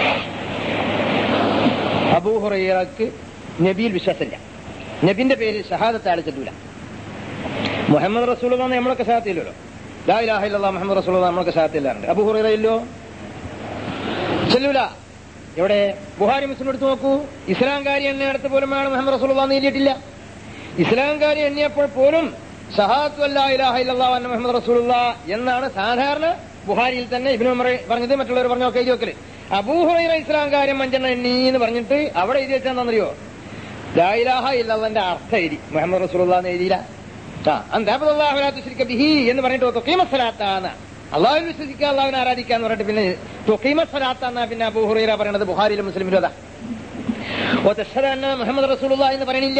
അബൂ ഹുറൈറക്ക് നബിയിൽ വിശ്വാസമില്ല, നബിന്റെ പേരിൽ ഷഹാദത്ത് ആൾ ചെല്ലൂല. മുഹമ്മദ് റസൂലുള്ളാഹി നമ്മളൊക്കെ ഷഹാദത്തില്ലല്ലോ, ലാ ഇലാഹ ഇല്ലല്ലാഹ് മുഹമ്മദ് റസൂലുള്ളാഹി നമ്മളൊക്കെ ഷഹാദത്തില്ലാറുണ്ട്. അബൂ ഹുറൈറ ഇല്ലോ, ചെല്ലൂല. എവിടെ? ബുഹാരി മുസ്ലിം എടുത്തു നോക്കൂ. ഇസ്ലാംകാരി എണ്ണിയടുത്ത് പോലും ആണ് മുഹമ്മദ് റസൂലുള്ളാഹി എഴുതിയിട്ടില്ല. ഇസ്ലാംകാരി എണ്ണിയപ്പോൾ പോലും ഷഹാദത്തു ലാ ഇലാഹ ഇല്ലല്ലാഹു അന്ന മുഹമ്മദ് റസൂലുള്ളാഹി എന്നാണ് സാധാരണ ബുഹാരിയിൽ തന്നെ ഇബ്നു ഉമർ പറഞ്ഞത്, മറ്റുള്ളവർ പറഞ്ഞൊക്കെ എഴുതി വെക്കല്. അബൂ ഹുറൈറ ഇസ്ലാംകാര്യം അഞ്ചെണ്ണം എണ്ണി എന്ന് പറഞ്ഞിട്ട് അവിടെ എഴുതി വെച്ചാൽ എന്താണെന്നറിയോ? ലാ ഇലാഹ ഇല്ലല്ലാഹിന്റെ അർത്ഥം എഴുതി, മുഹമ്മദ് റസൂലുള്ളാഹി എഴുതിയില്ല. എന്ന് പറഞ്ഞിട്ട് അള്ളാഹുവിൽ വിശ്വസിക്കുക, അള്ളാഹുവിനെ ആരാധിക്കാന്ന് പറഞ്ഞിട്ട് പിന്നെ തൊക്കീമസ്വലാത്താന്ന പിന്നെ അബൂ ഹുറൈറ പറയണത് ബുഹാരിയിലും മുസ്ലിമിലും അതാ. മുഹമ്മദ് റസൂലുള്ളാഹി എന്ന് പറയണില്ല.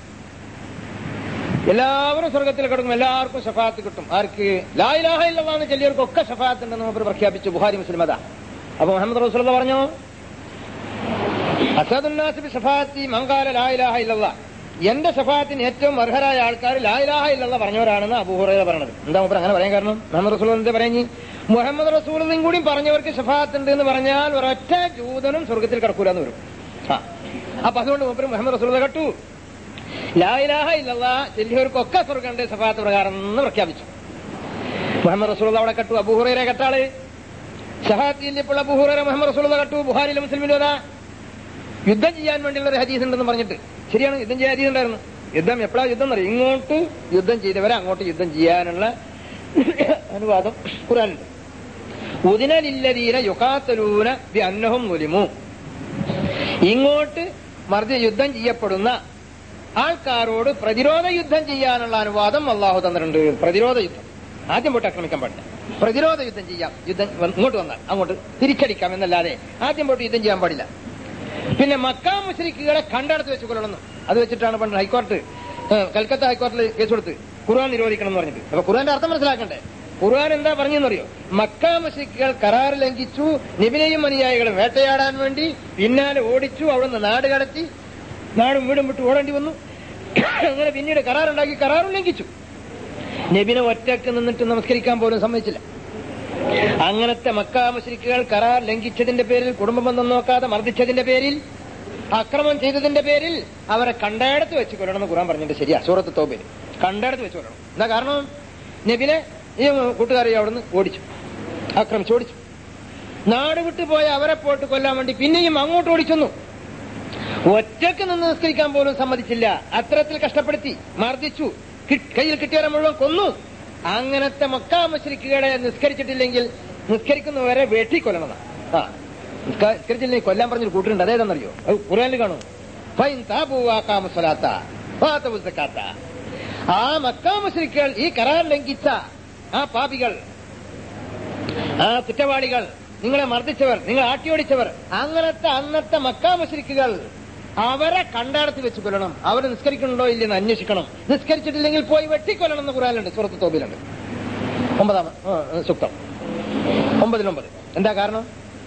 എല്ലാവരും സ്വർഗത്തിൽ കിടക്കും, എല്ലാവർക്കും ഷഫാഅത്ത് കിട്ടും. ആർക്ക്? ലാ ഇലാഹ ഇല്ലല്ലാഹ് എന്ന് ചൊല്ലിയവർക്കൊക്കെ ഷഫാഅത്ത് ഉണ്ടെന്ന് മൂപ്പർ പ്രഖ്യാപിച്ചു. ബുഹാരി മുസ്ലിം അതാ. അപ്പൊ മുഹമ്മദ് റസൂലുള്ളാഹി പറഞ്ഞു അസദുന്നാസി ബിശഫാഅത്തി മൻ ഖാല ലാ ഇലാഹ ഇല്ലല്ലാഹ്, എന്റെ ഷഫാഅത്തിന് ഏറ്റവും അർഹരായ ആൾക്കാർ ലാ ഇലാഹ ഇല്ലല്ലാഹ് പറഞ്ഞവരാണെന്ന് അബൂ ഹുറൈറ പറഞ്ഞത്. എന്താ മൂപ്പർ അങ്ങനെ പറയാൻ കാരണം? മുഹമ്മദ് റസൂൽ എന്താ പറഞ്ഞു? മുഹമ്മദ് റസൂലും കൂടി പറഞ്ഞവർക്ക് ഷഫാഅത്ത് ഉണ്ട് എന്ന് പറഞ്ഞാൽ ഒരൊറ്റ ജൂതനും സ്വർഗത്തിൽ കിടക്കൂലെന്ന് വരും. ആ അപ്പൊ അതുകൊണ്ട് മൂപ്പർ മുഹമ്മദ് റസൂൽ കട്ടു ലാ ഇലാഹ ഇല്ലല്ലാഹ് ചെല്ലിയവർക്കൊക്കെ സ്വർഗന്റെ ഷഫാഅത്ത് പ്രകാരം എന്ന് പ്രഖ്യാപിച്ചു. മുഹമ്മദ് റസൂൽ അവിടെ കട്ടു. അബൂ ഹുറൈറ കട്ടാള് ഷഫാഅത്ത് ചെല്ലിയപ്പോൾ അബൂ ഹുറൈറ മുഹമ്മദ് റസൂൽ കട്ടു. ബുഹാരിയിലും മുസ്ലിമിലും അതാ യുദ്ധം ചെയ്യാൻ വേണ്ടിയുള്ള ഒരു ഹദീസ് ഉണ്ടെന്ന് പറഞ്ഞിട്ട്. ശരിയാണ്, യുദ്ധം ചെയ്യാൻ ഹദീസ് ഉണ്ടായിരുന്നു. യുദ്ധം എപ്പോഴാ യുദ്ധം എന്നറിയാം? ഇങ്ങോട്ട് യുദ്ധം ചെയ്തവരെ അങ്ങോട്ട് യുദ്ധം ചെയ്യാനുള്ള അനുവാദം ഖുർആനിലുണ്ട്. ഉദിനലില്ലദീന യുഖാതലൂന ബിഅന്നഹും ളുലിമു, ഇങ്ങോട്ട് മർദ്ദ യുദ്ധം ചെയ്യപ്പെടുന്ന ആൾക്കാരോട് പ്രതിരോധ യുദ്ധം ചെയ്യാനുള്ള അനുവാദം അള്ളാഹു തന്നിട്ടുണ്ട്. പ്രതിരോധ യുദ്ധം, ആദ്യം പോയിട്ട് ആക്രമിക്കാൻ പാടില്ല. പ്രതിരോധ യുദ്ധം ചെയ്യാം, യുദ്ധം ഇങ്ങോട്ട് വന്നാൽ അങ്ങോട്ട് തിരിച്ചടിക്കാം എന്നല്ലാതെ ആദ്യം പോയിട്ട് യുദ്ധം ചെയ്യാൻ പാടില്ല. പിന്നെ മക്കാ മുശ്രിക്കുകളെ കണ്ടെടുത്ത് വെച്ച് കൊല്ലണം, അത് വെച്ചിട്ടാണ് പണ്ട് ഹൈക്കോടതി കൽക്കത്ത ഹൈക്കോടതിയിൽ കേസ് കൊടുത്ത് ഖുർആൻ നിരോധിക്കണം എന്ന് പറഞ്ഞിട്ട്. അപ്പൊ ഖുർആന്റെ അർത്ഥം മനസ്സിലാക്കണ്ടേ? ഖുർആൻ എന്താ പറഞ്ഞെന്നറിയോ? മക്കാ മുശ്രിക്കുകൾ കരാർ ലംഘിച്ചു, നബിയെയും അനുയായികളും വേട്ടയാടാൻ വേണ്ടി പിന്നാലെ ഓടിച്ചു, അവിടുന്ന് നാട് കടത്തി, നാടും വീടും വിട്ട് ഓടേണ്ടി വന്നു. അങ്ങനെ പിന്നീട് കരാറുണ്ടാക്കി, കരാറും ലംഘിച്ചു. നബിനെ ഒറ്റക്ക് നിന്നിട്ട് നമസ്കരിക്കാൻ പോലും സമ്മതിച്ചില്ല. അങ്ങനത്തെ മക്കാ മുശ്രിക്കുകൾ കരാർ ലംഘിച്ചതിന്റെ പേരിൽ, കുടുംബബന്ധം നോക്കാതെ മർദ്ദിച്ചതിന്റെ പേരിൽ, അക്രമം ചെയ്തതിന്റെ പേരിൽ അവരെ കണ്ടയിടത്ത് വെച്ച് കൊല്ലണമെന്ന് ഖുർആൻ പറഞ്ഞിട്ട് ശരിയാ. സൂറത്ത് തൗബയിൽ കണ്ടയിടത്ത് വെച്ച് കൊല്ലണം. എന്താ കാരണം? നബിനെ ഈ കൂട്ടുകാരെ അവിടുന്ന് ഓടിച്ചു, ആക്രമിച്ചു ഓടിച്ചു. നാട് വിട്ടുപോയ അവരെ പോയിട്ട് കൊല്ലാൻ വേണ്ടി പിന്നെയും അങ്ങോട്ട് ഓടിച്ചെന്നു. ഒറ്റക്ക് നിന്ന് നിസ്കരിക്കാൻ പോലും സമ്മതിച്ചില്ല. അത്തരത്തിൽ കഷ്ടപ്പെടുത്തി, മർദ്ദിച്ചു, കയ്യിൽ കിട്ടിയവരെ മുഴുവൻ കൊന്നു. അങ്ങനത്തെ മക്കാ മുശ്രിക്കുകളെ നിസ്കരിച്ചിട്ടില്ലെങ്കിൽ നിസ്കരിക്കുന്നവരെ വെട്ടിക്കൊല്ലണം. ആ നിസ്കരിച്ചില്ലെങ്കിൽ കൊല്ലാൻ പറഞ്ഞൊരു കൂട്ടുണ്ട്, അതേതാണെന്നറിയോ? അത് ഖുർആനിൽ കാണും. ഫൈൻ താബൂ വഅഖാമു സ്വലാത്ത വആതവു സക്കാത്ത. ആ മക്കാ മുശ്രിക്കുകൾ, ഈ കരാർ ലംഘിച്ച ആ പാപികൾ, ആ കുറ്റവാളികൾ, നിങ്ങളെ മർദ്ദിച്ചവർ, നിങ്ങളെ ആട്ടിയോടിച്ചവർ, അങ്ങനത്തെ അന്നത്തെ മക്കാ മുശ്രിക്കുകൾ, അവരെ കണ്ടാടത്ത് വെച്ച് കൊല്ലണം. അവർ നിസ്കരിക്കണുണ്ടോ ഇല്ലെന്ന് അന്വേഷിക്കണം. നിസ്കരിച്ചിട്ടില്ലെങ്കിൽ പോയി വെട്ടിക്കൊല്ലണം എന്ന് ഖുർആനിലുണ്ട്, സൂറത്ത് തൗബയിലുണ്ട്, ഒമ്പതാം സൂക്തം ഒമ്പതിലൊമ്പത്. എന്താ കാരണം?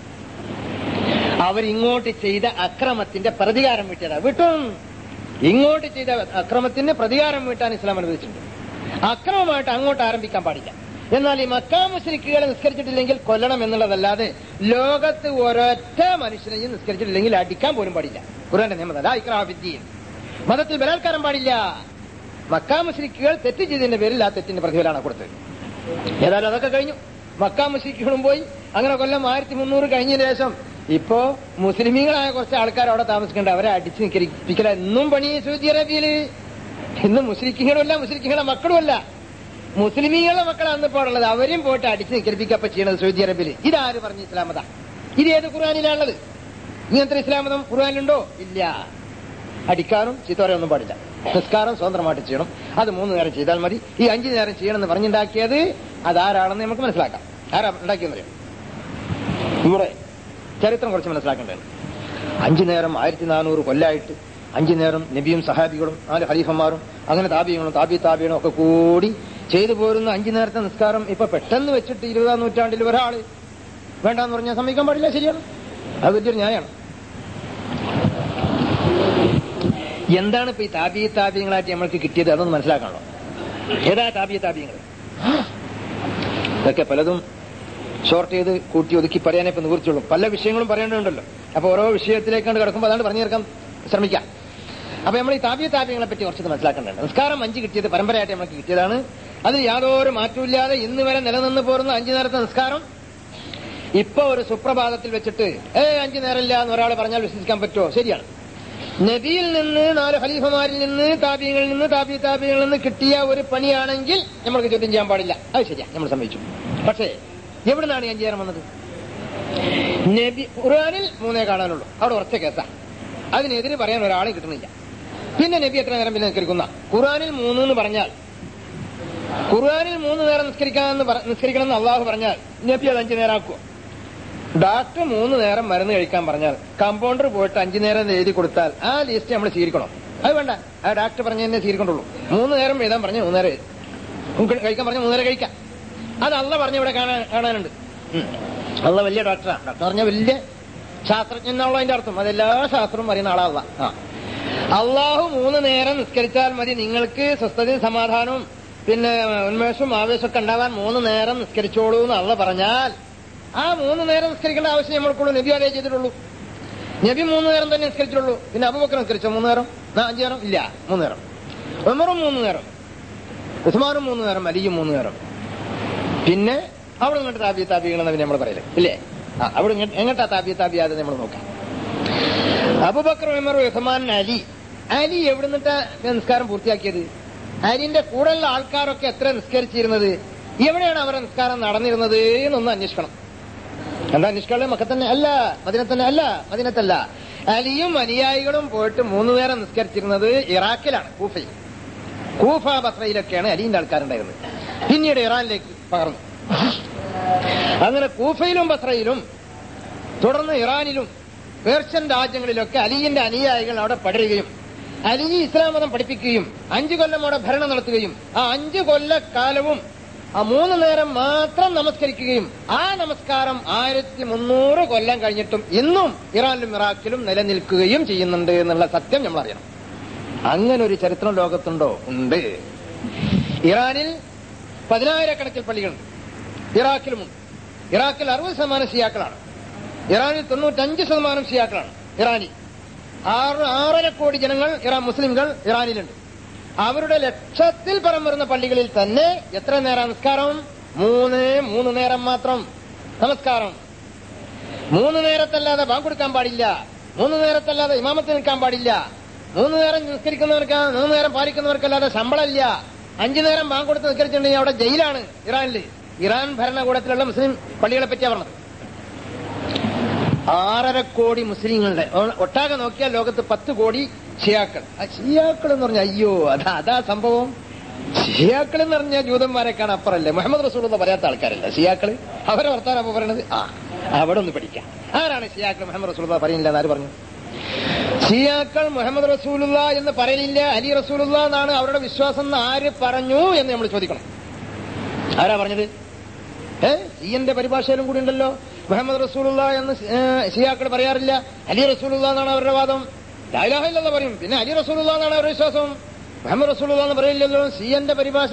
അവരിങ്ങോട്ട് ചെയ്ത അക്രമത്തിന്റെ പ്രതികാരം വീട്ടിയതാ. വിട്ടും ഇങ്ങോട്ട് ചെയ്ത അക്രമത്തിന് പ്രതികാരം വീട്ടാൻ ഇസ്ലാം അനുവദിച്ചിട്ടുണ്ട്. അക്രമമായിട്ട് അങ്ങോട്ട് ആരംഭിക്കാൻ പാടില്ല. എന്നാൽ ഈ മക്കാ മുശ്രിക്കുകളെ നിസ്കരിച്ചിട്ടില്ലെങ്കിൽ കൊല്ലണം എന്നുള്ളതല്ലാതെ ലോകത്ത് ഒരൊറ്റ മനുഷ്യനെയും നിസ്കരിച്ചിട്ടില്ലെങ്കിൽ അടിക്കാൻ പോലും പാടില്ല. ഖുർആന്റെ നിയമമല്ല. ഇക്റാഹ ഫിദ്ദീൻ, മതത്തിൽ ബലാത്കാരം പാടില്ല. മക്കാ മുശ്രിക്കുകൾ തെറ്റ് ചെയ്തതിന്റെ പേരിൽ ആ തെറ്റിന്റെ പ്രതിഫലമാണ് കൊടുത്തത്. ഏതായാലും അതൊക്കെ കഴിഞ്ഞു. മക്കാ മുശ്രിക്കുകളും പോയി. അങ്ങനെ കൊല്ലം ആയിരത്തി മുന്നൂറ് കഴിഞ്ഞതിന് ശേഷം ഇപ്പോ മുസ്ലിമീങ്ങളായ കുറച്ച് ആൾക്കാർ അവിടെ താമസിക്കേണ്ട, അവരെ അടിച്ചു നിസ്കരിപ്പിക്കല എന്നും പണി സൗദി അറേബ്യയില്. ഇന്ന് മുസ്ലിക്കുകളുമല്ല, മുസ്ലിക്കുകളുടെ മക്കളുമല്ല, മുസ്ലിമീങ്ങളുടെ മക്കളാണ് ഇപ്പോൾ ഉള്ളത്. അവരും പോയിട്ട് അടിച്ചു നിസ്കരിപ്പിക്കപ്പ ചെയ്യണത് സൗദി അറേബ്യയില്. ഇതാര് പറഞ്ഞു ഇസ്ലാമത? ഇത് ഏത് ഖുർആനിലാണുള്ളത്? ഇങ്ങനത്തെ ഇസ്ലാമതം ഖുർആനിലുണ്ടോ? ഇല്ല. അടിക്കാനും ചീത്തോരൊന്നും പാടില്ല. നിസ്കാരം സ്വതന്ത്രമായിട്ട് ചെയ്യണം. അത് മൂന്ന് നേരം ചെയ്താൽ മതി. ഈ അഞ്ചു നേരം ചെയ്യണമെന്ന് പറഞ്ഞുണ്ടാക്കിയത് അതാരാണെന്ന് നമുക്ക് മനസ്സിലാക്കാം. ആരാ ഉണ്ടാക്കിയെന്നറിയാം? ഇവിടെ ചരിത്രം കുറച്ച് മനസ്സിലാക്കേണ്ടത്. അഞ്ചു നേരം ആയിരത്തി നാനൂറ് കൊല്ലായിട്ട് അഞ്ചു നേരം നബിയും സഹാബികളും നാല് ഖലീഫന്മാരും അങ്ങനെ താബികളും താബി താബികളും ഒക്കെ കൂടി ചെയ്തു പോരുന്ന അഞ്ചു നേരത്തെ നിസ്കാരം ഇപ്പൊ പെട്ടെന്ന് വെച്ചിട്ട് ഇരുപതാം നൂറ്റാണ്ടിൽ ഒരാള് വേണ്ടാന്ന് പറഞ്ഞാൽ സമ്മതിക്കാൻ പാടില്ല. ശരിയാണ്, അത് വലിയൊരു ന്യായമാണ്. എന്താണ് ഇപ്പൊ ഈ താബി താബിയങ്ങളായിട്ട് നമ്മൾക്ക് കിട്ടിയത്? അതൊന്ന് മനസ്സിലാക്കണല്ലോ. ഏതാ താബി താബിയങ്ങൾ? ഇതൊക്കെ പലതും ഷോർട്ട് ചെയ്ത് കൂട്ടി ഒതുക്കി പറയാനേ ഇപ്പൊ നിവൃത്തിയുള്ളൂ. പല വിഷയങ്ങളും പറയേണ്ടതുണ്ടല്ലോ. അപ്പൊ ഓരോ വിഷയത്തിലേക്കാണ് കിടക്കുമ്പോൾ അതാണ് പറഞ്ഞു തീർക്കാൻ ശ്രമിക്കാം. അപ്പൊ നമ്മൾ ഈ താബി താബിയങ്ങളെ പറ്റി കുറച്ചത് മനസ്സിലാക്കേണ്ടത്. നിസ്കാരം അഞ്ച് കിട്ടിയത് പരമ്പരയായിട്ട് നമ്മൾക്ക് കിട്ടിയതാണ്. അതിൽ യാതൊരു മാറ്റമില്ലാതെ ഇന്ന് വരെ നിലനിന്ന് പോരുന്ന അഞ്ചു നേരത്തെ നിസ്കാരം ഇപ്പൊ ഒരു സുപ്രഭാതത്തിൽ വെച്ചിട്ട് ഏ അഞ്ചു നേരമില്ല എന്ന് ഒരാൾ പറഞ്ഞാൽ വിശ്വസിക്കാൻ പറ്റുമോ? ശരിയാണ്. നബിയിൽ നിന്ന് നാല് ഖലീഫമാരിൽ നിന്ന് താബിയങ്ങളിൽ നിന്ന് താബി താബിയങ്ങളിൽ നിന്ന് കിട്ടിയ ഒരു പണിയാണെങ്കിൽ നമ്മൾക്ക് ചോദ്യം ചെയ്യാൻ പാടില്ല. അത് ശരിയാ, നമ്മൾ സമ്മതിച്ചു. പക്ഷേ എവിടുന്നാണ് ഈ അഞ്ചു നേരം വന്നത്? നബി ഖുർആനിൽ മൂന്നേ കാണാനുള്ളൂ. അവിടെ ഉറച്ച കേസാ. അതിനെതിരെ പറയാൻ ഒരാളെ കിട്ടുന്നില്ല. പിന്നെ നബി എത്ര നേരം പിന്നെ നിസ്കരിക്കുന്ന? ഖുർആനിൽ മൂന്ന് എന്ന് പറഞ്ഞാൽ, ഖുർആനിൽ മൂന്ന് നേരം നിസ്കരിക്കാമെന്ന് നിസ്കരിക്കണം എന്ന് അള്ളാഹു പറഞ്ഞാൽ നബി അത് അഞ്ചു നേരമാക്കുമോ? ഡോക്ടർ മൂന്ന് നേരം മരുന്ന് കഴിക്കാൻ പറഞ്ഞാൽ കമ്പൗണ്ടർ പോയിട്ട് അഞ്ചു നേരം എഴുതി കൊടുത്താൽ ആ ലിസ്റ്റ് നമ്മൾ സ്വീകരിക്കണോ? അത് വേണ്ട. ആ ഡോക്ടർ പറഞ്ഞ തന്നെ സ്വീകരിക്കൊണ്ടുള്ളൂ. മൂന്ന് നേരം എഴുതാൻ പറഞ്ഞ മൂന്ന് നേരം കഴിക്കാൻ പറഞ്ഞ മൂന്ന് നേരം കഴിക്കാം. അത് അള്ള പറഞ്ഞ ഇവിടെ കാണാൻ കാണാനുണ്ട്. അള്ള വലിയ ഡോക്ടറാണ്. ഡോക്ടർ പറഞ്ഞ വലിയ ശാസ്ത്രജ്ഞൻ എന്നുള്ള അതിന്റെ അർത്ഥം. അതെല്ലാ ശാസ്ത്രവും അറിയുന്ന ആളാള്ള. ആ അള്ളാഹു മൂന്ന് നേരം നിസ്കരിച്ചാൽ മതി, നിങ്ങൾക്ക് സ്വസ്ഥതയും സമാധാനവും പിന്നെ ഉന്മേഷവും ആവേശമൊക്കെ ഉണ്ടാവാൻ മൂന്ന് നേരം നിസ്കരിച്ചോളൂ എന്ന് അള്ള പറഞ്ഞാൽ ആ മൂന്ന് നേരം നിസ്കരിക്കേണ്ട ആവശ്യം നമ്മൾക്കുള്ളൂ. നബി അതേ ചെയ്തിട്ടുള്ളൂ. നബി മൂന്ന് നേരം തന്നെ നിസ്കരിച്ചിട്ടുള്ളൂ. പിന്നെ അബൂബക്കർ നിസ്കരിച്ചോ മൂന്ന് നേരം? അഞ്ചു നേരം ഇല്ല, മൂന്ന് നേരം. ഉമറും മൂന്ന് നേരം, ഉസ്മാനും മൂന്ന് നേരം, അലിയും മൂന്ന് നേരം. പിന്നെ അവിടെ ഇങ്ങോട്ട് താബി താബികളെന്ന് പിന്നെ നമ്മൾ പറയല്ലേ ഇല്ലേ? ആ അവിടെ എങ്ങോട്ടാ താബി താബിയാതെ നമ്മൾ നോക്കാം. അബൂബക്കർ, ഉമർ, ഉസ്മാൻ, അലി. അലി എവിടെ നിന്നിട്ടാ നിസ്കാരം പൂർത്തിയാക്കിയത്? അലിന്റെ കൂടെയുള്ള ആൾക്കാരൊക്കെ എത്ര നിസ്കരിച്ചിരുന്നത്? എവിടെയാണ് അവരുടെ നിസ്കാരം നടന്നിരുന്നത് എന്നൊന്ന് അന്വേഷിക്കണം. എന്താ അന്വേഷിക്കാനുള്ളത്? മക്കത്തന്നെ അല്ല, മദീനത്തന്നെ അല്ല, മദീനത്തല്ല. അലിയും അനുയായികളും പോയിട്ട് മൂന്ന് നേരം നിസ്കരിച്ചിരുന്നത് ഇറാഖിലാണ്, കൂഫയിൽ. കൂഫ ബസ്രയിലൊക്കെയാണ് അലിന്റെ ആൾക്കാരുണ്ടായിരുന്നത്. പിന്നീട് ഇറാനിലേക്ക് പകർന്നു. അങ്ങനെ കൂഫയിലും ബസ്രയിലും തുടർന്ന് ഇറാനിലും പേർഷ്യൻ രാജ്യങ്ങളിലൊക്കെ അലിന്റെ അനുയായികൾ അവിടെ പടരുകയും അലി ഇസ്ലാം മതം പഠിപ്പിക്കുകയും അഞ്ചു കൊല്ലം അവിടെ ഭരണം നടത്തുകയും ആ അഞ്ചു കൊല്ലക്കാലവും ആ മൂന്ന് നേരം മാത്രം നമസ്കരിക്കുകയും ആ നമസ്കാരം ആയിരത്തി മുന്നൂറ് കൊല്ലം കഴിഞ്ഞിട്ടും ഇന്നും ഇറാനിലും ഇറാഖിലും നിലനിൽക്കുകയും ചെയ്യുന്നുണ്ട് എന്നുള്ള സത്യം നമ്മൾ അറിയണം. അങ്ങനെ ഒരു ചരിത്രം ലോകത്തുണ്ടോ? ഉണ്ട്. ഇറാനിൽ പതിനായിരക്കണക്കിൽ പള്ളികളുണ്ട്, ഇറാഖിലുമുണ്ട്. ഇറാഖിൽ അറുപത് ശതമാനം ഷിയാക്കളാണ്, ഇറാനിൽ തൊണ്ണൂറ്റഞ്ച് ശതമാനം ഷിയാക്കളാണ്. ഇറാനിൽ ആറ് ആറര കോടി ജനങ്ങൾ ഇറാൻ മുസ്ലിംകൾ ഇറാനിലുണ്ട്. അവരുടെ ലക്ഷത്തിൽ പരം വരുന്ന പള്ളികളിൽ തന്നെ എത്ര നേരം നമസ്കാരം? മൂന്ന് മൂന്ന് നേരം മാത്രം നമസ്കാരം. മൂന്ന് നേരത്തല്ലാതെ ബാങ്ക് കൊടുക്കാൻ പാടില്ല, മൂന്ന് നേരത്തല്ലാതെ ഇമാമത്ത് നിൽക്കാൻ പാടില്ല, മൂന്ന് നേരം നിസ്കരിക്കുന്നവർക്ക് മൂന്ന് നേരം പാലിക്കുന്നവർക്കല്ലാതെ ശമ്പളമില്ല. അഞ്ചു നേരം ബാങ്ക് കൊടുത്ത് നിസ്കരിച്ചിട്ടുണ്ടെങ്കിൽ അവിടെ ജയിലാണ്. ഇറാനിൽ ഇറാൻ ഭരണകൂടത്തിലുള്ള മുസ്ലിം പള്ളികളെ പറ്റിയാ പറഞ്ഞത്. ആറര കോടി മുസ്ലിങ്ങളുടെ ഒട്ടാകെ നോക്കിയാൽ ലോകത്ത് പത്ത് കോടി ഷിയാക്കൾ. ആ ഷിയാക്കൾ എന്ന് പറഞ്ഞാൽ അയ്യോ അതാ അതാ സംഭവം. ഷിയാക്കൾ എന്ന് പറഞ്ഞാൽ ജൂതന്മാരെക്കാണ് അപ്പുറല്ലേ. മുഹമ്മദ് റസൂലുള്ള പറയാത്ത ആൾക്കാരല്ല ഷിയാക്കള്. അവരെ വർത്താനം അപ്പൊ പറയണത് ആ അവിടെ ഒന്ന് പഠിക്കാം. ആരാണ് ഷിയാക്കൾ? മുഹമ്മദ് റസൂലുള്ള പറയുന്നില്ല എന്നാര് പറഞ്ഞു? ഷിയാക്കൾ മുഹമ്മദ് റസൂലുള്ള എന്ന് പറയലില്ല, അലി റസൂലുള്ള എന്നാണ് അവരുടെ വിശ്വാസം എന്ന് ആര് പറഞ്ഞു എന്ന് നമ്മൾ ചോദിക്കണം. ആരാ പറഞ്ഞത്? ഏഹ് സിയന്റെ പരിഭാഷയിലും കൂടി ഉണ്ടല്ലോ മുഹമ്മദ് റസൂലുള്ള എന്ന് ഷിയാക്കൾ പറയാറില്ല, അലി റസൂലുള്ള എന്നാണ് അവരുടെ വാദം. ലാ ഇലാഹ ഇല്ലല്ലാഹ് പറയും, പിന്നെ അലി റസൂലുള്ള എന്നാണ് അവരുടെ വിശ്വാസം. മുഹമ്മദ് റസൂലുള്ള എന്ന് പറയില്ലല്ലോ. സിയന്റെ പരിഭാഷ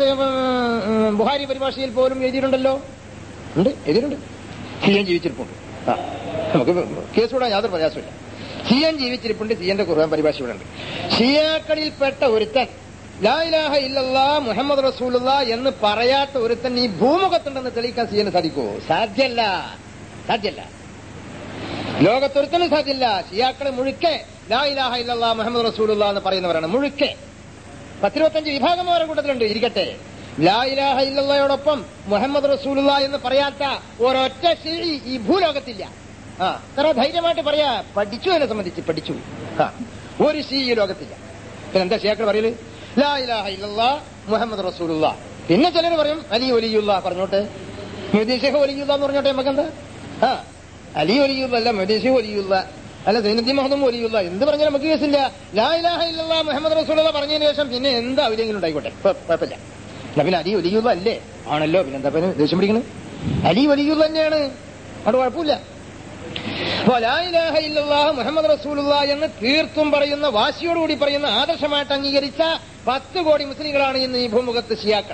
ബുഹാരി പരിഭാഷയിൽ പോലും എഴുതിയിട്ടുണ്ടല്ലോ. ഉണ്ട്, എഴുതിയിട്ടുണ്ട്. സിയൻ ജീവിച്ചിരിപ്പുണ്ട്. ആ നമുക്ക് കേസ് വിടാൻ യാതൊരു പ്രയാസമില്ല. സിയൻ ജീവിച്ചിരിപ്പുണ്ട്. സിയന്റെ ഖുർആൻ പരിഭാഷ ഇവിടെ ഉണ്ട്. ഷിയാക്കളിൽപ്പെട്ട ഒരുത്തൻ ലാ ഇലാഹ ഇല്ലല്ലാഹ് മുഹമ്മദ് റസൂലുള്ള എന്ന് പറയാത്ത ഒരുത്തൻ ഈ ഭൂമുഖത്തുണ്ടെന്ന് തെളിയിക്കാൻ സിയന് സാധിക്കുമോ? സാധ്യല്ല, സാധ്യല്ല. ലോകത്തൊരുത്തനും സാധ്യല്ല. ഷിയാക്കള് മുഴുക്കെ ലാ ഇലാഹ ഇല്ലല്ലാഹ് മുഹമ്മദ് റസൂലുള്ള എന്ന് പറയുന്നവരാണ്. മുഴുക്കെ പത്തിരുപത്തഞ്ച് വിഭാഗം അവരുടെ കൂട്ടത്തിലുണ്ട്. ഇരിക്കട്ടെ, ലാ ഇലാഹ ഇല്ലല്ലാഹയോടൊപ്പം മുഹമ്മദ് റസൂലുള്ള എന്ന് പറയാത്ത ഒരൊറ്റ ഷീഇ ഈ ഭൂലോകത്തില്ല. ആ അത്ര ധൈര്യമായിട്ട് പറയാ. പഠിച്ചു, എന്നെ സംബന്ധിച്ച് പഠിച്ചു. ആ ഒരു ഷീഇ ലോകത്തില്ല. പിന്നെ എന്താ ഷിയാക്കൾ പറയല്? ലാ ഇലാഹ ഇല്ലല്ലാഹ് മുഹമ്മദ് റസൂലുള്ള. പിന്നെ ചിലർ പറയും അലി വലിയുള്ള. പറഞ്ഞോട്ടെ, മുഹദ്ദിസ് വലിയുള്ള എന്ന് പറഞ്ഞോട്ടെ, നമുക്കെന്താ? ആ അലി വലിയുള്ള അല്ല, മുഹദ്ദിസ് വലിയുള്ള അല്ല, സൈനുദ്ദീൻ മഹ്ദൂം വലിയുള്ള. എന്ത് പറഞ്ഞാലും നമുക്ക് കേസില്ല. ലാ ഇലാഹ ഇല്ലല്ലാഹ് മുഹമ്മദ് റസൂലുള്ള പറഞ്ഞതിന് ശേഷം പിന്നെ എന്താ അവരെങ്കിലും ഉണ്ടായിക്കോട്ടെ, കുഴപ്പമില്ല. പിന്നെ അലി വലിയുള്ള അല്ലേ? ആണല്ലോ, പിന്നെ എന്താ പിന്നെ ദേഷ്യം പിടിക്കണത്? അലി വലിയുള്ള തന്നെയാണ്, അവിടെ കുഴപ്പമില്ല. അപ്പൊ ലാ ഇലാഹ ഇല്ലല്ലാഹ് മുഹമ്മദ് റസൂലുള്ള എന്ന് തീർത്തും പറയുന്ന, വാശിയോടുകൂടി പറയുന്ന, ആദർശമായിട്ട് അംഗീകരിച്ച പത്ത് കോടി മുസ്ലിങ്ങളാണ് ഇന്ന് ഈ ഭൂമുഖത്ത് ഷിയാക്കൾ.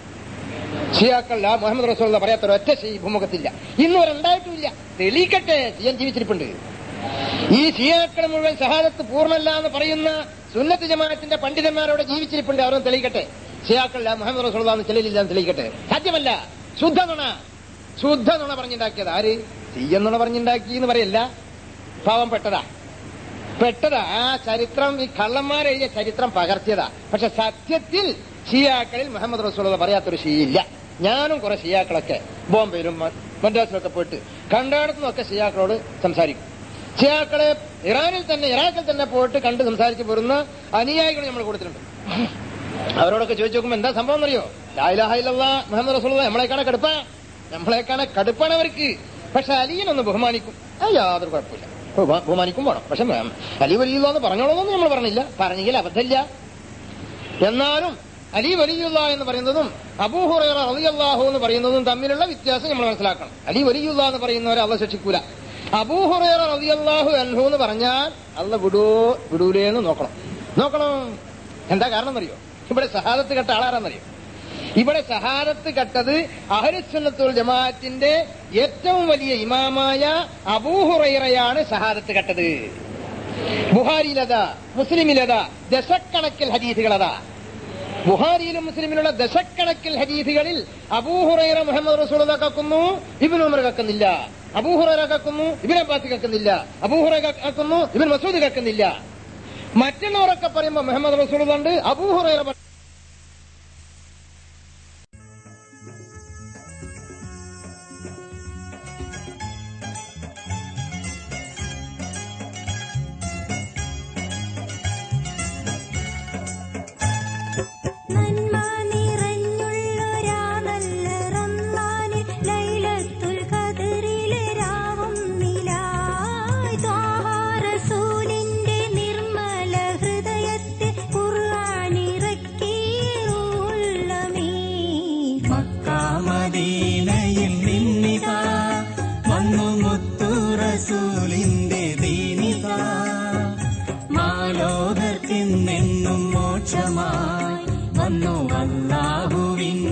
ഷിയാക്കൾ ലാ മുഹമ്മദ് റസൂലുള്ള പറയാത്ത ഒറ്റ ഷീ ഭൂമുഖത്തില്ല. ഇന്ന് ഒരുണ്ടായിട്ടുമില്ല. തെളിയിക്കട്ടെ, സിയൻ ജീവിച്ചിരിപ്പുണ്ട്. ഈ ഷിയാക്കൾ മുഴുവൻ ഷഹാദത്ത് പൂർണ്ണല്ല എന്ന് പറയുന്ന സുന്നത്ത് ജമാഅത്തിന്റെ പണ്ഡിതന്മാരോട് ജീവിച്ചിരിപ്പുണ്ട്. അവരൊന്നും തെളിയിക്കട്ടെ. ഷിയാക്കൾ ലാ മുഹമ്മദ് റസൂലുള്ള എന്ന് ചെല്ലില്ല എന്ന് തെളിയിക്കട്ടെ. സാധ്യമല്ല. ശുദ്ധ നുണ, ശുദ്ധ നുണ പറഞ്ഞുണ്ടാക്കിയത്. ആര്? സിയൻ നുണ പറഞ്ഞുണ്ടാക്കി എന്ന് പറയല്ല, പാവം പെട്ടതാ പെട്ടതാ ആ ചരിത്രം ഈ കള്ളന്മാരെഴുതിയ ചരിത്രം പകർത്തിയതാ. പക്ഷെ സത്യത്തിൽ ഷിയാക്കളിൽ മുഹമ്മദ് റസൂലുള്ള പറയാത്തൊരു ഷിയില്ല. ഞാനും കുറെ ഷിയാക്കളൊക്കെ ബോംബെയിലും മദ്രാസിലൊക്കെ പോയിട്ട് കണ്ടാടത്തുനിന്നൊക്കെ ഷിയാക്കളോട് സംസാരിക്കും. ഷിയാക്കളെ ഇറാനിൽ തന്നെ ഇറാഖിൽ തന്നെ പോയിട്ട് കണ്ട് സംസാരിച്ച് പോരുന്ന അനുയായികൾ നമ്മൾ കൊടുത്തിട്ടുണ്ട്. അവരോടൊക്കെ ചോദിച്ചു നോക്കുമ്പോൾ എന്താ സംഭവം എന്നറിയോ? ലാ ഇലാഹ ഇല്ലല്ലാഹ് മുഹമ്മദ് റസൂലുള്ള നമ്മളെക്കാണ് കടുപ്പ നമ്മളെക്കാണ് കടുപ്പാണ് അവർക്ക്. പക്ഷെ അലിയനൊന്ന് ബഹുമാനിക്കും, അത് യാതൊരു കുഴപ്പമില്ല. ബഹുമാനിക്കും വേണം. പക്ഷെ അലി വലിയുള്ള എന്ന് പറഞ്ഞോളൂന്നൊന്നും നമ്മൾ പറഞ്ഞില്ല, പറഞ്ഞെങ്കിൽ അബദ്ധമില്ല. എന്നാലും അലി വലിയുള്ള എന്ന് പറയുന്നതും അബൂ ഹുറൈറ റളിയല്ലാഹു എന്ന് പറയുന്നതും തമ്മിലുള്ള വ്യത്യാസം നമ്മൾ മനസ്സിലാക്കണം. അലി വലിയുള്ള എന്ന് പറയുന്നവരെ അള്ളാഹ് ശിക്ഷിക്കൂല. അബൂ ഹുറൈറ റളിയല്ലാഹു അൻഹു എന്ന് പറഞ്ഞാൽ അള്ളാഹ് വിടൂ വിടൂലേന്ന് നോക്കണം നോക്കണം എന്താ കാരണം എന്നറിയോ? ഇവിടെ ഷഹാദത്ത് കെട്ട ആളാരാന്നറിയോ? ഇവിടെ ഷഹാദത്ത് കെട്ടത് അഹ്ലുസുന്നത്ത് വൽ ജമാഅത്തിന്റെ ഏറ്റവും വലിയ ഇമാമായ അബൂ ഹുറൈറയാണ് ഷഹാദത്ത് കെട്ടത്. ബുഹാരിയിലതാ, മുസ്ലിമിലതാ ദശക്കണക്കിൽ ഹദീസുകളതാ. ബുഹാരിയിലും മുസ്ലിമിലുള്ള ദശക്കണക്കിൽ ഹദീസുകളിൽ അബൂ ഹുറൈറ മുഹമ്മദ് റസൂലുള്ളാഹി കക്കുന്നു, ഇബ്നു ഉമർ കക്കുന്നില്ല. അബൂ ഹുറൈറ കക്കുന്നു, ഇബ്നു അബ്ബാസ് കക്കുന്നില്ല. അബൂ ഹുറൈറ കക്കുന്നു, ഇബ്നു മസ്ഊദ് കക്കുന്നില്ല. മറ്റുള്ളവരൊക്കെ പറയുമ്പോൾ മുഹമ്മദ് റസൂലുള്ളാഹി ഉണ്ട്, അബൂ ഹുറൈറ മാലോകർക്കെന്നെന്നും മോക്ഷമായി വന്നു അല്ലാഹുവിൻ